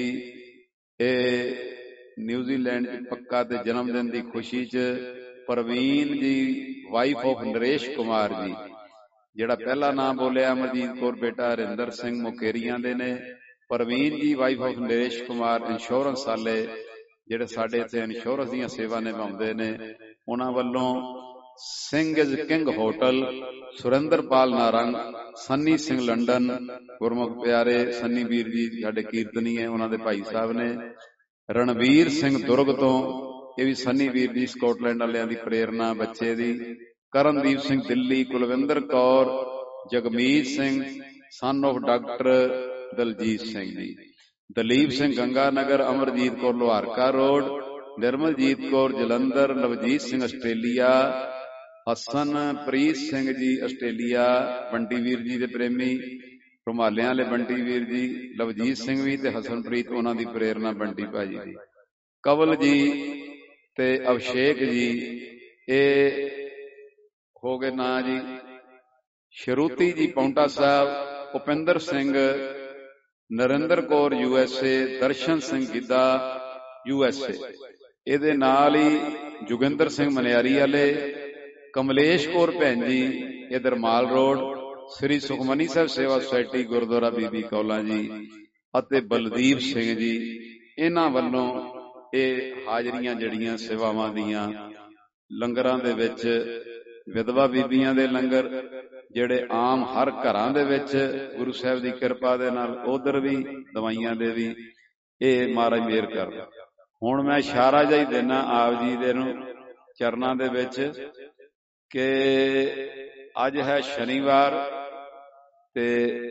ਇਹ ਨਿਊਜ਼ੀਲੈਂਡ 'ਚ ਪੱਕਾ ਤੇ ਜਨਮ ਦਿਨ ਦੀ ਖੁਸ਼ੀ 'ਚ। ਪ੍ਰਵੀਨ ਜੀ ਵਾਈਫ ਆਫ ਨਰੇਸ਼ ਕੁਮਾਰ ਜੀ, ਜਿਹੜਾ ਪਹਿਲਾ ਨਾਮ ਬੋਲਿਆ ਅਮਰਜੀਤ ਕੌਰ ਬੇਟਾ ਹਰਿੰਦਰ ਸਿੰਘ, ਮੁਕੇਰੀਆਂ ਦੇ ਨੇ। Parveen ji wife of Naresh Kumar insurance ਵਾਲੇ, ਜਿਹੜੇ ਸਾਡੇ ਇੱਥੇ ਇੰਸ਼ੋਰੈਂਸ ਦੀਆਂ ਸੇਵਾ ਨਿਭਾਉਂਦੇ ਨੇ। ਉਹਨਾਂ ਵੱਲੋਂ Singh is king hotel, Surinderpal Narang, Sunny Singh London, Gurmukh ਪਿਆਰੇ ਸੰਨੀ ਵੀਰ ਜੀ ਸਾਡੇ ਕੀਰਤਨੀ ਹੈ, ਉਹਨਾਂ ਦੇ ਭਾਈ ਸਾਹਿਬ ਨੇ। ਰਣਵੀਰ ਸਿੰਘ ਦੁਰਗ ਤੋਂ, ਇਹ ਵੀ ਸੰਨੀ ਵੀਰ ਜੀ ਸਕਾਟਲੈਂਡ ਵਾਲਿਆਂ ਦੀ ਪ੍ਰੇਰਨਾ ਬੱਚੇ ਦੀ। Karandeep Singh Delhi, Kulwinder Kaur, Jagmeet Singh son of doctor Daljeet Singh ji. Dalip Singh Ganga Nagar, Amarjeet Kaur Loharka road, Nirmaljeet Kaur Jalandhar, Navjeet Singh Australia, Hasanpreet Singh ji Australia, Bunty ਵੀਰ ਜੀ ਦੇ ਪ੍ਰੇਮੀ, ਰੁਮਾਲਿਆਂ ਵਾਲੇ ਬੰਟੀ ਵੀਰ ਜੀ, ਲਵਜੀਤ ਸਿੰਘ ਵੀ ਤੇ ਹਸਨਪ੍ਰੀਤ, ਉਹਨਾਂ ਦੀ ਪ੍ਰੇਰਨਾ ਬੰਟੀ ਭਾਜੀ ਦੀ। ਕਵਲ ਜੀ ਤੇ ਅਭਿਸ਼ੇਕ ਜੀ, ਇਹ ਹੋ ਗਏ ਨਾਂ ਜੀ। ਸ਼ਰੂਤੀ ਜੀ ਪੌਂਟਾ ਸਾਹਿਬ, ਭੁਪਿੰਦਰ ਸਿੰਘ, ਨਰਿੰਦਰ ਕੌਰ USA, ਦਰਸ਼ਨ ਸਿੰਘ ਗਿੱਧਾ USA। ਇਹਦੇ ਨਾਲ ਹੀ ਜੋਗਿੰਦਰ ਸਿੰਘ ਮਨਿਆਰੀ ਵਾਲੇ, ਕਮਲੇਸ਼ ਕੌਰ ਭੈਣ ਜੀ, ਇਹ ਦਰਮਾਲ ਰੋਡ, ਸ੍ਰੀ ਸੁਖਮਨੀ ਸਾਹਿਬ ਸੇਵਾ ਸੁਸਾਇਟੀ ਗੁਰਦੁਆਰਾ ਬੀਬੀ ਕੌਲਾਂ ਜੀ, ਅਤੇ ਬਲਦੀਪ ਸਿੰਘ ਜੀ। ਇਹਨਾਂ ਵੱਲੋਂ ਇਹ ਹਾਜ਼ਰੀਆਂ ਜਿਹੜੀਆਂ ਸੇਵਾਵਾਂ ਦੀਆਂ, ਲੰਗਰਾਂ ਦੇ ਵਿੱਚ ਵਿਧਵਾ ਬੀਬੀਆਂ ਦੇ ਲੰਗਰ, ਜਿਹੜੇ ਆਮ ਹਰ ਘਰਾਂ ਦੇ ਵਿੱਚ ਗੁਰੂ ਸਾਹਿਬ ਦੀ ਕਿਰਪਾ ਦੇ ਨਾਲ, ਉਧਰ ਵੀ ਦਵਾਈਆਂ ਦੇ ਵੀ, ਇਹ ਮਹਾਰਾਜ ਮਿਹਰ ਕਰ। ਹੁਣ ਮੈਂ ਇਸ਼ਾਰਾ ਜਿਹਾ ਹੀ ਦੇਣਾ ਆਪ ਜੀ ਦੇ ਨੂੰ ਚਰਨਾਂ ਦੇ ਵਿੱਚ ਕਿ ਅੱਜ ਹੈ ਸ਼ਨੀਵਾਰ ਤੇ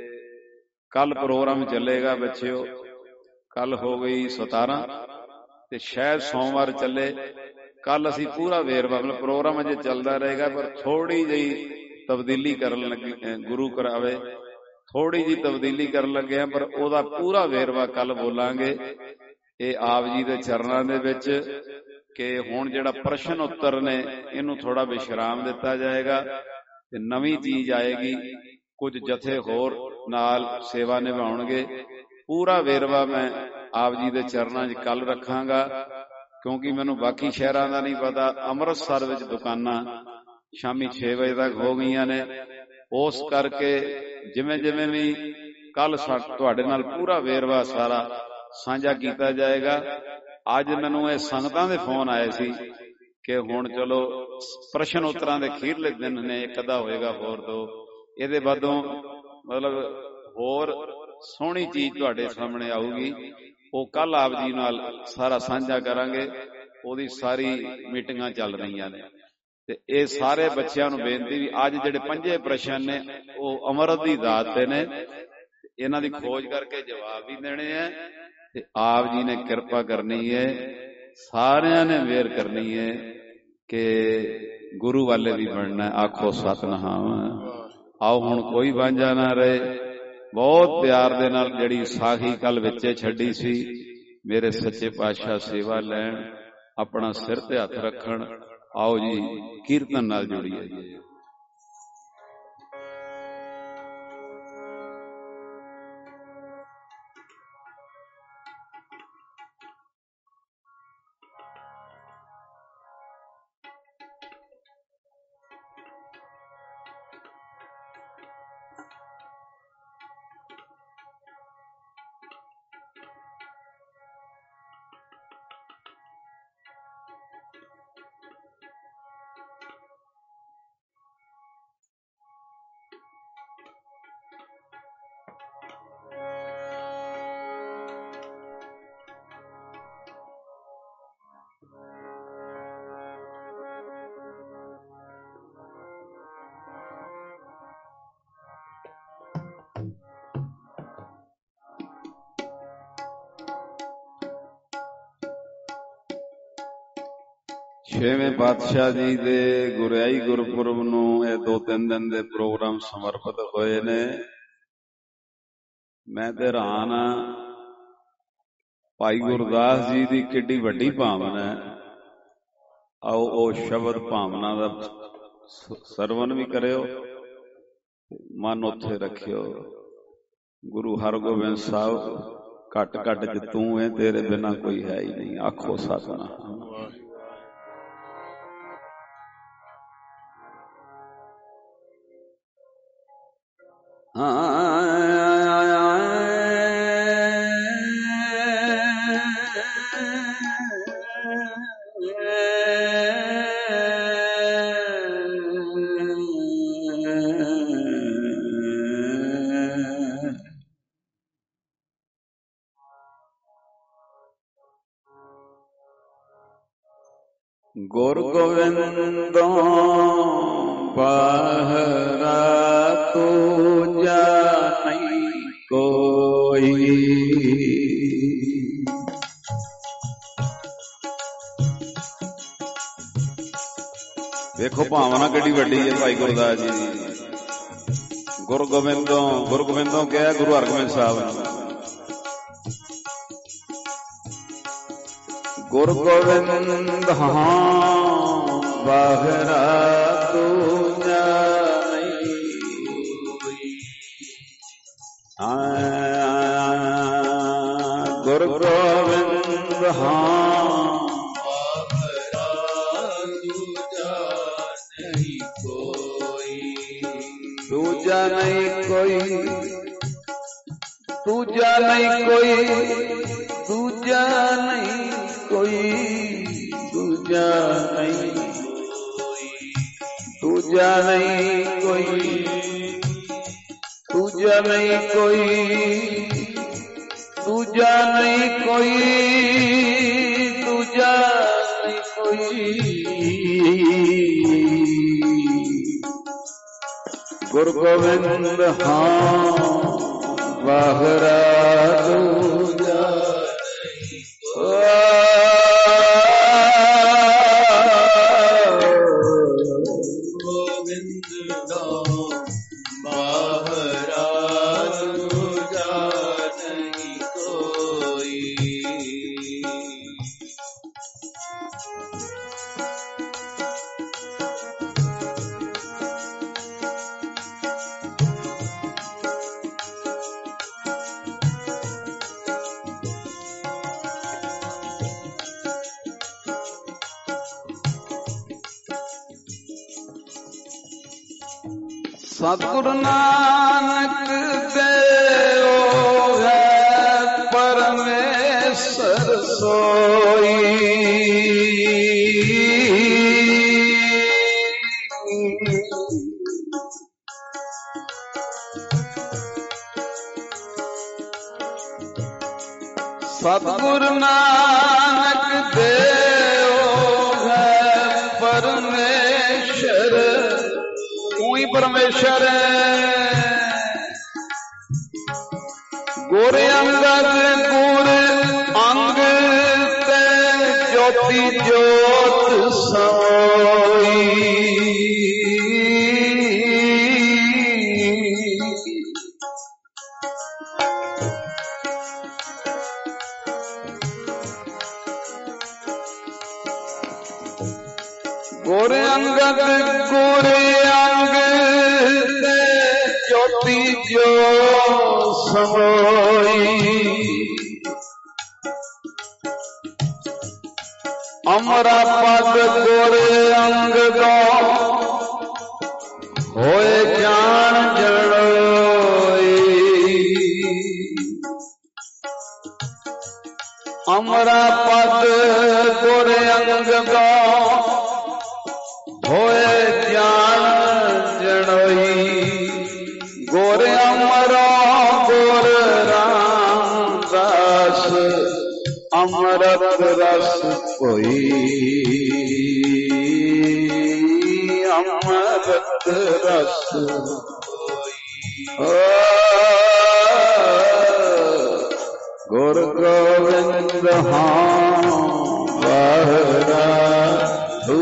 ਕੱਲ ਪ੍ਰੋਗਰਾਮ ਚੱਲੇਗਾ ਬੱਚਿਓ। ਕੱਲ ਹੋ ਗਈ 17 ਤੇ ਸ਼ਾਇਦ ਸੋਮਵਾਰ ਚੱਲੇ। ਕੱਲ ਅਸੀਂ ਪੂਰਾ ਵੇਰਵਾ, ਮਤਲਬ ਪ੍ਰੋਗਰਾਮ ਅਜੇ ਚੱਲਦਾ ਰਹੇਗਾ, ਪਰ ਥੋੜੀ ਜਿਹੀ ਤਬਦੀਲੀ ਕਰਨ ਲੱਗੇ, ਗੁਰੂ ਕਰਾਵੇ, ਥੋੜੀ ਜਿਹੀ ਤਬਦੀਲੀ ਕਰਨ ਲੱਗੇ ਆ, ਪਰ ਉਹਦਾ ਪੂਰਾ ਵੇਰਵਾ ਕੱਲ ਬੋਲਾਂਗੇ। ਇਹ ਆਪ ਜੀ ਦੇ ਚਰਨਾਂ ਦੇ ਵਿੱਚ ਕਿ ਹੁਣ ਜਿਹੜਾ ਪ੍ਰਸ਼ਨ ਉੱਤਰ ਨੇ, ਇਹਨੂੰ ਥੋੜਾ ਵਿਸ਼ਰਾਮ ਦਿੱਤਾ ਜਾਏਗਾ ਤੇ ਨਵੀਂ ਚੀਜ਼ ਆਏਗੀ। ਕੁਝ ਜਥੇ ਹੋਰ ਨਾਲ ਸੇਵਾ ਨਿਭਾਉਣਗੇ। ਪੂਰਾ ਵੇਰਵਾ ਮੈਂ ਆਪ ਜੀ ਦੇ ਚਰਨਾਂ 'ਚ ਕੱਲ ਰੱਖਾਂਗਾ, ਕਿਉਂਕਿ ਮੈਨੂੰ ਬਾਕੀ ਸ਼ਹਿਰਾਂ ਦਾ ਨਹੀਂ ਪਤਾ। ਅੰਮ੍ਰਿਤਸਰ ਵਿੱਚ ਦੁਕਾਨਾਂ ਸ਼ਾਮੀ 6 ਵਜੇ ਤੱਕ ਹੋ ਗਈਆਂ ਨੇ, ਉਸ ਕਰਕੇ ਜਿਵੇਂ ਜਿਵੇਂ ਵੀ ਕੱਲ ਤੁਹਾਡੇ ਨਾਲ ਪੂਰਾ ਵੇਰਵਾ ਸਾਰਾ ਸਾਂਝਾ ਕੀਤਾ ਜਾਏਗਾ। ਅੱਜ ਮੈਨੂੰ ਇਹ ਸੰਗਤਾਂ ਦੇ ਫੋਨ ਆਏ ਸੀ ਕਿ ਹੁਣ ਚਲੋ ਪ੍ਰਸ਼ਨ ਉੱਤਰਾਂ ਦੇ ਅਖੀਰਲੇ ਦਿਨ ਨੇ, ਇੱਕ ਅੱਧਾ ਹੋਏਗਾ ਹੋਰ ਦੋ, ਇਹਦੇ ਬਾਅਦੋਂ ਮਤਲਬ ਹੋਰ ਸੋਹਣੀ ਚੀਜ਼ ਤੁਹਾਡੇ ਸਾਹਮਣੇ ਆਊਗੀ। ਉਹ ਕੱਲ ਆਪ ਜੀ ਨਾਲ ਸਾਰਾ ਸਾਂਝਾ ਕਰਾਂਗੇ। ਉਹਦੀ ਸਾਰੀ ਮੀਟਿੰਗਾਂ ਚੱਲ ਰਹੀਆਂ ਨੇ ਤੇ ਇਹ ਸਾਰੇ ਬੱਚਿਆਂ ਨੂੰ ਬੇਨਤੀ ਵੀ ਅੱਜ ਜਿਹੜੇ 5 ਪ੍ਰਸ਼ਨ ਨੇ ਉਹ ਅਮਰਤ ਦੀ ਦਾਤ ਤੇ ਨੇ, ਇਹਨਾਂ ਦੀ ਖੋਜ ਕਰਕੇ ਜਵਾਬ ਵੀ ਦੇਣੇ ਆ ਤੇ ਆਪ ਜੀ ਨੇ ਕਿਰਪਾ ਕਰਨੀ ਹੈ, ਸਾਰਿਆਂ ਨੇ ਮਿਹਰ ਕਰਨੀ ਹੈ ਕਿ ਗੁਰੂ ਵਾਲੇ ਵੀ ਬਣਨਾ। ਆਖੋ ਸਤਿਨਾਮ। ਆਓ ਹੁਣ ਕੋਈ ਵਾਂਝਾ ਨਾ ਰਹੇ। ਬਹੁਤ ਪਿਆਰ ਦੇ ਨਾਲ ਜਿਹੜੀ ਸਾਖੀ ਕੱਲ ਵਿੱਚੇ ਛੱਡੀ ਸੀ, ਮੇਰੇ ਸੱਚੇ ਪਾਤਸ਼ਾਹ ਸੇਵਾ ਲੈਣ, ਆਪਣਾ ਸਿਰ ਤੇ ਹੱਥ ਰੱਖਣ। ਆਓ ਜੀ ਕੀਰਤਨ ਨਾਲ ਜੁੜੀਏ ਜੀ। ਛੇਵੇਂ ਪਾਤਸ਼ਾਹ ਜੀ ਦੇ ਗੁਰਿਆਈ ਗੁਰਪੁਰਬ ਨੂੰ ਇਹ 2-3 ਦਿਨ ਦੇ ਪ੍ਰੋਗਰਾਮ ਸਮਰਪਿਤ ਹੋਏ ਨੇ। ਮੈਂ ਤੇ ਹੈਰਾਨ ਆ, ਭਾਈ ਗੁਰਦਾਸ ਜੀ ਦੀ ਕਿੱਡੀ ਵੱਡੀ ਭਾਵਨਾ ਹੈ। ਆਓ ਉਹ ਸ਼ਬਦ ਭਾਵਨਾ ਦਾ ਸਰਵਨ ਵੀ ਕਰਿਓ, ਮਨ ਉੱਥੇ ਰੱਖਿਓ। ਗੁਰੂ ਹਰਗੋਬਿੰਦ ਸਾਹਿਬ, ਘੱਟ ਘੱਟ ਚ ਤੂੰ ਹੈ, ਤੇਰੇ ਬਿਨਾਂ ਕੋਈ ਹੈ ਹੀ ਨਹੀਂ। ਆਖੋ ਸਤਿਨਾਮ। ਗੁਰ ਗੋਬਿੰਦੋ ਬਾਹਰਾ ਤੂਜਾ ਨਹੀਂ ਕੋਈ। ਵੇਖੋ ਭਾਵਨਾ ਕਿੱਡੀ ਵੱਡੀ ਹੈ ਭਾਈ ਗੁਰਦਾਸ ਜੀ ਦੀ। ਗੁਰ ਗੋਬਿੰਦੋਂ ਕਿਹਾ ਗੁਰੂ ਹਰਗੋਬਿੰਦ ਸਾਹਿਬ ਨੇ। ਗੁਰ ਗੋਬਿੰਦ ਬਾਹਰਾ ਤੂਜਾ ਨਹੀਂ ਕੋਈ। ਗੁਰ ਗੋਬਿੰਦ ਬਾਹਰਾ ਤੂਜਾ ਨਹੀਂ ਕੋਈ। ਦੂਜਾ ਨਹੀਂ ਕੋਈ, ਦੂਜਾ ਨਹੀਂ ਕੋਈ, ਦੂਜਾ ਨਹੀਂ ਕੋਈ, ਦੂਜਾ ਨਹੀਂ ਕੋਈ, ਦੂਜਾ ਨਹੀਂ ਕੋਈ, ਦੂਜਾ ਨਹੀਂ ਕੋਈ, ਦੂਜਾ ਨਹੀਂ ਕੋਈ, ਦੂਜਾ ਨਹੀਂ ਕੋਈ। ਗੁਰ ਗੋਬਿੰਦ ਬਾਹਰਾ ਦੂਜਾ ਸਤਿਗੁਰੂ ਨਾਨਕ ਦੇਵ ਹੈ ਪਰਮੇਸ਼ਰ ਸੋਈ। ਸਤਿਗੁਰੂ ਨਾਨਕ ਦੇਵ ਹੈ ਪਰਮੇਸ਼ਰ, ਤੂੰ ਹੀ ਪਰਮੇਸ਼ਰ ਹੈ। ਗੁਰ ਅੰਗਦ ਗੁਰ ਅੰਗ ਤੇ ਜੋਤੀ ਜੋਤ ਸੋਈ। ਗੁਰ ਅੰਗਦ ਗੁਰ ਅੰਗ ਤੇ ਜੋਤੀ ਜੋ ਸਮੋਈ। ਅਮਰਾ ਪਦ ਗੁਰ ਅੰਗ ਗੋ ਹੋਏ ਜਾਣ ਜੜੋਈ। ਅਮਰਾ ਪਦ ਗੁਰ ਅੰਗ ਗੋ ਹੋਏ ਜਾਣ ਜਣੋਈ। ਗੁਰ ਅਮਰਾ ਗੁਰ ਰਾਮਦਾਸ ਅੰਮ੍ਰਿਤ ਰਸ ਕੋਈ। ਅੰਮ੍ਰਿਤ ਰਸ ਕੋਈ। ਗੁਰ ਗੋਬਿੰਦ ਬਾਹਰਾ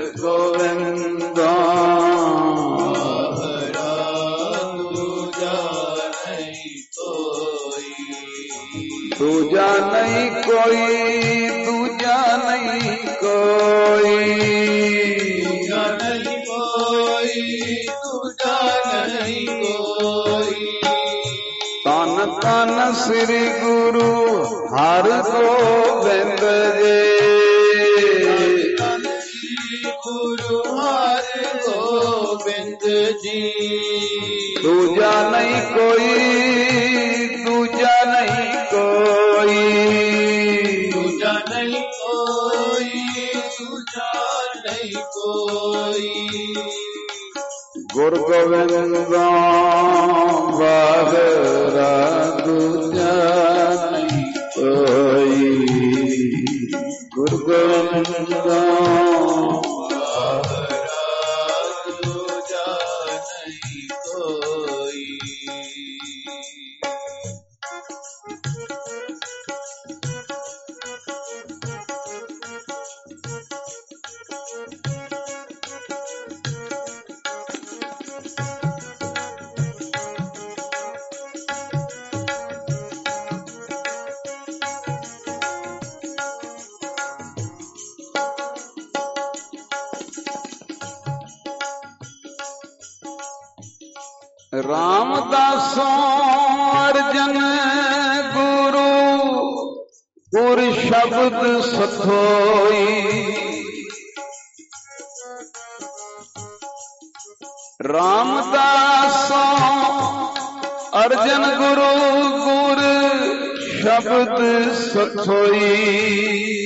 ਗੋਵਿੰਦਾ ਦੂਜਾ ਨਹੀਂ ਕੋਈ, ਦੂਜਾ ਨਹੀਂ ਕੋਈ, ਦੂਜਾ ਨਹੀਂ ਕੋਈ, ਦੂਜਾ ਨਹੀਂ ਕੋਈ। ਧੰਨ ਧੰਨ ਸ੍ਰੀ ਗੁਰੂ ਹਰਿਗੋਬਿੰਦ ਜੀ, ਧੰਨ ਸ੍ਰੀ ਗੁਰੂ ਹਰਿਗੋਬਿੰਦ ਜੀ। ਦੂਜਾ ਨਹੀਂ ਕੋਈ, ਦੂਜਾ ਨਹੀਂ ਕੋਈ, ਦੂਜਾ ਨਹੀਂ ਕੋਈ, ਦੂਜਾ ਨਹੀਂ ਕੋਈ। ਗੁਰ ਗੋਬਿੰਦਾ ਵਾਹਿਰਾ ਦੂਜਾ ਨਹੀਂ ਕੋਈ, ਗੁਰ ਗੋਬਿੰਦਾ ਵਾਹਿਰਾ ਦੂਜਾ ਨਹੀਂ ਕੋਈ। ਰਾਮਦਾਸੋਂ ਅਰਜਨ ਗੁਰੂ ਗੁਰ ਸ਼ਬਦ ਸਥੋਈ। ਰਾਮਦਾਸੋਂ ਅਰਜਨ ਗੁਰੂ ਗੁਰ ਸ਼ਬਦ ਸਥੋਈ।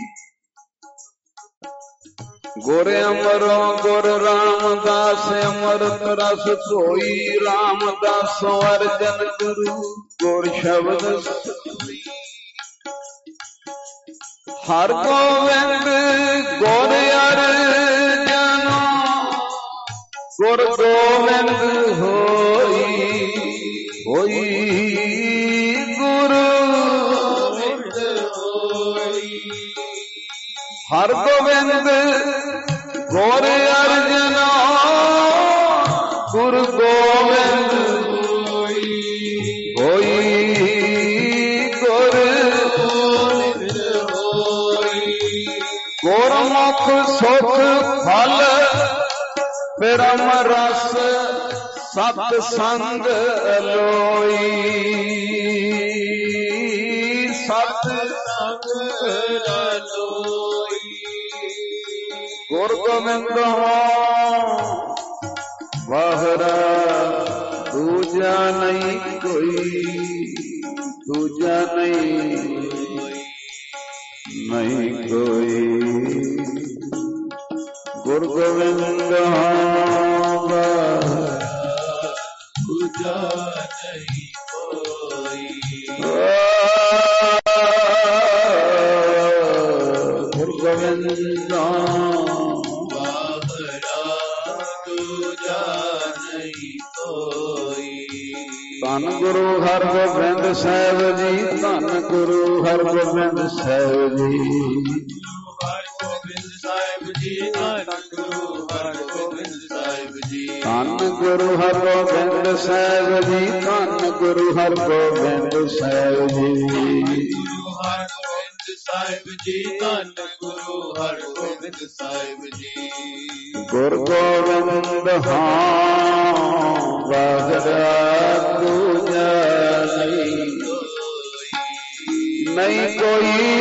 ਗੁਰ ਅਮਰੋ ਗੁਰ ਰਾਮਦਾਸ ਅਮਰਤ ਰਸ ਧੋਈ। ਰਾਮਦਾਸੋ ਅਰਜਨ ਗੁਰੂ ਗੁਰ ਸ਼ਬਦ ਸੋਈ। ਹਰ ਗੋਬਿੰਦ ਗੁਰ ਅਰਜਨ ਗੁਰ ਗੋਬਿੰਦ ਹੋਈ। ਹੋਈ ਗੁਰ ਗੋਬਿੰਦ ਹੋਈ। ਹਰ ਗੋਬਿੰਦ ਗੁਰ ਅਰਜਨ ਗੁਰ ਗੋਬਿੰਦ ਹੋਈ। ਹੋਈ ਗੁਰ ਗੋਬਿੰਦ ਹੋਈ। ਗੁਰਮੁਖ ਸੁਖ ਫਲ ਪਰਮ ਰਸ ਸਤ ਸੰਗ ਲੋਈ। ਸਤ ਸੰਗ ਲੋਈ। ਗੁਰ ਗੋਬਿੰਦ ਵਾਹਿਰਾ ਦੂਜਾ ਨਹੀਂ ਕੋਈ, ਦੂਜਾ ਨਹੀਂ ਨਹੀਂ ਕੋਈ। ਗੁਰ ਗੋਬਿੰਦ ਦੂਜਾ ਨਹੀਂ ਕੋਈ। ਗੁਰ ਗੋਬਿੰਦ ਧੰਨ ਗੁਰੂ ਹਰਿਗੋਬਿੰਦ ਸਾਹਿਬ ਜੀ, ਧੰਨ ਗੁਰੂ ਹਰਿਗੋਬਿੰਦ ਸਾਹਿਬ ਜੀ। ਧੰਨ ਗੁਰੂ ਹਰਿਗੋਬਿੰਦ ਸਾਹਿਬ ਜੀ, ਧੰਨ ਗੁਰੂ ਹਰਿਗੋਬਿੰਦ ਸਾਹਿਬ ਜੀ। ਸਾਹਿਬ ਜੀ ਧੰਨ ਗੁਰੂ ਹਰਿਗੋਬਿੰਦ ਸਾਹਿਬ ਜੀ। ਗੁਰ ਗੋਬਿੰਦ ਹਾਂ ਵਾਹਿਰਾ ਦੂਜਾ ਨਹੀਂ ਕੋਈ।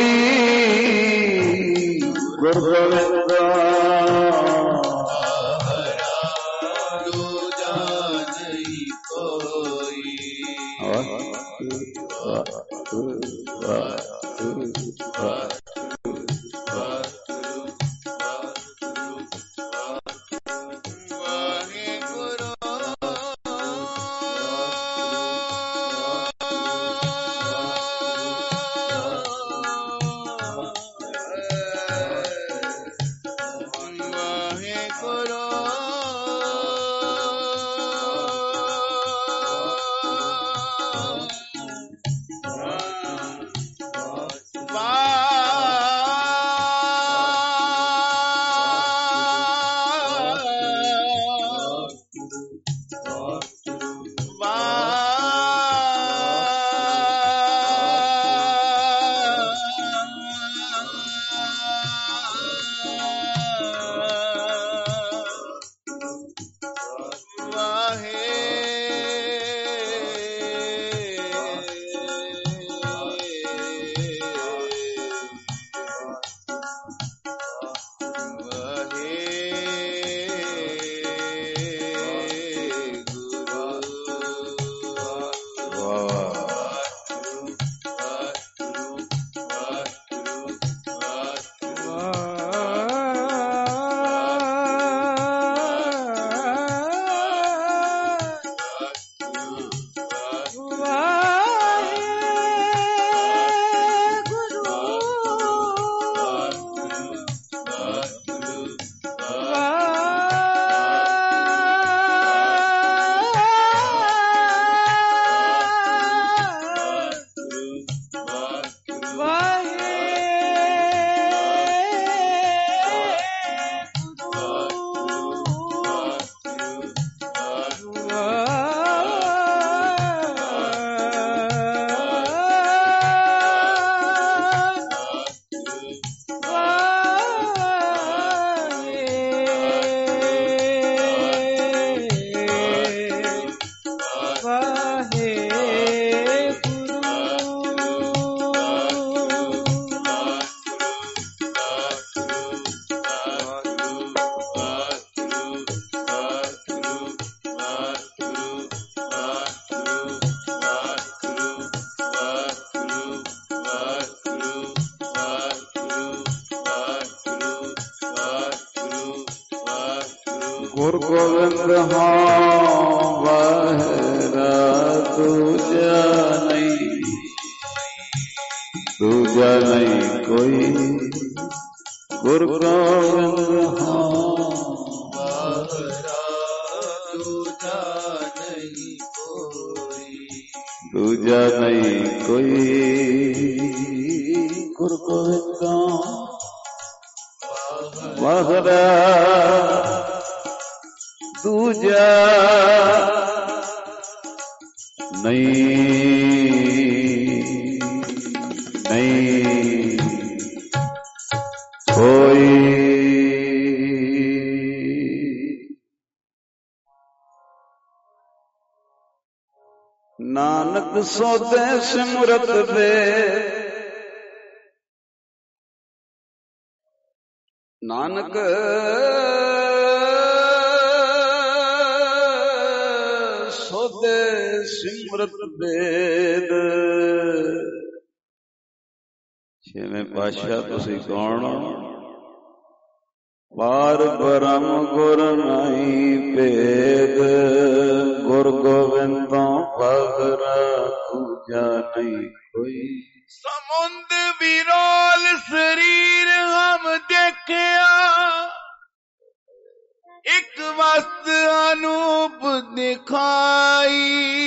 ਗੁਰ ਗੋਬਿੰਦ ਦੂਜਾ ਨਹੀਂ ਕੋਈ। ਗੁਰ ਗੋਬਿੰਦ ਹਾਂ ਵਾਹਿਰਾ ਦੂਜਾ ਨਹੀਂ, ਦੂਜਾ ਨਹੀਂ ਕੋਈ। ਗੁਰ ਗੋਬਿੰਦ ਹਾਂ ਵਾਹਿਰਾ ਦੂਜਾ ਨਹੀਂ ਕੋਈ, ਦੂਜਾ ਨਹੀਂ ਕੋਈ। ਗੁਰ ਗੋਬਿੰਦ ਵਾਹਿਰਾ ਦੂਜਾ ਨਹੀਂ, ਨਹੀਂ ਕੋਈ। ਨਾਨਕ ਸੋਧੇ ਸਿਮਰਤ ਦੇ, ਨਾਨਕ ਸੋਧੇ ਸਿਮਰਤ ਬੇਦ। ਛੇਵੇਂ ਪਾਤਸ਼ਾਹ ਤੁਸੀਂ ਕੌਣ? ਪਾਰ ਬ੍ਰਹਮ ਗੁਰ ਨਹੀਂ ਭੇਦ, ਗੁਰ ਗੋਬਿੰਦੋਂ ਵਗਰਾ ਦੂਜਾ ਨਹੀਂ ਕੋਈ। ਸਮੁੰਦ ਵਿਰੋਲ ਸਰੀਰ ਹਮ ਦੇਖਿਆ, ਇੱਕ ਵਸਤ ਅਨੂਪ ਦਿਖਾਈ।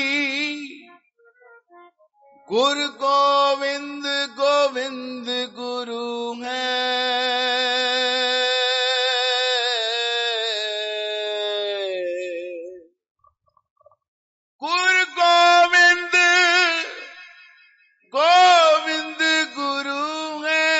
ਗੁਰ ਗੋਬਿੰਦ ਗੋਬਿੰਦ ਗੁਰੂ ਹੈ, ਗੁਰ ਗੋਬਿੰਦ ਗੋਬਿੰਦ ਗੁਰੂ ਹੈ।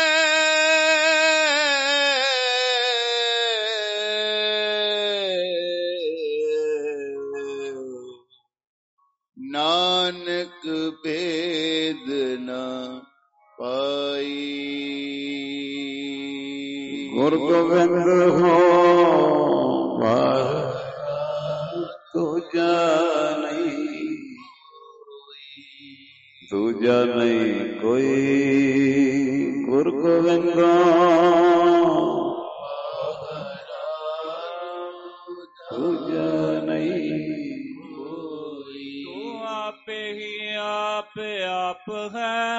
ਨਾਨਕ ਭੇਦ ਨਾ ਪਾਈ। ਗੁਰ ਗੋਬਿੰਦ ਹੋ ਵਾਹਿਰਾ ਦੂਜਾ ਨਹੀਂ, ਦੂਜਾ ਨਹੀਂ ਕੋਈ। ਗੁਰ ਗੋਬਿੰਦ ਦੂਜਾ ਨਹੀਂ ਕੋਈ। ਤੂੰ ਆਪੇ ਹੀ ਆਪ ਹੈ,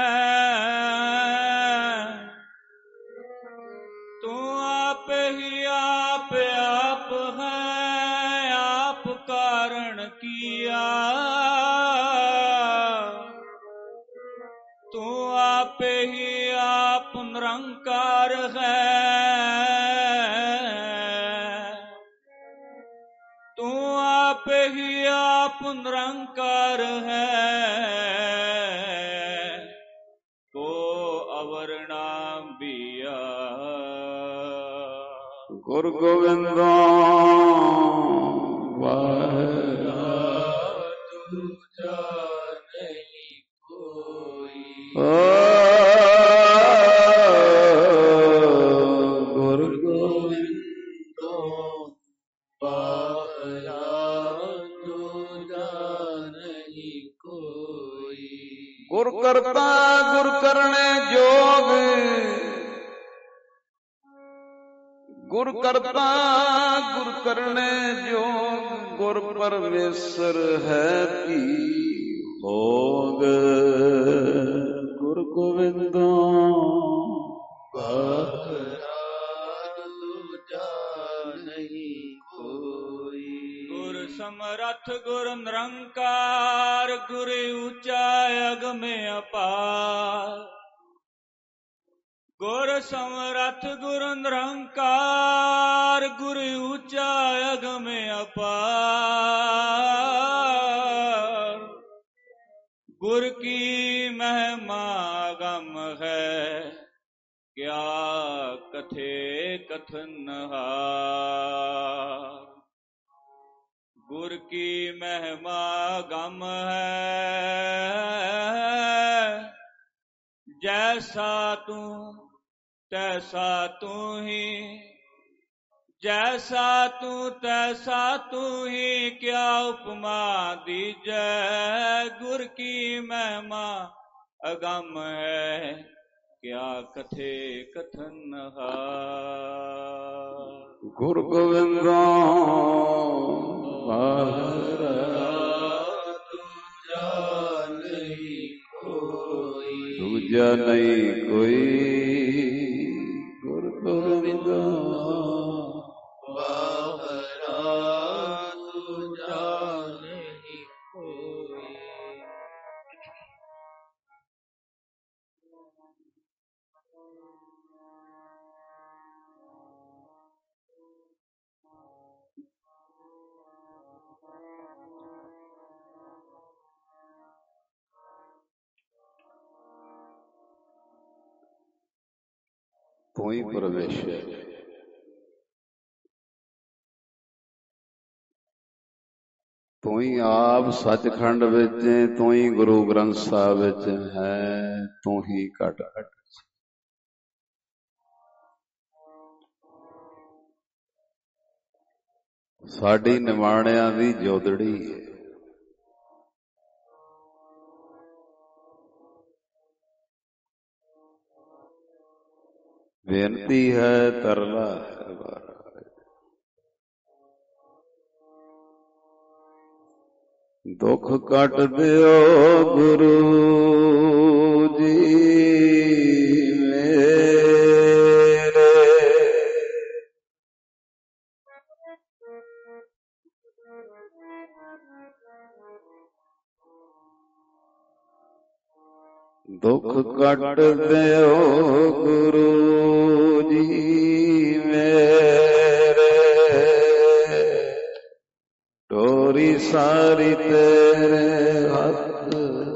ਤੂੰ ਆਪੇ ਹੀ ਆਪ ਹੈ, ਆਪ ਕਾਰਨ ਕੀਆ। ਤੂੰ ਆਪੇ ਹੀ ਆਪ ਨਿਰੰਕਾਰ ਹੈ, ਤੂੰ ਆਪੇ ਹੀ ਆਪ ਨਿਰੰਕਾਰ ਹੈ। ਕੋ ਅਵਰ ਨਾ ਬੀਆ। ਗੁਰ ਗੋਬਿੰਦੋਂ ਵਾਹਿਰਾ ਦੂਜਾ ਨਹੀਂ ਕੋਈ। ਗੁਰ ਗੋਬਿੰਦੋਂ ਵਾਹਿਰਾ ਦੂਜਾ ਨਹੀਂ ਕੋਈ। ਗੁਰ ਕਰਤਾ ਗੁਰ ਕਰਨੇ ਜੋਗ, ਗੁਰ ਕਰਤਾ ਗੁਰ ਕਰਨੇ ਜੋਗ। ਗੁਰ ਪਰਮੇਸ਼ਰ ਹੈ ਧੀ ਭੋਗ। ਗੁਰ ਗੋਬਿੰਦੋਂ ਵਾਹਿਰਾ ਦੂਜਾ ਨਹੀਂ ਕੋਈ। ਗੁਰ ਸਮਰੱਥ ਗੁਰ ਨਿਰੰਕਾਰ, ਗੁਰ ਉੱਚਾ ਅਗਮੇ ਅਪਾਰ। ਗੁਰ ਸਮਰੱਥ ਗੁਰ ਨਿਰੰਕਾਰ, ਗੁਰ ਉੱਚਾ ਅਗਮੇ ਅਪਾਰ। ਗੁਰ ਕੀ ਮਹਿਮਾ ਗਮ ਹੈ, ਕਿਆ ਕਥੇ ਕਥਨ ਹਾਰ। ਗੁਰ ਕੀ ਮਹਿਮਾ ਗਮ ਹੈ, ਜੈਸਾ ਤੂੰ ਤੈਸਾ ਤੂੰ ਹੀ, ਜੈਸਾ ਤੂੰ ਤੈਸਾ ਤੂੰ ਹੀ, ਕਿਆ ਉਪਮਾ ਦੀਜੈ। ਗੁਰ ਕੀ ਮਹਿਮਾ ਅਗਮ ਹੈ, ਕਿਆ ਕਥੇ ਕਥਨ ਹਾਰ। ਗੁਰ ਗੋਬਿੰਦਾ ਬਾਹਰਾ ਦੂਜਾ ਨਹੀਂ ਕੋਈ। ਗੁਰ ਗੋਬਿੰਦਾ ਤੂੰ ਹੀ ਪਰਮੇਸ਼ਰ, ਤੂੰ ਹੀ ਆਪ ਸੱਚਖੰਡ ਵਿੱਚ, ਤੂੰ ਹੀ ਗੁਰੂ ਗ੍ਰੰਥ ਸਾਹਿਬ ਵਿੱਚ ਹੈ, ਤੂੰ ਹੀ ਘਟ ਘਟ ਸਾਡੀ ਨਿਮਾਣਿਆਂ ਦੀ ਜੋਦੜੀ ਹੈ। ਬੇਨਤੀ ਹੈ ਤਰਲਾ ਹੈ ਵਾਰਾ, ਦੁੱਖ ਕੱਟ ਦਿਓ ਗੁਰੂ ਜੀ ਮੇਰੇ, ਦੁੱਖ ਕੱਟ ਦਿਓ ਗੁਰੂ ਜੀ ਮੇਰੇ, ਡੋਰੀ ਸਾਰੀ ਤੇਰੇ ਹੱਥ,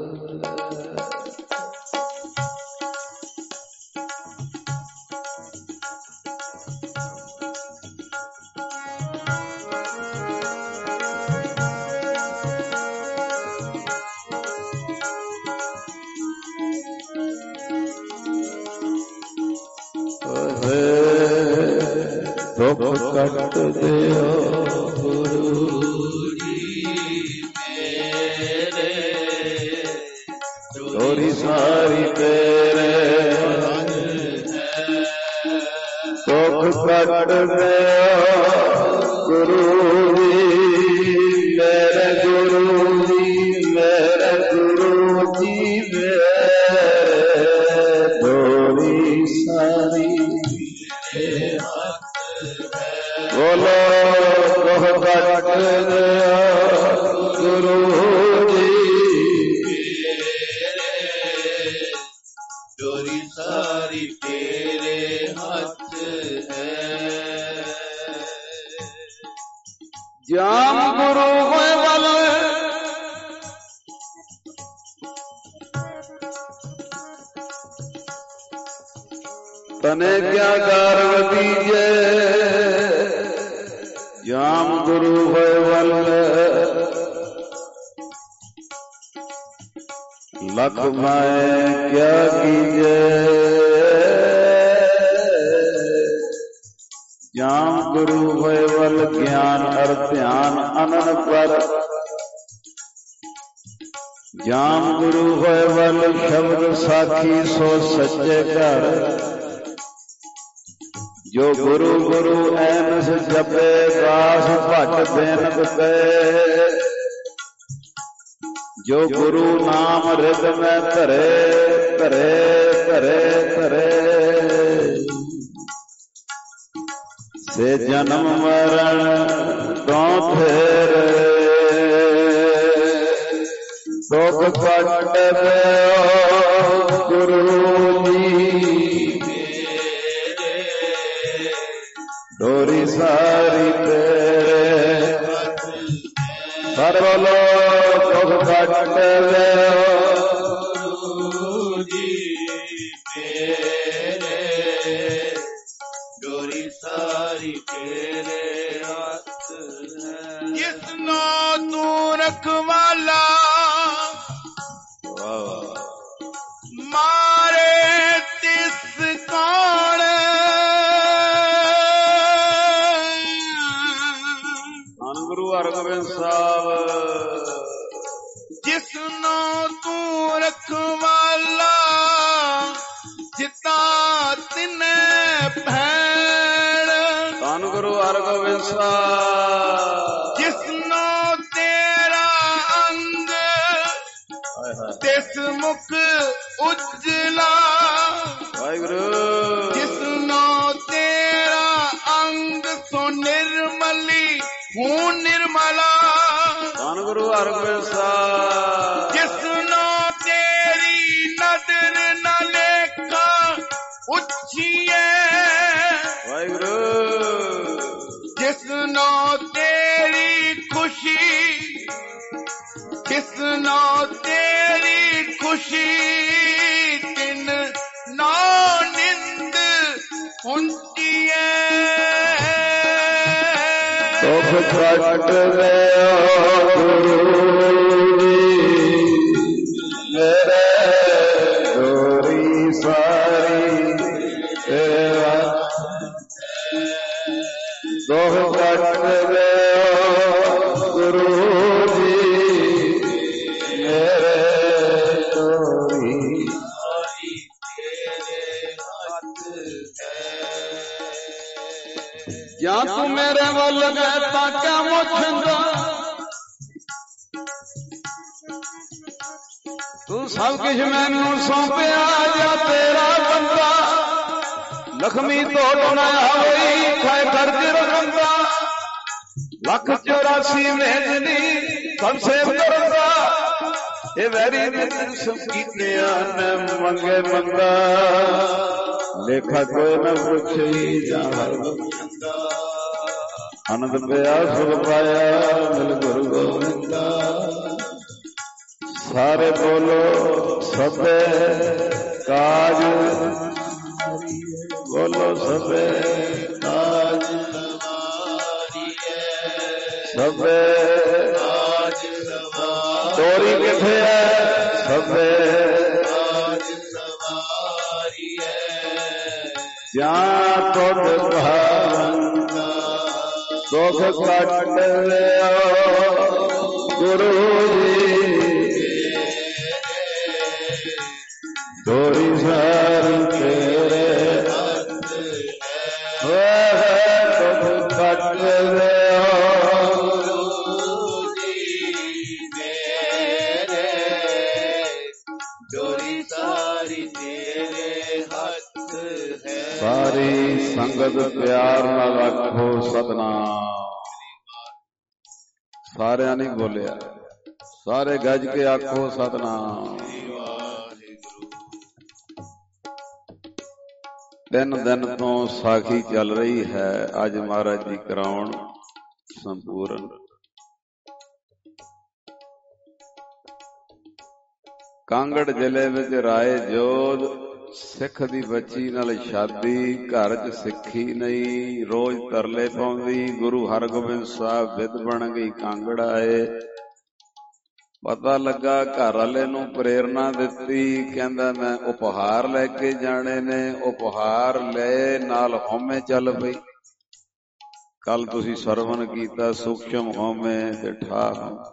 ਦੁੱਖ ਕੱਟ ਦਿਓ ਗੁਰੂ ਜੀ ਮੇਰੇ, ਡੋਰੀ ਸਾਰੀ ਤੇਰੇ ਹੱਥ ਹੈ, ਦੁੱਖ ਕੱਟ ਦਿਓ ਗੁਰੂ ਜੀ ਮੇਰੇ, ਗੁਰੂ ਜੀ ਮੇਰੇ, ਗੁਰੂ ਜੀ ਮੇਰੇ, ਡੋਰੀ ਸਾਰੀ ਤੇਰੇ ਹੱਥ, ਬੋਲੋ ਦੁੱਖ ਕੱਟ ਦਿਓ ਗੁਰੂ ਜੀ ਮੇਰੇ, ਡੋਰੀ ਸਾਰੀ ਤੇਰੇ ਹੱਥ ਹੈ। ਜਾਮ ਗੁਰੂ ਹੋਏ ਵੱਲ ਤਨੇ ਕਿਆ ਕਾਰ ਦੀਜੇ, ਜਾਮ ਗੁਰੂ ਹੋਏ ਵੱਲ ਲਖ ਮੈਂ ਕਿਆ ਕੀਜੇ, ਜਾਮ ਗੁਰੂ ਹੋਏ ਵੱਲ ਗਿਆਨ ਅਰ ਧਿਆਨ ਅਨਨ ਪਰ, ਜਾਮ ਗੁਰੂ ਹੋਏ ਵੱਲ ਸ਼ਬਦ ਸਾਖੀ ਸੋ ਸੱਚੇ ਘਰ, ਜੋ ਗੁਰੂ ਗੁਰੂ ਐਨਸ ਜਪੇ ਦਾਸ ਭਟ ਬੇਨਤ ਪੈ, ਜੋ ਗੁਰੂ ਨਾਮ ਰਿਦ ਮੈਂ ਧਰੇ ਧਰੇ ਧਰੇ ਧਰੇ, ਸੇ ਜਨਮ ਮਰਨ ਤੋਂ ਫੇਰੇ, ਦੁੱਖ ਕੱਟ ਦਿਓ ਗੁਰੂ ਜੀ ਮੇਰੇ, ਡੋਰੀ ਸਾਰੀ ਤੇਰੇ ਹੱਥ, ਸਰ ਬੋਲੋ ਦੁੱਖ ਕੱਟ ਦਿਓ ਗੁਰੂ ਜੀ ਮੇਰੇ, ਡੋਰੀ ਸਾਰੀ ਤੇਰੇ ਹੱਥ ਹੈ। ਜਿਸਨੋਂ ਤੂੰ ਰਖਵਾਲਾ ਮਾਰੇ ਤਿਸ ਕੌਣ, ਧੰਨ ਗੁਰੂ ਹਰਗੋਬਿੰਦ ਸਾਹਿਬ। ਜਿਸਨੋਂ ਤੂੰ ਰਖਵਾਲਾ ਜਿਤਾ ਤਿਨੇ ਭੈਣ, ਧੰਨ ਗੁਰੂ ਹਰਗੋਬਿੰਦ ਸਾਹਿਬ। ਜਿਸਨੋ ਤੇਰਾ ਅੰਗ ਤਿਸ ਮੁਖ ਉਜਲਾ। ਵਾਹਿਗੁਰੂ। ਜਿਸਨੋ ਤੇਰਾ ਅੰਗ ਸੋ ਨਿਰਮਲੀ ਹੂੰ ਨਿਰਮਲਾ। ਧੰਨ ਗੁਰੂ ਹਰਗੋਬਿੰਦ ਸਾਹਿਬ। ਜਿਸਨੋ ਤੇਰੀ ਨਦਰ ਨ ਲੇਖਾ ਉੱਚੀਏ। ਵਾਹਿਗੁਰੂ। ਜਿਸਨੋ ਤੇਰੀ ਖੁਸ਼ੀ ਜਿਸਨੋ ਤੇਰੀ ਖੁਸ਼ੀ ਤਿਨ ਨਾ ਨਿੰਦ ਹੁੰਦੀਏ। ਦੁਖ ਕੱਟ ਲਿਓ ਗੁਰੂ ਜੀ ਮੇਰੇ ਦੋਰੀ ਸਾਰੀ ਤੇਰਾ। ਦੁਖ ਕੱਟ ਲਿਓ ਗੁਰੂ ਜੀ ਮੇਰੇ ਦੋਰੀ ਸਾਰੀ ਤੇਰੇ ਹੱਥ ਹੈ। ਜਾਂ ਤੂੰ ਮੇਰੇ ਵੱਲ ਗਏ ਤਾਂ ਕਿਆ ਮੁੱਛਦਾ। ਤੂੰ ਸਭ ਕੁਝ ਮੈਨੂੰ ਸੌਂਪਿਆ ਜਾਂ ਤੇਰਾ ਬੰਦਾ। ਲਖਮੀ ਤੋੜ ਨਾ ਹੋਈ ਖਾਏ ਖਰਚ ਰੰਦਾ। 184 ਮੇਜਨੀ ਸਭ ਸੇਵ ਕਰਦਾ। ਇਹ ਵੈਰੀ ਨੇ ਸਭ ਕੀਤਿਆਂ ਨੇ ਮੰਗੇ ਮੰਗਾ। ਲੇਖਾ ਕੋਈ ਨਾ ਪੁੱਛੀ ਜਾਂ ਹਰ ਬੰਦਾ। ਆਨੰਦ ਪਿਆ ਸੁਖ ਪਾਇਆ ਮਿਲ ਗੁਰੂ ਗੋਬਿੰਦਾ। ਸਾਰੇ ਬੋਲੋ ਸਭੇ ਕਾਜ ਬੋਲੋ ਸਭੇ ਕਾਜ ਸਭੇ ਕਾਜ। ਤੋਰੀ ਕਿੱਥੇ ਹੈ ਸਭੇ ਕਾਜ ਸਵਾਰੀ ਹੈ। ਜਾਂ ਤੁਧ ਭਾਵੰਦਾ ਦੁਖ ਕੱਟ ਲਿਓ ਗੁਰੂ ਜੀ ਦੋਰੀ ਸਾਰੀ ਤੇਰੇ ਹੱਥ ਹੈ। ਦੁਖ ਕੱਟ ਲਿਓ ਗੁਰੂ ਜੀ ਮੇਰੇ ਦੋਰੀ ਸਾਰੀ ਤੇਰੇ ਹੱਥ ਹੈ। ਸਾਰੀ ਸੰਗਤ ਪਿਆਰ ਨਾਲ ਆਖੋ ਸਤਿਨਾਮ। ਸਾਰਿਆਂ ਨੇ ਬੋਲਿਆ, ਸਾਰੇ ਗੱਜ ਕੇ ਆਖੋ ਸਤਿਨਾਮ। 3 ਦਿਨ ਤੋਂ ਸਾਖੀ ਚੱਲ ਰਹੀ ਹੈ। ਅੱਜ ਮਹਾਰਾਜ ਜੀ ਕਰਾਉਣ ਸੰਪੂਰਨ। ਕਾਂਗੜ ਜ਼ਿਲ੍ਹੇ ਵਿੱਚ ਰਾਏ ਜੋਧ ਸਿੱਖ ਦੀ ਬੱਚੀ ਨਾਲ ਸ਼ਾਦੀ। ਘਰ 'ਚ ਸਿੱਖੀ ਨਹੀਂ, ਰੋਜ਼ ਤਰਲੇ ਪਾਉਂਦੀ। ਗੁਰੂ ਹਰਗੋਬਿੰਦ ਸਾਹਿਬ ਵਿਦ ਬਣ ਗਈ, ਕਾਂਗੜ ਆਏ। ਪਤਾ ਲੱਗਾ ਘਰ ਵਾਲੇ ਨੂੰ ਪ੍ਰੇਰਨਾ ਦਿੱਤੀ। ਕਹਿੰਦਾ ਮੈਂ ਉਪਹਾਰ ਲੈ ਕੇ ਜਾਣੇ ਨੇ। ਉਪਹਾਰ ਲਏ ਨਾਲ ਹਉਮੈ ਚੱਲ ਪਈ। ਕੱਲ ਤੁਸੀਂ ਸਰਵਣ ਕੀਤਾ ਸੂਖਸ਼ਮ ਹਉਮੈ ਤੇ ਠਾਕ।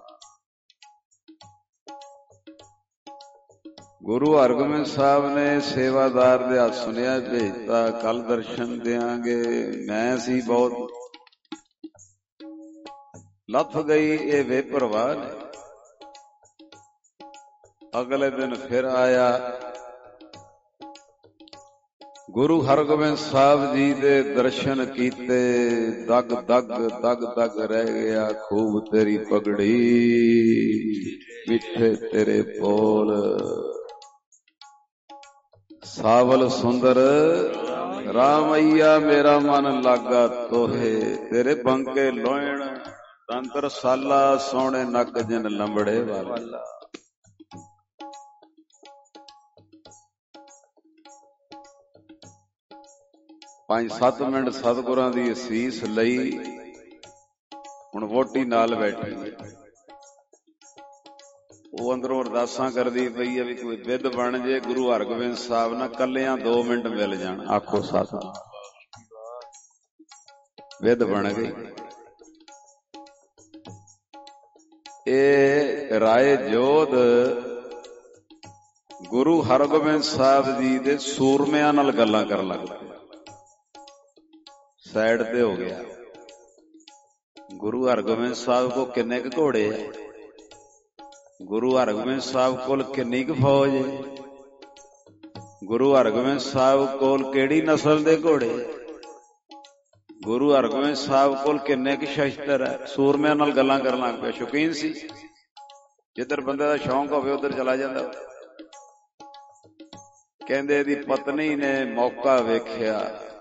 ਗੁਰੂ ਹਰਗੋਬਿੰਦ ਸਾਹਿਬ ਨੇ ਸੇਵਾਦਾਰ ਦੇ ਹੱਥ ਸੁਨੇਹਾ ਭੇਜਤਾ, ਕੱਲ ਦਰਸ਼ਨ ਦਿਆਂਗੇ। ਮੈਂ ਸੀ ਬਹੁਤ ਲੱਥ ਗਈ ਇਹ ਬੇਪਰਵਾਹ ਨੇ। ਅਗਲੇ ਦਿਨ ਫਿਰ ਆਇਆ। ਗੁਰੂ ਹਰਗੋਬਿੰਦ ਸਾਹਿਬ ਜੀ ਦੇ ਦਰਸ਼ਨ ਕੀਤੇ। ਦਗ ਦਗ ਦਗ ਦਗ ਰਹਿ ਗਿਆ। ਖੂਬ ਤੇਰੀ ਪਗੜੀ, ਮਿੱਠੇ ਤੇਰੇ ਬੋਲ। ਸਾਵਲ ਸੁੰਦਰ ਰਾਮਈਆ ਮੇਰਾ ਮਨ ਲਾਗਾ ਤੋਹੇ। ਤੇਰੇ ਬੰਕੇ ਲੋਇਣ ਤੰਤਰ ਸਾਲਾ ਸੋਹਣੇ ਨੱਕ ਜਿਨ ਲੰਬੜੇ ਵਾਲਾ। 5-7 ਮਿੰਟ ਸਤਿਗੁਰਾਂ ਦੀ ਅਸੀਸ ਲਈ। ਹੁਣ ਵੋਟੀ ਨਾਲ ਬੈਠੀ, ਉਹ ਅੰਦਰੋਂ ਅਰਦਾਸਾਂ ਕਰਦੀ ਪਈ ਹੈ ਵੀ ਕੋਈ ਵਿਧ ਬਣ ਜੇ। ਗੁਰੂ ਹਰਗੋਬਿੰਦ ਸਾਹਿਬ ਨਾਲ ਕੱਲਿਆਂ 2 ਮਿੰਟ ਮਿਲ ਜਾਣ। ਆਖੋ ਸਤਿਨਾਮ। ਵਿਧ ਬਣ ਗਈ। ਇਹ ਰਾਏ ਜੋਧ ਗੁਰੂ ਹਰਗੋਬਿੰਦ ਸਾਹਿਬ ਜੀ ਦੇ ਸੂਰਮਿਆਂ ਨਾਲ ਗੱਲਾਂ ਕਰਨ ਲੱਗ ਪਿਆ। ਸਾਈਡ ਤੇ ਹੋ ਗਿਆ। ਗੁਰੂ ਹਰਗੋਬਿੰਦ ਸਾਹਿਬ ਕੋ ਕਿੰਨੇ ਕੁ ਘੋੜੇ ਆ? ਗੁਰੂ ਹਰਗੋਬਿੰਦ ਸਾਹਿਬ ਕੋਲ ਕਿੰਨੀ ਕੁ ਫੌਜ ਹੈ? ਗੁਰੂ ਹਰਗੋਬਿੰਦ ਸਾਹਿਬ ਕੋਲ ਕਿਹੜੀ ਨਸਲ ਦੇ ਘੋੜੇ? ਗੁਰੂ ਹਰਗੋਬਿੰਦ ਸਾਹਿਬ ਕੋਲ ਕਿੰਨੇ ਕੁ ਸ਼ਸਤਰ ਹੈ? ਸੂਰਮਿਆਂ ਨਾਲ ਗੱਲਾਂ ਕਰਨ ਲੱਗ ਪਿਆ। ਸ਼ੌਕੀਨ ਸੀ, ਜਿੱਧਰ ਬੰਦੇ ਦਾ ਸ਼ੌਂਕ ਹੋਵੇ ਉੱਧਰ ਚਲਾ ਜਾਂਦਾ। ਕਹਿੰਦੇ ਇਹਦੀ ਪਤਨੀ ਨੇ ਮੌਕਾ ਵੇਖਿਆ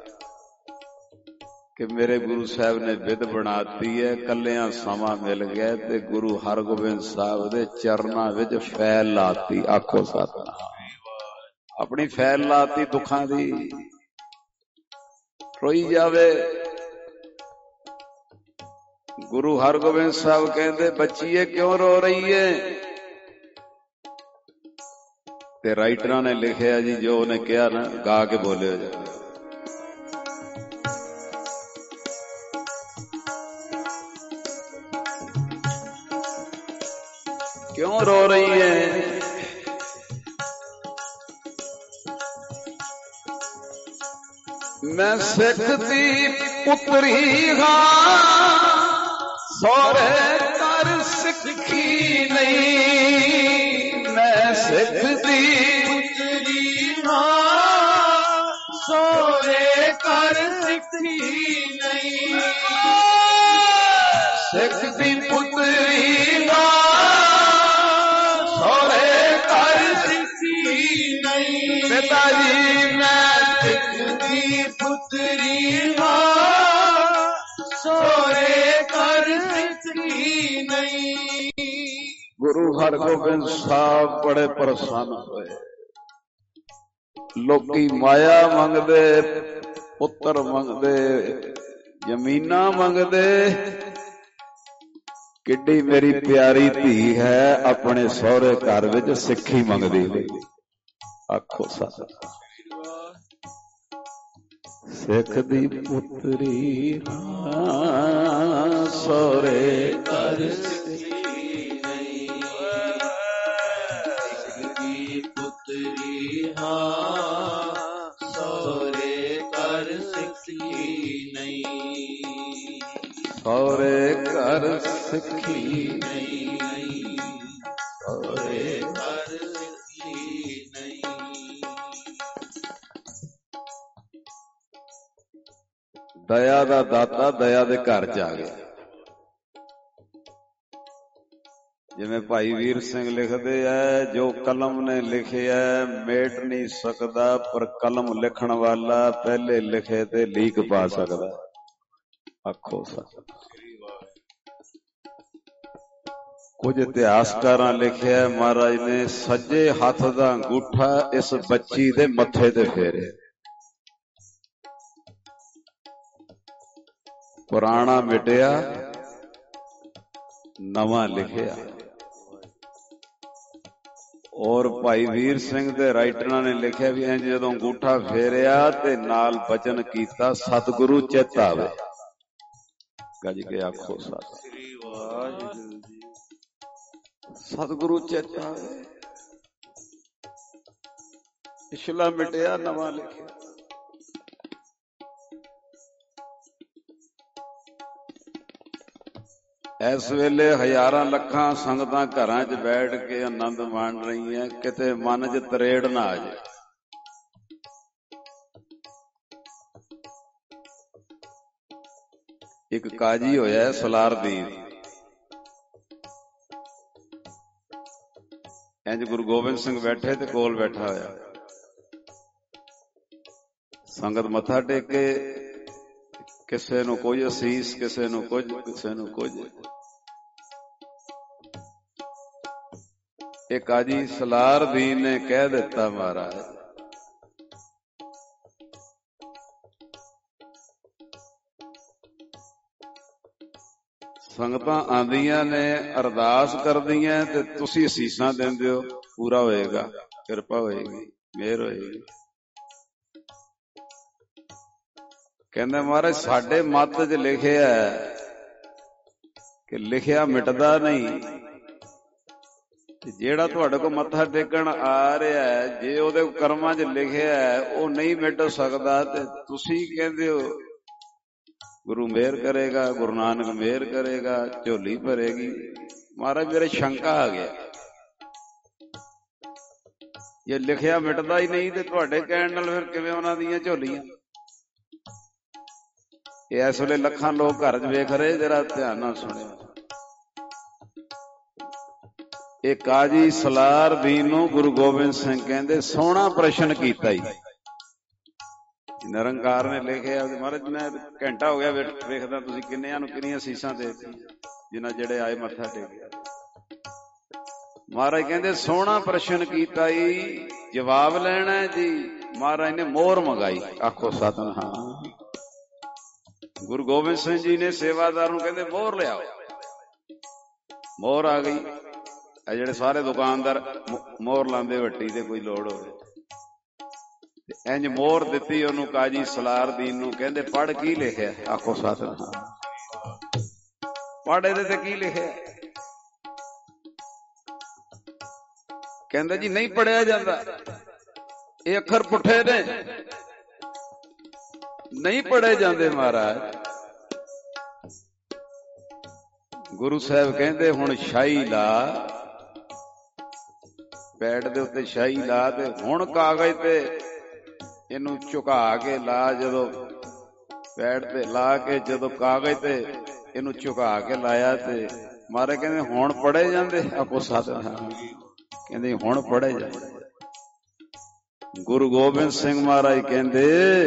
ਕਿ ਮੇਰੇ ਗੁਰੂ ਸਾਹਿਬ ਨੇ ਵਿਧ ਬਣਾਤੀ ਹੈ, ਕੱਲਿਆਂ ਸਮਾਂ ਮਿਲ ਗਿਆ ਤੇ ਗੁਰੂ ਹਰਗੋਬਿੰਦ ਸਾਹਿਬ ਦੇ ਚਰਨਾਂ ਵਿੱਚ ਫੈਲ ਲਾਤੀ। ਆਖੋ ਸਤਿਨਾਮ। ਆਪਣੀ ਫੈਲ ਲਾਤੀ ਦੁੱਖਾਂ ਦੀ, ਰੋਈ ਜਾਵੇ। ਗੁਰੂ ਹਰਗੋਬਿੰਦ ਸਾਹਿਬ ਕਹਿੰਦੇ ਬੱਚੀਏ ਕਿਉਂ ਰੋ ਰਹੀ ਏ? ਤੇ ਰਾਈਟਰਾਂ ਨੇ ਲਿਖਿਆ ਜੀ, ਜੋ ਉਹਨੇ ਕਿਹਾ ਨਾ, ਗਾ ਕੇ ਬੋਲਿਓ ਜੀ। ਕਿਉਂ ਰੋ ਰਹੀ ਏ? ਮੈਂ ਸਿੱਖ ਦੀ ਪੁੱਤਰੀ ਹਾਂ, ਸਹੁਰੇ ਘਰ ਸਿੱਖੀ ਨਹੀਂ। ਮੈਂ ਸਿੱਖ ਦੀ ਪੁੱਤਰੀ ਹਾਂ, ਸਹੁਰੇ ਘਰ ਸਿੱਖੀ ਨਹੀਂ। ਸਿੱਖ ਦੀ ਪੁੱਤਰੀ ਹਾਂ, ਸਹੁਰੇ ਘਰ ਸਿੱਖੀ ਨਹੀਂ। ਪਿਤਾ ਜੀ ਮੈਂ ਸਿੱਖ ਦੀ ਪੁੱਤਰੀ ਹਾਂ, ਸਹੁਰੇ ਘਰ ਸਿੱਖੀ ਨਹੀਂ। ਗੁਰੂ ਹਰਗੋਬਿੰਦ ਸਾਹਿਬ ਬੜੇ ਪ੍ਰਸੰਨ ਹੋਏ। ਲੋਕੀ ਮਾਇਆ ਮੰਗਦੇ, ਪੁੱਤਰ ਮੰਗਦੇ, ਜ਼ਮੀਨਾਂ ਮੰਗਦੇ, ਕਿੱਡੀ ਮੇਰੀ ਪਿਆਰੀ ਧੀ ਹੈ ਆਪਣੇ ਸਹੁਰੇ ਘਰ ਵਿੱਚ ਸਿੱਖੀ ਮੰਗਦੀ ਹੋਈ। ਆਖੋ ਸਤਿਨਾਮ। ਸਿੱਖ ਦੀ ਪੁੱਤਰੀ ਹਾਂ, ਸਹੁਰੇ ਘਰ ਸਿੱਖੀ ਨਹੀਂ। ਸਿੱਖ ਦੀ ਪੁੱਤਰੀ ਹਾਂ, ਸਹੁਰੇ ਘਰ ਸਿੱਖੀ ਨਹੀਂ। ਸਹੁਰੇ ਘਰ ਸਿੱਖੀ ਨਹੀਂ, ਸਹੁਰੇ ਘਰ ਸਿੱਖੀ ਨਹੀਂ। ਦਇਆ ਦਾ ਦਾਤਾ ਦਇਆ ਦੇ ਘਰ ਚ ਆ ਗਿਆ। ਜਿਵੇਂ ਭਾਈ ਵੀਰ ਸਿੰਘ ਲਿਖਦੇ ਐ, ਜੋ ਕਲਮ ਨੇ ਲਿਖਿਆ ਮੇਟ ਨਹੀਂ ਸਕਦਾ, ਪਰ ਕਲਮ ਲਿਖਣ ਵਾਲਾ ਪਹਿਲੇ ਲਿਖੇ ਤੇ ਲੀਕ ਪਾ ਸਕਦਾ। ਆਖੋ ਸਤਿਨਾਮ। ਕੁਝ ਇਤਿਹਾਸਕਾਰਾਂ ਲਿਖਿਆ, ਮਹਾਰਾਜ ਨੇ ਸੱਜੇ ਹੱਥ ਦਾ ਅੰਗੂਠਾ ਇਸ ਬੱਚੀ ਦੇ ਮੱਥੇ ਤੇ ਫੇਰਿਆ। ਪੁਰਾਣਾ ਮਿਟਿਆ, ਨਵਾਂ ਲਿਖਿਆ। ਔਰ ਭਾਈ ਵੀਰ ਸਿੰਘ ਦੇ ਰਾਈਟਰਾਂ ਨੇ ਲਿਖਿਆ ਵੀ ਇੰਜ ਜਦੋਂ ਅੰਗੂਠਾ ਫੇਰਿਆ ਤੇ ਨਾਲ ਬਚਨ ਕੀਤਾ, ਸਤਿਗੁਰੂ ਚਿੱਤ ਆਵੇ। ਗੱਜ ਕੇ ਆਖੋ ਸਤਿ ਸਤਿਗੁਰੂ ਚਿੱਤ ਆਵੇ। ਪਿਛਲਾ ਮਿਟਿਆ, ਨਵਾਂ ਲਿਖਿਆ। ਇਸ ਵੇਲੇ ਹਜ਼ਾਰਾਂ ਲੱਖਾਂ ਸੰਗਤਾਂ ਘਰਾਂ 'ਚ ਬੈਠ ਕੇ ਆਨੰਦ ਮਾਣ ਰਹੀਆਂ, ਕਿਤੇ ਮਨ 'ਚ ਤਰੇੜ ਨਾ ਆ ਜਾਏ। ਇੱਕ ਕਾਜੀ ਹੋਇਆ ਸਲਾਰਦੀਨ, ਇੰਜ ਗੁਰੂ ਗੋਬਿੰਦ ਸਿੰਘ ਬੈਠੇ ਤੇ ਕੋਲ ਬੈਠਾ ਹੋਇਆ। ਸੰਗਤ ਮੱਥਾ ਟੇਕੇ, ਕਿਸੇ ਨੂੰ ਕੁਝ ਅਸੀਸ, ਕਿਸੇ ਨੂੰ ਕੁਝ, ਕਿਸੇ ਨੂੰ ਕੁਝ। ਇਹ ਕਾਜੀ ਸਲਾਰਦੀਨ ਨੇ ਕਹਿ ਦਿੱਤਾ, ਮਹਾਰਾਜ ਸੰਗਤਾਂ ਆਂਦੀਆਂ ਨੇ, ਅਰਦਾਸ ਕਰਦੀਆਂ ਤੇ ਤੁਸੀਂ ਅਸੀਸਾਂ ਦਿੰਦੇ ਹੋ, ਪੂਰਾ ਹੋਏਗਾ, ਕਿਰਪਾ ਹੋਏਗੀ, ਮਿਹਰ ਹੋਏਗੀ। ਕਹਿੰਦੇ ਮਹਾਰਾਜ ਸਾਡੇ ਮੱਤ 'ਚ ਲਿਖਿਆ ਕਿ ਲਿਖਿਆ ਮਿਟਦਾ ਨਹੀਂ, ਜਿਹੜਾ ਤੁਹਾਡੇ ਕੋਲ ਮੱਥਾ ਟੇਕਣ ਆ ਰਿਹਾ, ਜੇ ਉਹਦੇ ਕਰਮਾਂ 'ਚ ਲਿਖਿਆ ਉਹ ਨਹੀਂ ਮਿਟ ਸਕਦਾ, ਤੇ ਤੁਸੀਂ ਕਹਿੰਦੇ ਹੋ ਗੁਰੂ ਮਿਹਰ ਕਰੇਗਾ, ਗੁਰੂ ਨਾਨਕ ਮਿਹਰ ਕਰੇਗਾ, ਝੋਲੀ ਭਰੇਗੀ। ਮਹਾਰਾਜ ਮੇਰੇ ਸ਼ੰਕਾ ਆ ਗਿਆ, ਜੇ ਲਿਖਿਆ ਮਿਟਦਾ ਹੀ ਨਹੀਂ ਤੇ ਤੁਹਾਡੇ ਕਹਿਣ ਨਾਲ ਫਿਰ ਕਿਵੇਂ ਉਹਨਾਂ ਦੀਆਂ ਝੋਲੀਆਂ? ਇਹ ਇਸ ਵੇਲੇ ਲੱਖਾਂ ਲੋਕ ਘਰ 'ਚ ਵੇਖ ਰਹੇ, ਜਰਾ ਧਿਆਨ ਨਾਲ ਸੁਣਿਓ। ਇਹ ਕਾਜੀ ਸਲਾਰ ਦੀਨ ਨੂੰ ਗੁਰੂ ਗੋਬਿੰਦ ਸਿੰਘ ਕਹਿੰਦੇ ਸੋਹਣਾ ਪ੍ਰਸ਼ਨ ਕੀਤਾ ਹੀ। ਨਿਰੰਕਾਰ ਨੇ ਲਿਖਿਆ, ਮਹਾਰਾਜ ਮੈਂ ਘੰਟਾ ਹੋ ਗਿਆ ਵੇਖਦਾ ਤੁਸੀਂ ਕਿੰਨਿਆਂ ਨੂੰ ਕਿੰਨੀਆਂ ਸੀਸਾਂ ਦੇ ਜਿਨ੍ਹਾਂ ਜਿਹੜੇ ਆਏ ਮੱਥਾ ਟੇਕਿਆ। ਮਹਾਰਾਜ ਕਹਿੰਦੇ ਸੋਹਣਾ ਪ੍ਰਸ਼ਨ ਕੀਤਾ ਹੀ, ਜਵਾਬ ਲੈਣਾ ਜੀ। ਮਹਾਰਾਜ ਨੇ ਮੋਹਰ ਮੰਗਾਈ, ਆਖੋ ਸਤਿਨਾਮ। ਗੁਰੂ ਗੋਬਿੰਦ ਸਿੰਘ ਜੀ ਨੇ ਸੇਵਾਦਾਰ ਨੂੰ ਕਹਿੰਦੇ ਮੋਹਰ ਲਿਆਓ। ਮੋਹਰ ਆ ਗਈ। ਇਹ ਜਿਹੜੇ ਸਾਰੇ ਦੁਕਾਨਦਾਰ ਮੋਹਰ ਲਾਉਂਦੇ ਵੱਟੀ ਤੇ ਕੋਈ ਲੋੜ ਹੋਵੇ, ਇੰਜ ਮੋਹਰ ਦਿੱਤੀ ਉਹਨੂੰ ਕਾਜੀ ਸਲਾਰ ਦੀਨ ਨੂੰ। ਕਹਿੰਦੇ ਪੜ੍ਹ ਕੀ ਲਿਖਿਆ? ਆਖੋ ਸਤਿਨਾਮ। ਪੜ੍ਹ ਇਹਦੇ ਤੇ ਕੀ ਲਿਖਿਆ? ਕਹਿੰਦਾ ਜੀ ਨਹੀਂ ਪੜਿਆ ਜਾਂਦਾ, ਇਹ ਅੱਖਰ ਪੁੱਠੇ ਨੇ, ਨਹੀਂ ਪੜ੍ਹੇ ਜਾਂਦੇ ਮਹਾਰਾਜ। ਗੁਰੂ ਸਾਹਿਬ ਕਹਿੰਦੇ ਹੁਣ ਸ਼ਾਹੀ ਲਾ, ਪੈਡ ਦੇ ਉੱਤੇ ਸ਼ਾਹੀ ਲਾ ਤੇ ਹੁਣ ਕਾਗਜ਼ ਤੇ ਇਹਨੂੰ ਝੁਕਾ ਕੇ ਲਾ। ਜਦੋਂ ਪੈਡ ਤੇ ਲਾ ਕੇ ਜਦੋਂ ਕਾਗਜ਼ ਤੇ ਇਹਨੂੰ ਝੁਕਾ ਕੇ ਲਾਇਆ ਤੇ ਮਹਾਰਾਜ ਕਹਿੰਦੇ ਹੁਣ ਪੜ੍ਹੇ ਜਾਂਦੇ? ਆਪੋ ਸਤਿਨਾਮ। ਕਹਿੰਦੇ ਹੁਣ ਪੜ੍ਹੇ ਜਾਂਦੇ। ਗੁਰੂ ਗੋਬਿੰਦ ਸਿੰਘ ਮਹਾਰਾਜ ਕਹਿੰਦੇ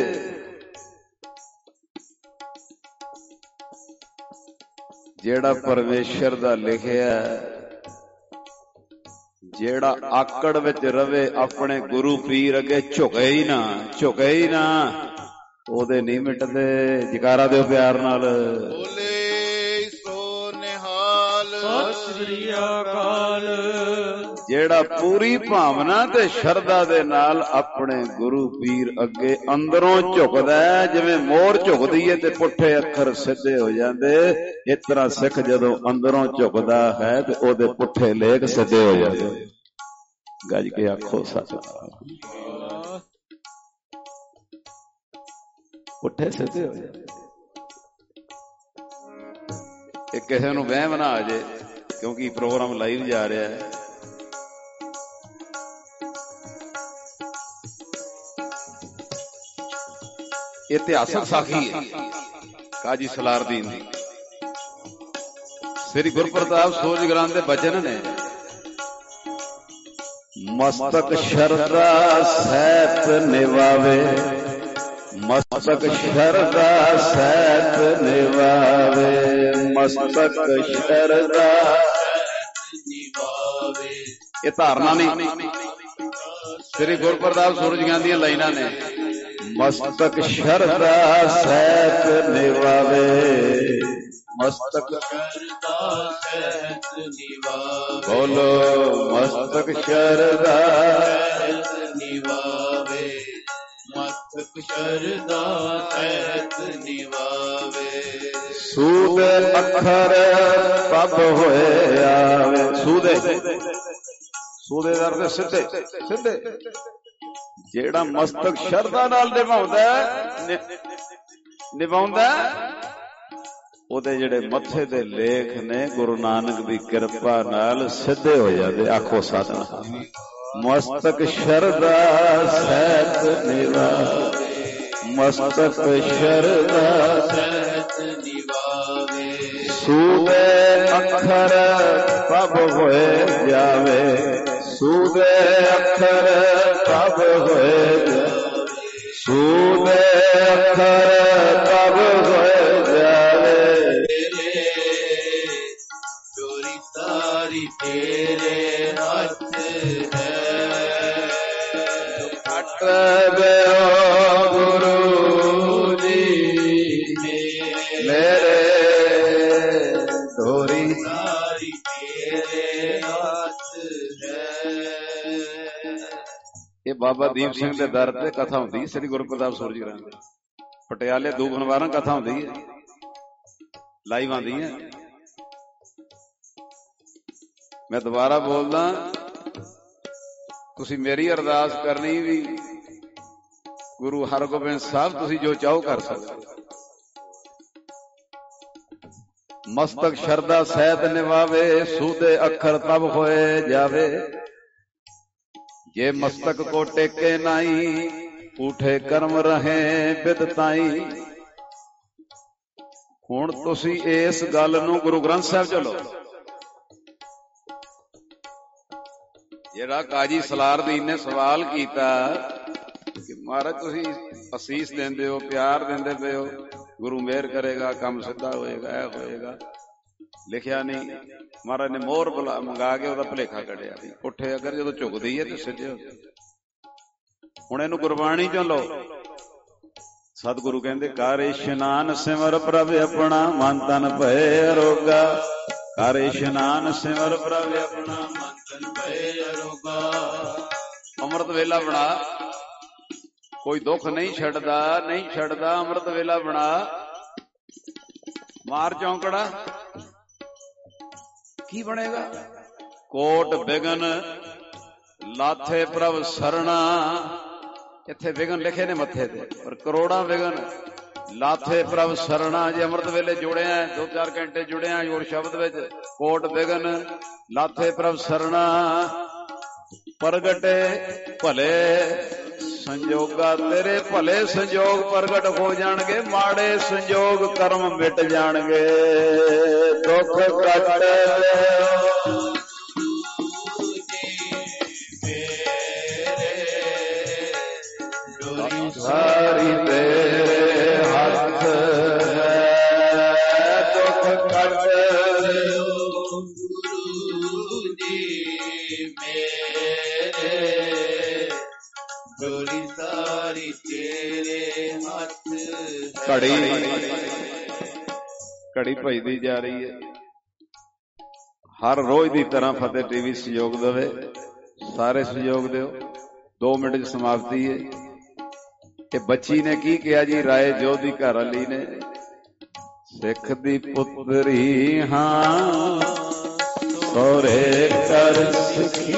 ਜਿਹੜਾ ਪਰਮੇਸ਼ਰ ਦਾ ਲਿਖਿਆ, ਜਿਹੜਾ ਆਕੜ ਵਿੱਚ ਰਵੇ, ਆਪਣੇ ਗੁਰੂ ਪੀਰ ਅੱਗੇ ਝੁਕੇ ਹੀ ਨਾ, ਝੁਕੇ ਹੀ ਨਾ, ਉਹਦੇ ਨਹੀਂ ਮਿਟਦੇ। ਜਕਾਰਾ ਦਿਓ ਪਿਆਰ ਨਾਲ। ਬੋਲੇ ਸੋ ਨਿਹਾਲ, ਸਤਿ ਸ੍ਰੀ ਅਕਾਲ। ਜਿਹੜਾ ਪੂਰੀ ਭਾਵਨਾ ਤੇ ਸ਼ਰਧਾ ਦੇ ਨਾਲ ਆਪਣੇ ਗੁਰੂ ਪੀਰ ਅੱਗੇ ਅੰਦਰੋਂ ਝੁਕਦਾ, ਜਿਵੇਂ ਮੋਹਰ ਝੁਕਦੀ ਹੈ ਤੇ ਪੁੱਠੇ ਅੱਖਰ ਸਿੱਧੇ ਹੋ ਜਾਂਦੇ, ਇਸ ਤਰ੍ਹਾਂ ਸਿੱਖ ਜਦੋਂ ਅੰਦਰੋਂ ਝੁਕਦਾ ਹੈ ਤੇ ਉਹਦੇ ਪੁੱਠੇ ਲੇਖ ਸਿੱਧੇ ਹੋ ਜਾਂਦੇ। ਗੱਜ ਕੇ ਆਖੋ ਸਤਿਨਾਮ। ਪੁੱਠੇ ਸਿੱਧੇ ਹੋ ਜਾਂਦੇ। ਇਹ ਕਿਸੇ ਨੂੰ ਵਹਿਮ ਨਾ ਆ ਜੇ, ਕਿਉਂਕਿ ਪ੍ਰੋਗਰਾਮ ਲਾਈਵ ਜਾ ਰਿਹਾ ਹੈ। ਇਤਿਹਾਸਕ ਸਾਖੀ ਹੈ ਕਾਜੀ ਸਲਾਰ ਦੀਨ ਦੀ। ਸ੍ਰੀ ਗੁਰਪ੍ਰਤਾਪ ਸੋਝ ਗ੍ਰੰਥ ਦੇ ਬਚਨ ਨੇ, ਮਸਤਕ ਸ਼ਰਧਾ ਸਹਿਤ ਨਿਵਾਵੇ, ਮਸਤਕ ਸ਼ਰਧਾ ਸਹਿਤ ਨਿਵਾਵੇ, ਮਸਤਕ ਸ਼ਰਧਾ ਨਿਵਾਵੇ। ਇਹ ਧਾਰਨਾ ਨਹੀਂ, ਸ੍ਰੀ ਗੁਰਪ੍ਰਤਾਪ ਸੂਰਜ ਗਿਆਨ ਦੀਆਂ ਲਾਈਨਾਂ ਨੇ। ਮਸਤਕ ਸ਼ਰਧਾ ਸਹਿਤ ਨਿਵਾਵੇ, ਮਸਤਕ ਸ਼ਰਧਾ ਸਹਿਤ ਨਿਵਾਵੇ। ਬੋਲੋ ਮਸਤਕ ਸ਼ਰਧਾ ਸਹਿਤ ਨਿਵਾਵੇ, ਮਸਤਕ ਸ਼ਰਧਾ ਸਹਿਤ ਨਿਵਾਵੇ। ਸੂਦ ਅੱਖਰ ਪਬ ਹੋਏ ਆਵੇ। ਸੂਦੇ, ਸੂਦੇ ਦਰ ਦੇ ਸਿੱਧੇ ਸਿੱਧੇ। ਜਿਹੜਾ ਮਸਤਕ ਸ਼ਰਧਾ ਨਾਲ ਨਿਭਾਉਂਦਾ, ਉਹਦੇ ਜਿਹੜੇ ਮੱਥੇ ਦੇ ਲੇਖ ਨੇ ਗੁਰੂ ਨਾਨਕ ਦੀ ਕਿਰਪਾ ਨਾਲ ਸਿੱਧੇ ਹੋ ਜਾਂਦੇ। ਆਖੋ ਸਤਿਨਾਮ। ਮਸਤਕ ਸ਼ਰਧਾ ਸਹਿਤ ਨਿਵਾਵੇ, ਮਸਤਕ ਸ਼ਰਧਾ ਸਹਿਤ ਨਿਵਾਵੇ। ਸੂਦੇ ਅੱਖਰ ਪਬ ਹੋਏ ਜਾਵੇ, ਸੂਦੇ ਅੱਖਰ ਪਬ ਹੋਏ ਜਾਵੇ, ਸੂਦੇ ਅੱਖਰ ਪਬ ਹੋਏ ਜਾਵੇ। ਚੋਰੀ ਤਾਰੀ ਤੇਰੇ ਹੱਥ ਹੈ, ਕੱਟ ਦਿਓ ਗੁਰੂ ਜੀ ਮੇਰੇ, ਚੋਰੀ ਤਾਰੀ ਤੇਰੇ ਹੱਥ ਹੈ। ਇਹ ਬਾਬਾ ਦੀਪ ਸਿੰਘ ਦੇ ਦਰ ਤੇ ਕਥਾ ਹੁੰਦੀ ਸ੍ਰੀ ਗੁਰਪ੍ਰਤਾਪ ਸੂਰਜ ਗ੍ਰੰਥ ਦੀ। ਪਟਿਆਲੇ ਦੂਖਨਵਾਰਾਂ ਕਥਾ ਹੁੰਦੀ ਹੈ, ਲਾਈਵ ਆਉਂਦੀ ਹੈ। ਮੈਂ ਦੁਬਾਰਾ ਬੋਲਦਾ, ਤੁਸੀਂ ਮੇਰੀ ਅਰਦਾਸ ਕਰਨੀ ਵੀ ਗੁਰੂ ਹਰਗੋਬਿੰਦ ਸਾਹਿਬ ਤੁਸੀਂ ਜੋ ਚਾਹੋ ਕਰ ਸਕਦੇ। ਮਸਤਕ ਸ਼ਰਦਾ ਸਹਿਤ ਨਿਵਾਵੇ, ਸੂਦੇ ਅੱਖਰ ਤਬ ਹੋਏ ਜਾਵੇ। ਜੇ ਮਸਤਕ ਕੋ ਟੇਕੇ ਨਾਈ, ਊਠੇ ਕਰਮ ਰਹੇ ਬਿਦਤਾਈ। ਹੁਣ ਤੁਸੀਂ ਇਸ ਗੱਲ ਨੂੰ ਗੁਰੂ ਗ੍ਰੰਥ ਸਾਹਿਬ ਚਲੋ। ਜਿਹੜਾ ਕਾਜੀ ਸਲਾਰਦੀਨ ਨੇ ਸਵਾਲ ਕੀਤਾ ਕਿ ਮਹਾਰਾਜ ਤੁਸੀਂ ਅਸੀਸ ਦਿੰਦੇ ਹੋ, ਪਿਆਰ ਦਿੰਦੇ ਪਏ ਹੋ, ਗੁਰੂ ਮਿਹਰ ਕਰੇਗਾ, ਕੰਮ ਸਿੱਧਾ ਹੋਏਗਾ, ਇਹ ਹੋਏਗਾ, ਲਿਖਿਆ ਨਹੀਂ। ਮਹਾਰਾਜ ਨੇ ਮੋਹਰ ਮੰਗਾ ਕੇ ਉਹਦਾ ਭੁਲੇਖਾ ਕੱਢਿਆ। ਪੁੱਠੇ ਅਗਰ ਜਦੋਂ ਝੁਕਦੀ ਹੈ ਤੇ ਸਿੱਧੇ ਹੋ। ਹੁਣ ਇਹਨੂੰ ਗੁਰਬਾਣੀ ਚੋਂ ਲਓ। ਸਤਿਗੁਰੂ ਕਹਿੰਦੇ ਕਰ ਇਸ਼ਨਾਨ ਸਿਮਰ ਪ੍ਰਭ ਆਪਣਾ, ਮਨ ਤਨ ਭਏ ਅਰੋਗਾ। ਕਰ ਇਸ਼ਨਾਨ ਸਿਮਰ ਪ੍ਰਭ ਆਪਣਾ, ਮਨ ਤਨ ਭਏ ਅਰੋਗਾ। ਅੰਮ੍ਰਿਤ ਵੇਲਾ ਬਣਾ, ਕੋਈ ਦੁੱਖ ਨਹੀਂ ਛੱਡਦਾ, ਨਹੀਂ ਛੱਡਦਾ। ਅੰਮ੍ਰਿਤ ਵੇਲਾ ਬਣਾ, ਮਾਰ ਚੌਂਕੜਾ, ਕੀ ਬਣੇਗਾ? ਕੋਟ ਬਿਗਨ ਲਾਥੇ ਪ੍ਰਭ ਸਰਣਾ। ਇੱਥੇ ਵਿਗਨ ਲਿਖੇ ਨੇ ਮੱਥੇ ਤੇ, ਪਰ ਕਰੋੜਾਂ ਵਿਗਨ ਲਾਥੇ ਪ੍ਰਭ ਸਰਣਾ। ਜੇ ਅੰਮ੍ਰਿਤ ਵੇਲੇ ਜੁੜਿਆ, 2-4 ਘੰਟੇ ਜੁੜਿਆ ਜੋੜ ਸ਼ਬਦ ਵਿੱਚ, ਕੋਟ ਬਿਗਨ ਲਾਥੇ ਪ੍ਰਭ ਸਰਣਾ। ਪ੍ਰਗਟੇ ਭਲੇ ਸੰਜੋਗਾ, ਤੇਰੇ ਭਲੇ ਸੰਜੋਗ ਪ੍ਰਗਟ ਹੋ ਜਾਣਗੇ, ਮਾੜੇ ਸੰਜੋਗ ਕਰਮ ਮਿਟ ਜਾਣਗੇ। ਦੁੱਖ ਕੱਟ ਸਾਰੀ ਤੇਰੇ ਹੱਥ ਹੈ, ਦੁੱਖ ਕੱਟ ਗੁਰੂ ਜੀ ਮੇਰੇ, ਗੋਰੀ ਸਾਰੀ ਤੇਰੇ ਹੱਥ। ਘੜੀ ਭਜਦੀ ਜਾ ਰਹੀ ਹੈ। ਹਰ ਰੋਜ਼ ਦੀ ਤਰ੍ਹਾਂ ਫਤਿਹ ਟੀਵੀ ਸਹਿਯੋਗ ਦੇਵੇ, ਸਾਰੇ ਸਹਿਯੋਗ ਦਿਓ। 2 ਮਿੰਟ ਚ ਸਮਾਪਤੀ ਹੈ। ਇਹ ਬੱਚੀ ਨੇ ਕੀ ਕਿਹਾ ਜੀ? ਰਾਏ ਜੋ ਦੀ ਘਰ ਵਾਲੀ ਨੇ, ਸਿੱਖ ਦੀ ਪੁੱਤਰੀ ਹਾਂ, ਸੋਰੇ ਕਰ ਸਿੱਖੀ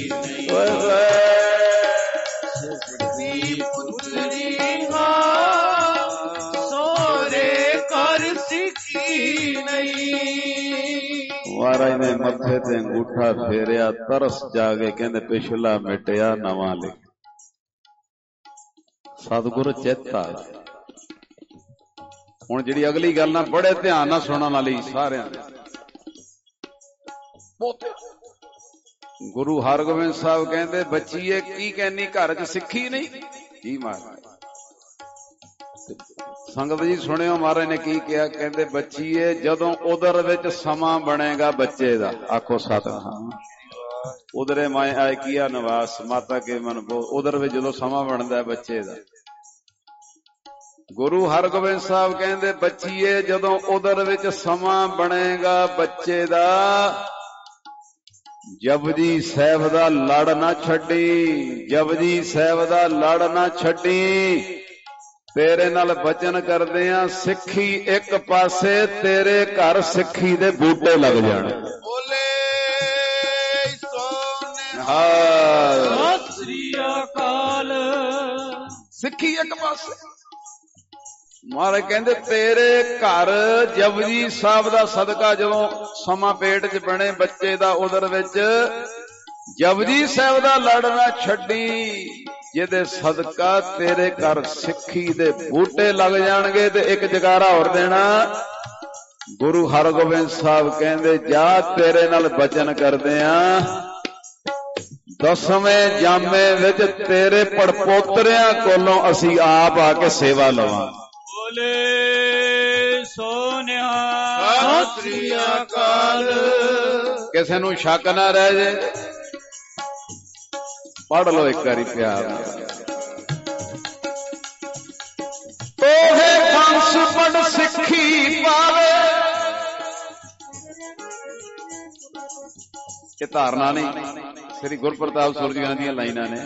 ਪੁੱਤਰੀ ਹਾਂ, ਸੋਰੇ ਕਰ ਸਿੱਖੀ ਨਹੀਂ। ਮਹਾਰਾਜ ਨੇ ਮੱਥੇ ਤੇ ਅੰਗੂਠਾ ਫੇਰਿਆ, ਤਰਸ ਜਾ ਕੇ ਕਹਿੰਦੇ ਪਿਛਲਾ ਮਿਟਿਆ, ਨਵਾਂ ਲਿਖ। ਸਤਿਗੁਰ ਚੇਤਾ। ਹੁਣ ਜਿਹੜੀ ਅਗਲੀ ਗੱਲ ਨਾ ਬੜੇ ਧਿਆਨ ਨਾਲ ਸੁਣਨ ਵਾਲੀ ਸਾਰਿਆਂ ਦੇ। ਗੁਰੂ ਹਰਗੋਬਿੰਦ ਸਾਹਿਬ ਕਹਿੰਦੇ ਬੱਚੀਏ ਕੀ ਕਹਿੰਨੀ, ਘਰ ਚ ਸਿੱਖੀ ਨਹੀਂ? ਕੀ ਮਹਾਰਾਜ ਸੰਗਤ ਜੀ ਸੁਣਿਓ, ਮਹਾਰਾਜ ਨੇ ਕੀ ਕਿਹਾ? ਕਹਿੰਦੇ ਬੱਚੀਏ ਜਦੋਂ ਉਦਰ ਵਿੱਚ ਸਮਾਂ ਬਣੇਗਾ ਬੱਚੇ ਦਾ, ਆਖੋ ਸਤਿਨਾਮ। ਉਧਰੇ ਮਾਏ ਆਏ ਕੀਆ ਨਿਵਾਸ, ਮਾਤਾ ਕੇ ਮਨ ਬੋ। ਉਧਰ ਵਿੱਚ ਜਦੋਂ ਸਮਾਂ ਬਣਦਾ ਬੱਚੇ ਦਾ, ਗੁਰੂ ਹਰਗੋਬਿੰਦ ਸਾਹਿਬ ਕਹਿੰਦੇ ਬੱਚੀਏ ਜਦੋਂ ਉਧਰ ਵਿੱਚ ਸਮਾਂ ਬਣੇਗਾ ਬੱਚੇ ਦਾ, ਜਪਜੀ ਸਾਹਿਬ ਦਾ ਲੜ ਨਾ ਛੱਡੀ, ਜਪਜੀ ਸਾਹਿਬ ਦਾ ਲੜ ਨਾ ਛੱਡੀ। ਤੇਰੇ ਨਾਲ ਬਚਨ ਕਰਦੇ ਆ, ਸਿੱਖੀ ਇੱਕ ਪਾਸੇ, ਤੇਰੇ ਘਰ ਸਿੱਖੀ ਦੇ ਬੂਟੇ ਲੱਗ ਜਾਣ। ਬੋਲੇ ਸਤਿ ਸ੍ਰੀ ਅਕਾਲ। ਸਿੱਖੀ ਇੱਕ ਪਾਸੇ। ਮਹਾਰਾਜ ਕਹਿੰਦੇ ਤੇਰੇ ਘਰ ਜਪਜੀ ਸਾਹਿਬ ਦਾ ਸਦਕਾ ਜਦੋਂ ਸਮਾਂ ਪੇਟ 'ਚ ਬਣੇ ਬੱਚੇ ਦਾ, ਉਦਰ ਵਿੱਚ ਜਪਜੀ ਸਾਹਿਬ ਦਾ ਲੜ ਨਾ ਛੱਡੀ, ਜਿਹਦੇ ਸਦਕਾ ਤੇਰੇ ਘਰ ਸਿੱਖੀ ਦੇ ਬੂਟੇ ਲੱਗ ਜਾਣਗੇ। ਤੇ ਇੱਕ ਜਗਾਰਾ ਹੋਰ ਦੇਣਾ, ਗੁਰੂ ਹਰਗੋਬਿੰਦ ਸਾਹਿਬ ਕਹਿੰਦੇ ਜਾ ਤੇਰੇ ਨਾਲ ਬਚਨ ਕਰਦੇ ਆ, 10ਵੇਂ ਜਾਮੇ ਵਿੱਚ ਤੇਰੇ ਪੜਪੋਤਰਿਆਂ ਕੋਲੋਂ ਅਸੀਂ ਆਪ ਆ ਕੇ ਸੇਵਾ ਲਵਾਂ। ਬੋਲੇ ਸੋਨਿਆ ਸਤਿ ਸ੍ਰੀ ਅਕਾਲ। ਕਿਸੇ ਨੂੰ ਸ਼ੱਕ ਨਾ ਰਹਿ ਜੇ, ਪੜ੍ਹ ਲਓ ਇੱਕ ਵਾਰੀ ਪਿਆਰ ਨਾਲ। ਤੋਹੇ ਪੰਸ ਪੜ ਸਿੱਖੀ ਪਾਵੇ, ਇਹ ਧਾਰਨਾ ਨਹੀਂ, ਸ੍ਰੀ ਗੁਰਪ੍ਰਤਾਪ ਸੁਰਜੀਆਂ ਦੀਆਂ ਲਾਈਨਾਂ ਨੇ।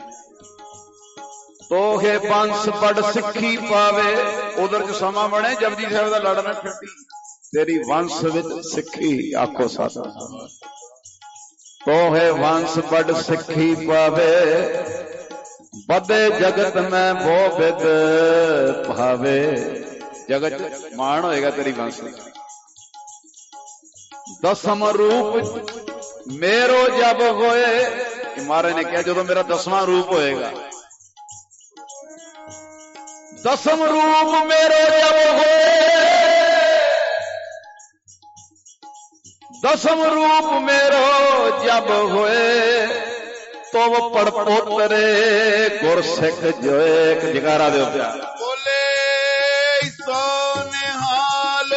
ਤੋਹੇ ਪੰਸ ਪੜ ਸਿੱਖੀ ਪਾਵੇ, ਉਧਰ ਚ ਸਮਾਂ ਬਣੇ ਜਪਜੀ ਸਾਹਿਬ ਦਾ ਲੜ ਨਾ ਛੱਡੀ, ਤੇਰੀ ਵੰਸ਼ ਵਿੱਚ ਸਿੱਖੀ, ਆਖੋ ਸਤਿਨਾਮ। ਤੋਹੇ ਵੰਸ਼ ਪੜ ਸਿੱਖੀ ਪਾਵੇ, ਬਦੇ ਜਗਤ ਮੈਂ ਬੋ ਬਿਦ ਭਾਵੇ। ਜਗਤ ਮਾਣ ਹੋਏਗਾ ਤੇਰੀ ਵੰਸ਼। दसम रूप मेरो जब होए, महाराज ने कहा जो मेरा 10वां रूप होएगा, दसम रूप मेरो जब होए, दसम रूप मेरो जब होए, तो वो पड़पोतरे गुर सिख जोए। एक जगारा दे बोले सोनिहाल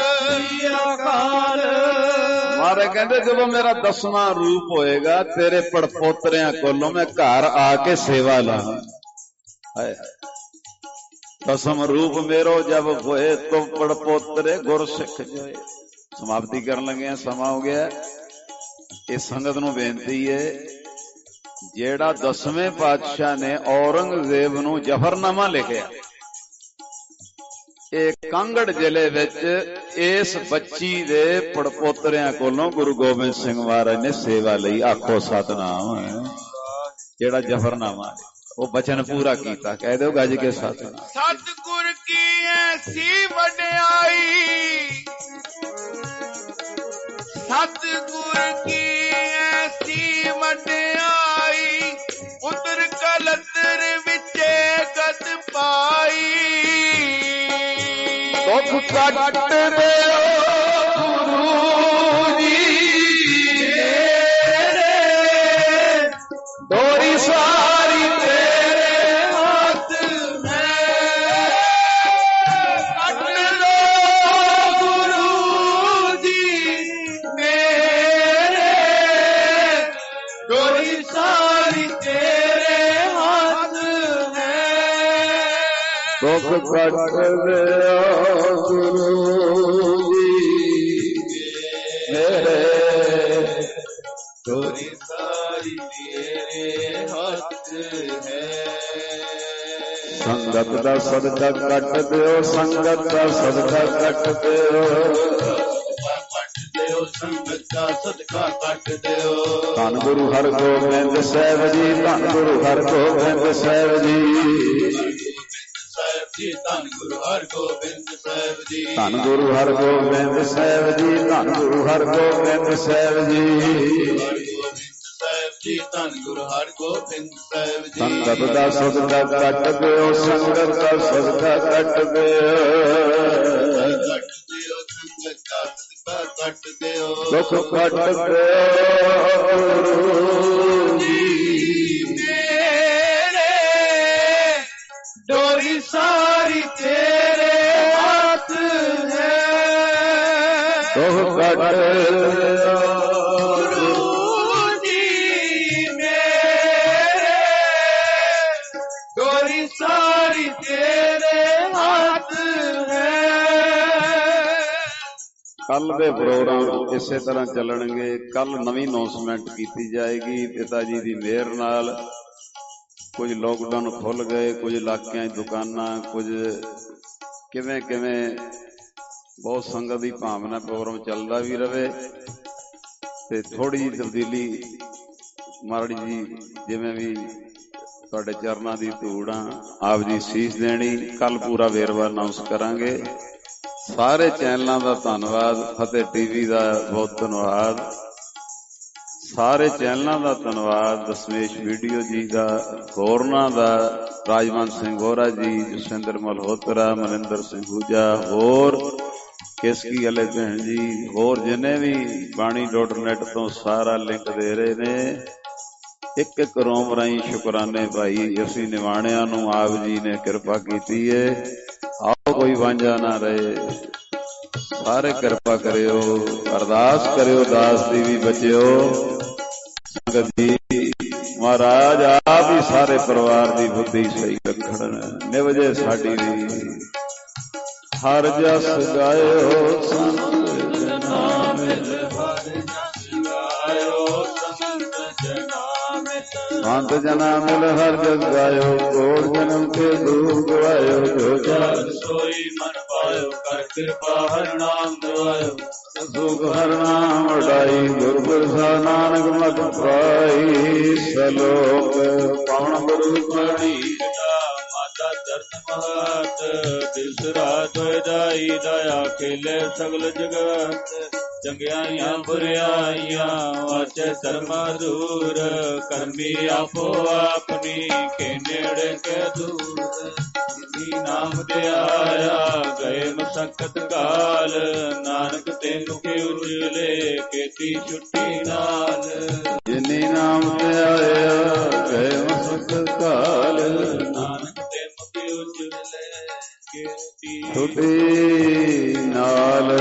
मारे कहते जब मेरा 10वां रूप होएगा, तेरे पड़पोतरिया कोलों मैं घर आके सेवा ला। 10वां रूप मेरो जब होए, तो पड़पोतरे गुर सिख जोए। समाप्ति कर लगे, समा हो गया। इस संगत नूं बेनती है, जेड़ा 10वें पातशाह ने औरंगजेब नूं जफरनामा लिखिया, कांगड़ जिले विच इस बच्ची दे पड़पोतरिया कोलों गुरु गोबिंद सिंह महाराज ने सेवा लई। आखो सतनाम। जेड़ा जफरनामा वो बचन पूरा कीता, कह दो गज के सतनाम। सतगुर की ऐसी वड्याई, सतगुर की ऐसी वड्याई, उतर कलतर विचे गद पाई। दुख कट दे गुरु जी डोरी सारी तेरे हाथ में, कट लो गुरु जी मेरे, डोरी सारी तेरे हाथ में। दुख कट दे गुरु जी मेरे, डोरी सारी तेरे हाथ है। संगत दा सदका कट दियो, संगत दा सदका कट दियो, संगत का सदका कट दियो। धन गुरु हर गोबिंद साहिब जी, धन गुरु हर गोबिंद साहिब जी, धन गुरु हर गोबिंद साहिब जी, धन गुरु हर गोबिंद साहिब जी, धन गुरु हर गोबिंद साहिब जी, धन गुरु हर गोबिंद साहिब जी। संगत दा सदका कट दियो, संगत दा सदका कट दियो, संगत का सदका कट दियो। दुख कट दियो गुरु जी मेरे, डोरी सारी तेरे हाथ है। दुख कट दियो गुरु जी मेरे, डोरी सारी तेरे हाथ है। कल दे प्रोग्राम इसे तरह चलणगे। कल नवी अनाउंसमेंट की जाएगी पिता जी की मेहर नाल। कुछ लॉकडाउन खुल गए, कुछ इलाकों दुकाना, कुछ किवें किवें बहुत संगत की भावना प्रोग्राम चलता भी रहे। ते थोड़ी जी तब्दीली माड़ी जी जिवें भी तुहाडे चरनां दी धूड़ आप जी सीस देनी। कल पूरा वेरवा अनाउंस करांगे। सारे चैनलों का धन्नवाद, फतेह टीवी का बहुत धन्नवाद, सारे चैनलों का धन्नवाद, दशमेश वीडियो जी का, होरना का, राजवंत सिंह वोरा जी, जसविंदर मल्होत्रा, मनिंदर सिंह हूजा, होर केसकी वाले भैन जी, होर जिन्हें भी बाणी.net तो सारा लिंक दे रहे ने। एक एक रोम राई शुकराने भाई असी निवाणिया नूं आप जी ने कृपा की है। आओ कोई वांझा ना रहे, सारे कृपा करियो, अरदास करियो, दास दी भी बचियो। संगत जी महाराज आप ही सारे परिवार की बुद्धि सही रखण, निवजे साडी दी। हर जस गायो संत जना मिल, संत जना मिल हर जस गायो। कोट जन्म के दुख गवायो, जो जग सोई मन पायो, कर कृपा हर नाम गवायो। सुख हर नाम उड़ाई, गुरु प्रसाद नानक मत पाई। सलोक पवन गुरु मणि माता चरण महत, तीसरा धोई दाई दया खेले सगल जगत। ਚੰਗਿਆਈਆਂ ਬੁਰਿਆਈਆਂ ਵਾਚੈ ਧਰਮਾ ਦੂਰ ਕਰਮੀ ਆਪੋ ਆਪਣੀ ਕੇ ਨੇੜੇ ਕੇ ਦੂਰ ਜਿਨੀ ਨਾਮ ਧਿਆਇਆ ਗਏ ਮਸਕਤ ਕਾਲ ਨਾਨਕ ਤੇ ਮੁਖੇ ਉਜਲੇ ਕੀਤੀ ਛੁੱਟੀ ਨਾਲ ਜਿਨੀ ਨਾਮ ਧਿਆਇਆ ਗਏ ਮਸਕਤ ਕਾਲ ਨਾਨਕ ਤੇ ਮੁਖੇ ਉਜਲੇ ਕੀਤੀ ਛੁੱਟੀ ਨਾਲ।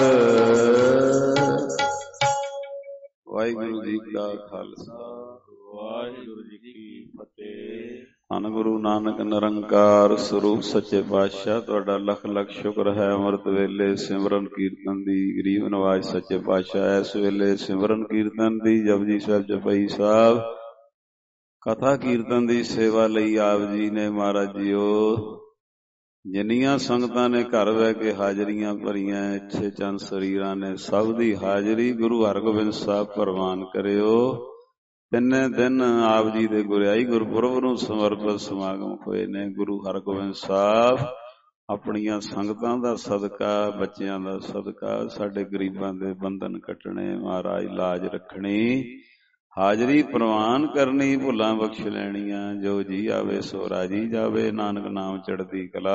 ਵਾਹਿਗੁਰੂ ਜੀ ਕਾ ਖਾਲਸਾ ਵਾਹਿਗੁਰੂ ਜੀ ਕੀ ਫਤਿਹ। ਧੰਨ ਗੁਰੂ ਨਾਨਕ ਨਿਰੰਕਾਰ ਸਰੂਪ ਸੱਚੇ ਪਾਤਸ਼ਾਹ, ਤੁਹਾਡਾ ਲੱਖ ਲੱਖ ਸ਼ੁਕਰ ਹੈ। ਅੰਮ੍ਰਿਤ ਵੇਲੇ ਸਿਮਰਨ ਕੀਰਤਨ ਦੀ ਗਰੀਬ ਨਵਾਜ ਸੱਚੇ ਪਾਤਸ਼ਾਹ ਇਸ ਵੇਲੇ ਸਿਮਰਨ ਕੀਰਤਨ ਦੀ ਜਪਜੀ ਸਾਹਿਬ ਚੌਪਈ ਸਾਹਿਬ ਕਥਾ ਕੀਰਤਨ ਦੀ ਸੇਵਾ ਲਈ ਆਪ ਜੀ ਨੇ ਮਹਾਰਾਜ ਜੀਓ ਜਿੰਨੀਆਂ ਸੰਗਤਾਂ ਨੇ ਘਰ ਬਹਿ ਕੇ ਹਾਜ਼ਰੀਆਂ ਭਰੀਆਂ ਇੱਥੇ ਚੰਦ ਸਰੀਰਾਂ ਨੇ ਸਭ ਦੀ ਹਾਜ਼ਰੀ ਗੁਰੂ ਹਰਗੋਬਿੰਦ ਸਾਹਿਬ ਪ੍ਰਵਾਨ ਕਰਿਓ। ਤਿੰਨੇ ਦਿਨ ਆਪ ਜੀ ਦੇ ਗੁਰਿਆਈ ਗੁਰਪੁਰਬ ਨੂੰ ਸਮਰਪਿਤ ਸਮਾਗਮ ਹੋਏ ਨੇ। ਗੁਰੂ ਹਰਗੋਬਿੰਦ ਸਾਹਿਬ ਆਪਣੀਆਂ ਸੰਗਤਾਂ ਦਾ ਸਦਕਾ ਬੱਚਿਆਂ ਦਾ ਸਦਕਾ ਸਾਡੇ ਗਰੀਬਾਂ ਦੇ ਬੰਧਨ ਕੱਟਣੇ ਮਹਾਰਾਜ ਲਾਜ ਰੱਖਣੀ ਹਾਜ਼ਰੀ ਪ੍ਰਵਾਨ ਕਰਨੀ ਭੁੱਲਾਂ ਬਖਸ਼ ਲੈਣੀਆਂ। ਜੋ ਜੀ ਆਵੇ ਸੋ ਰਾਜੀ ਜਾਵੇ ਨਾਨਕ ਨਾਮ ਚੜ੍ਹਦੀ ਕਲਾ।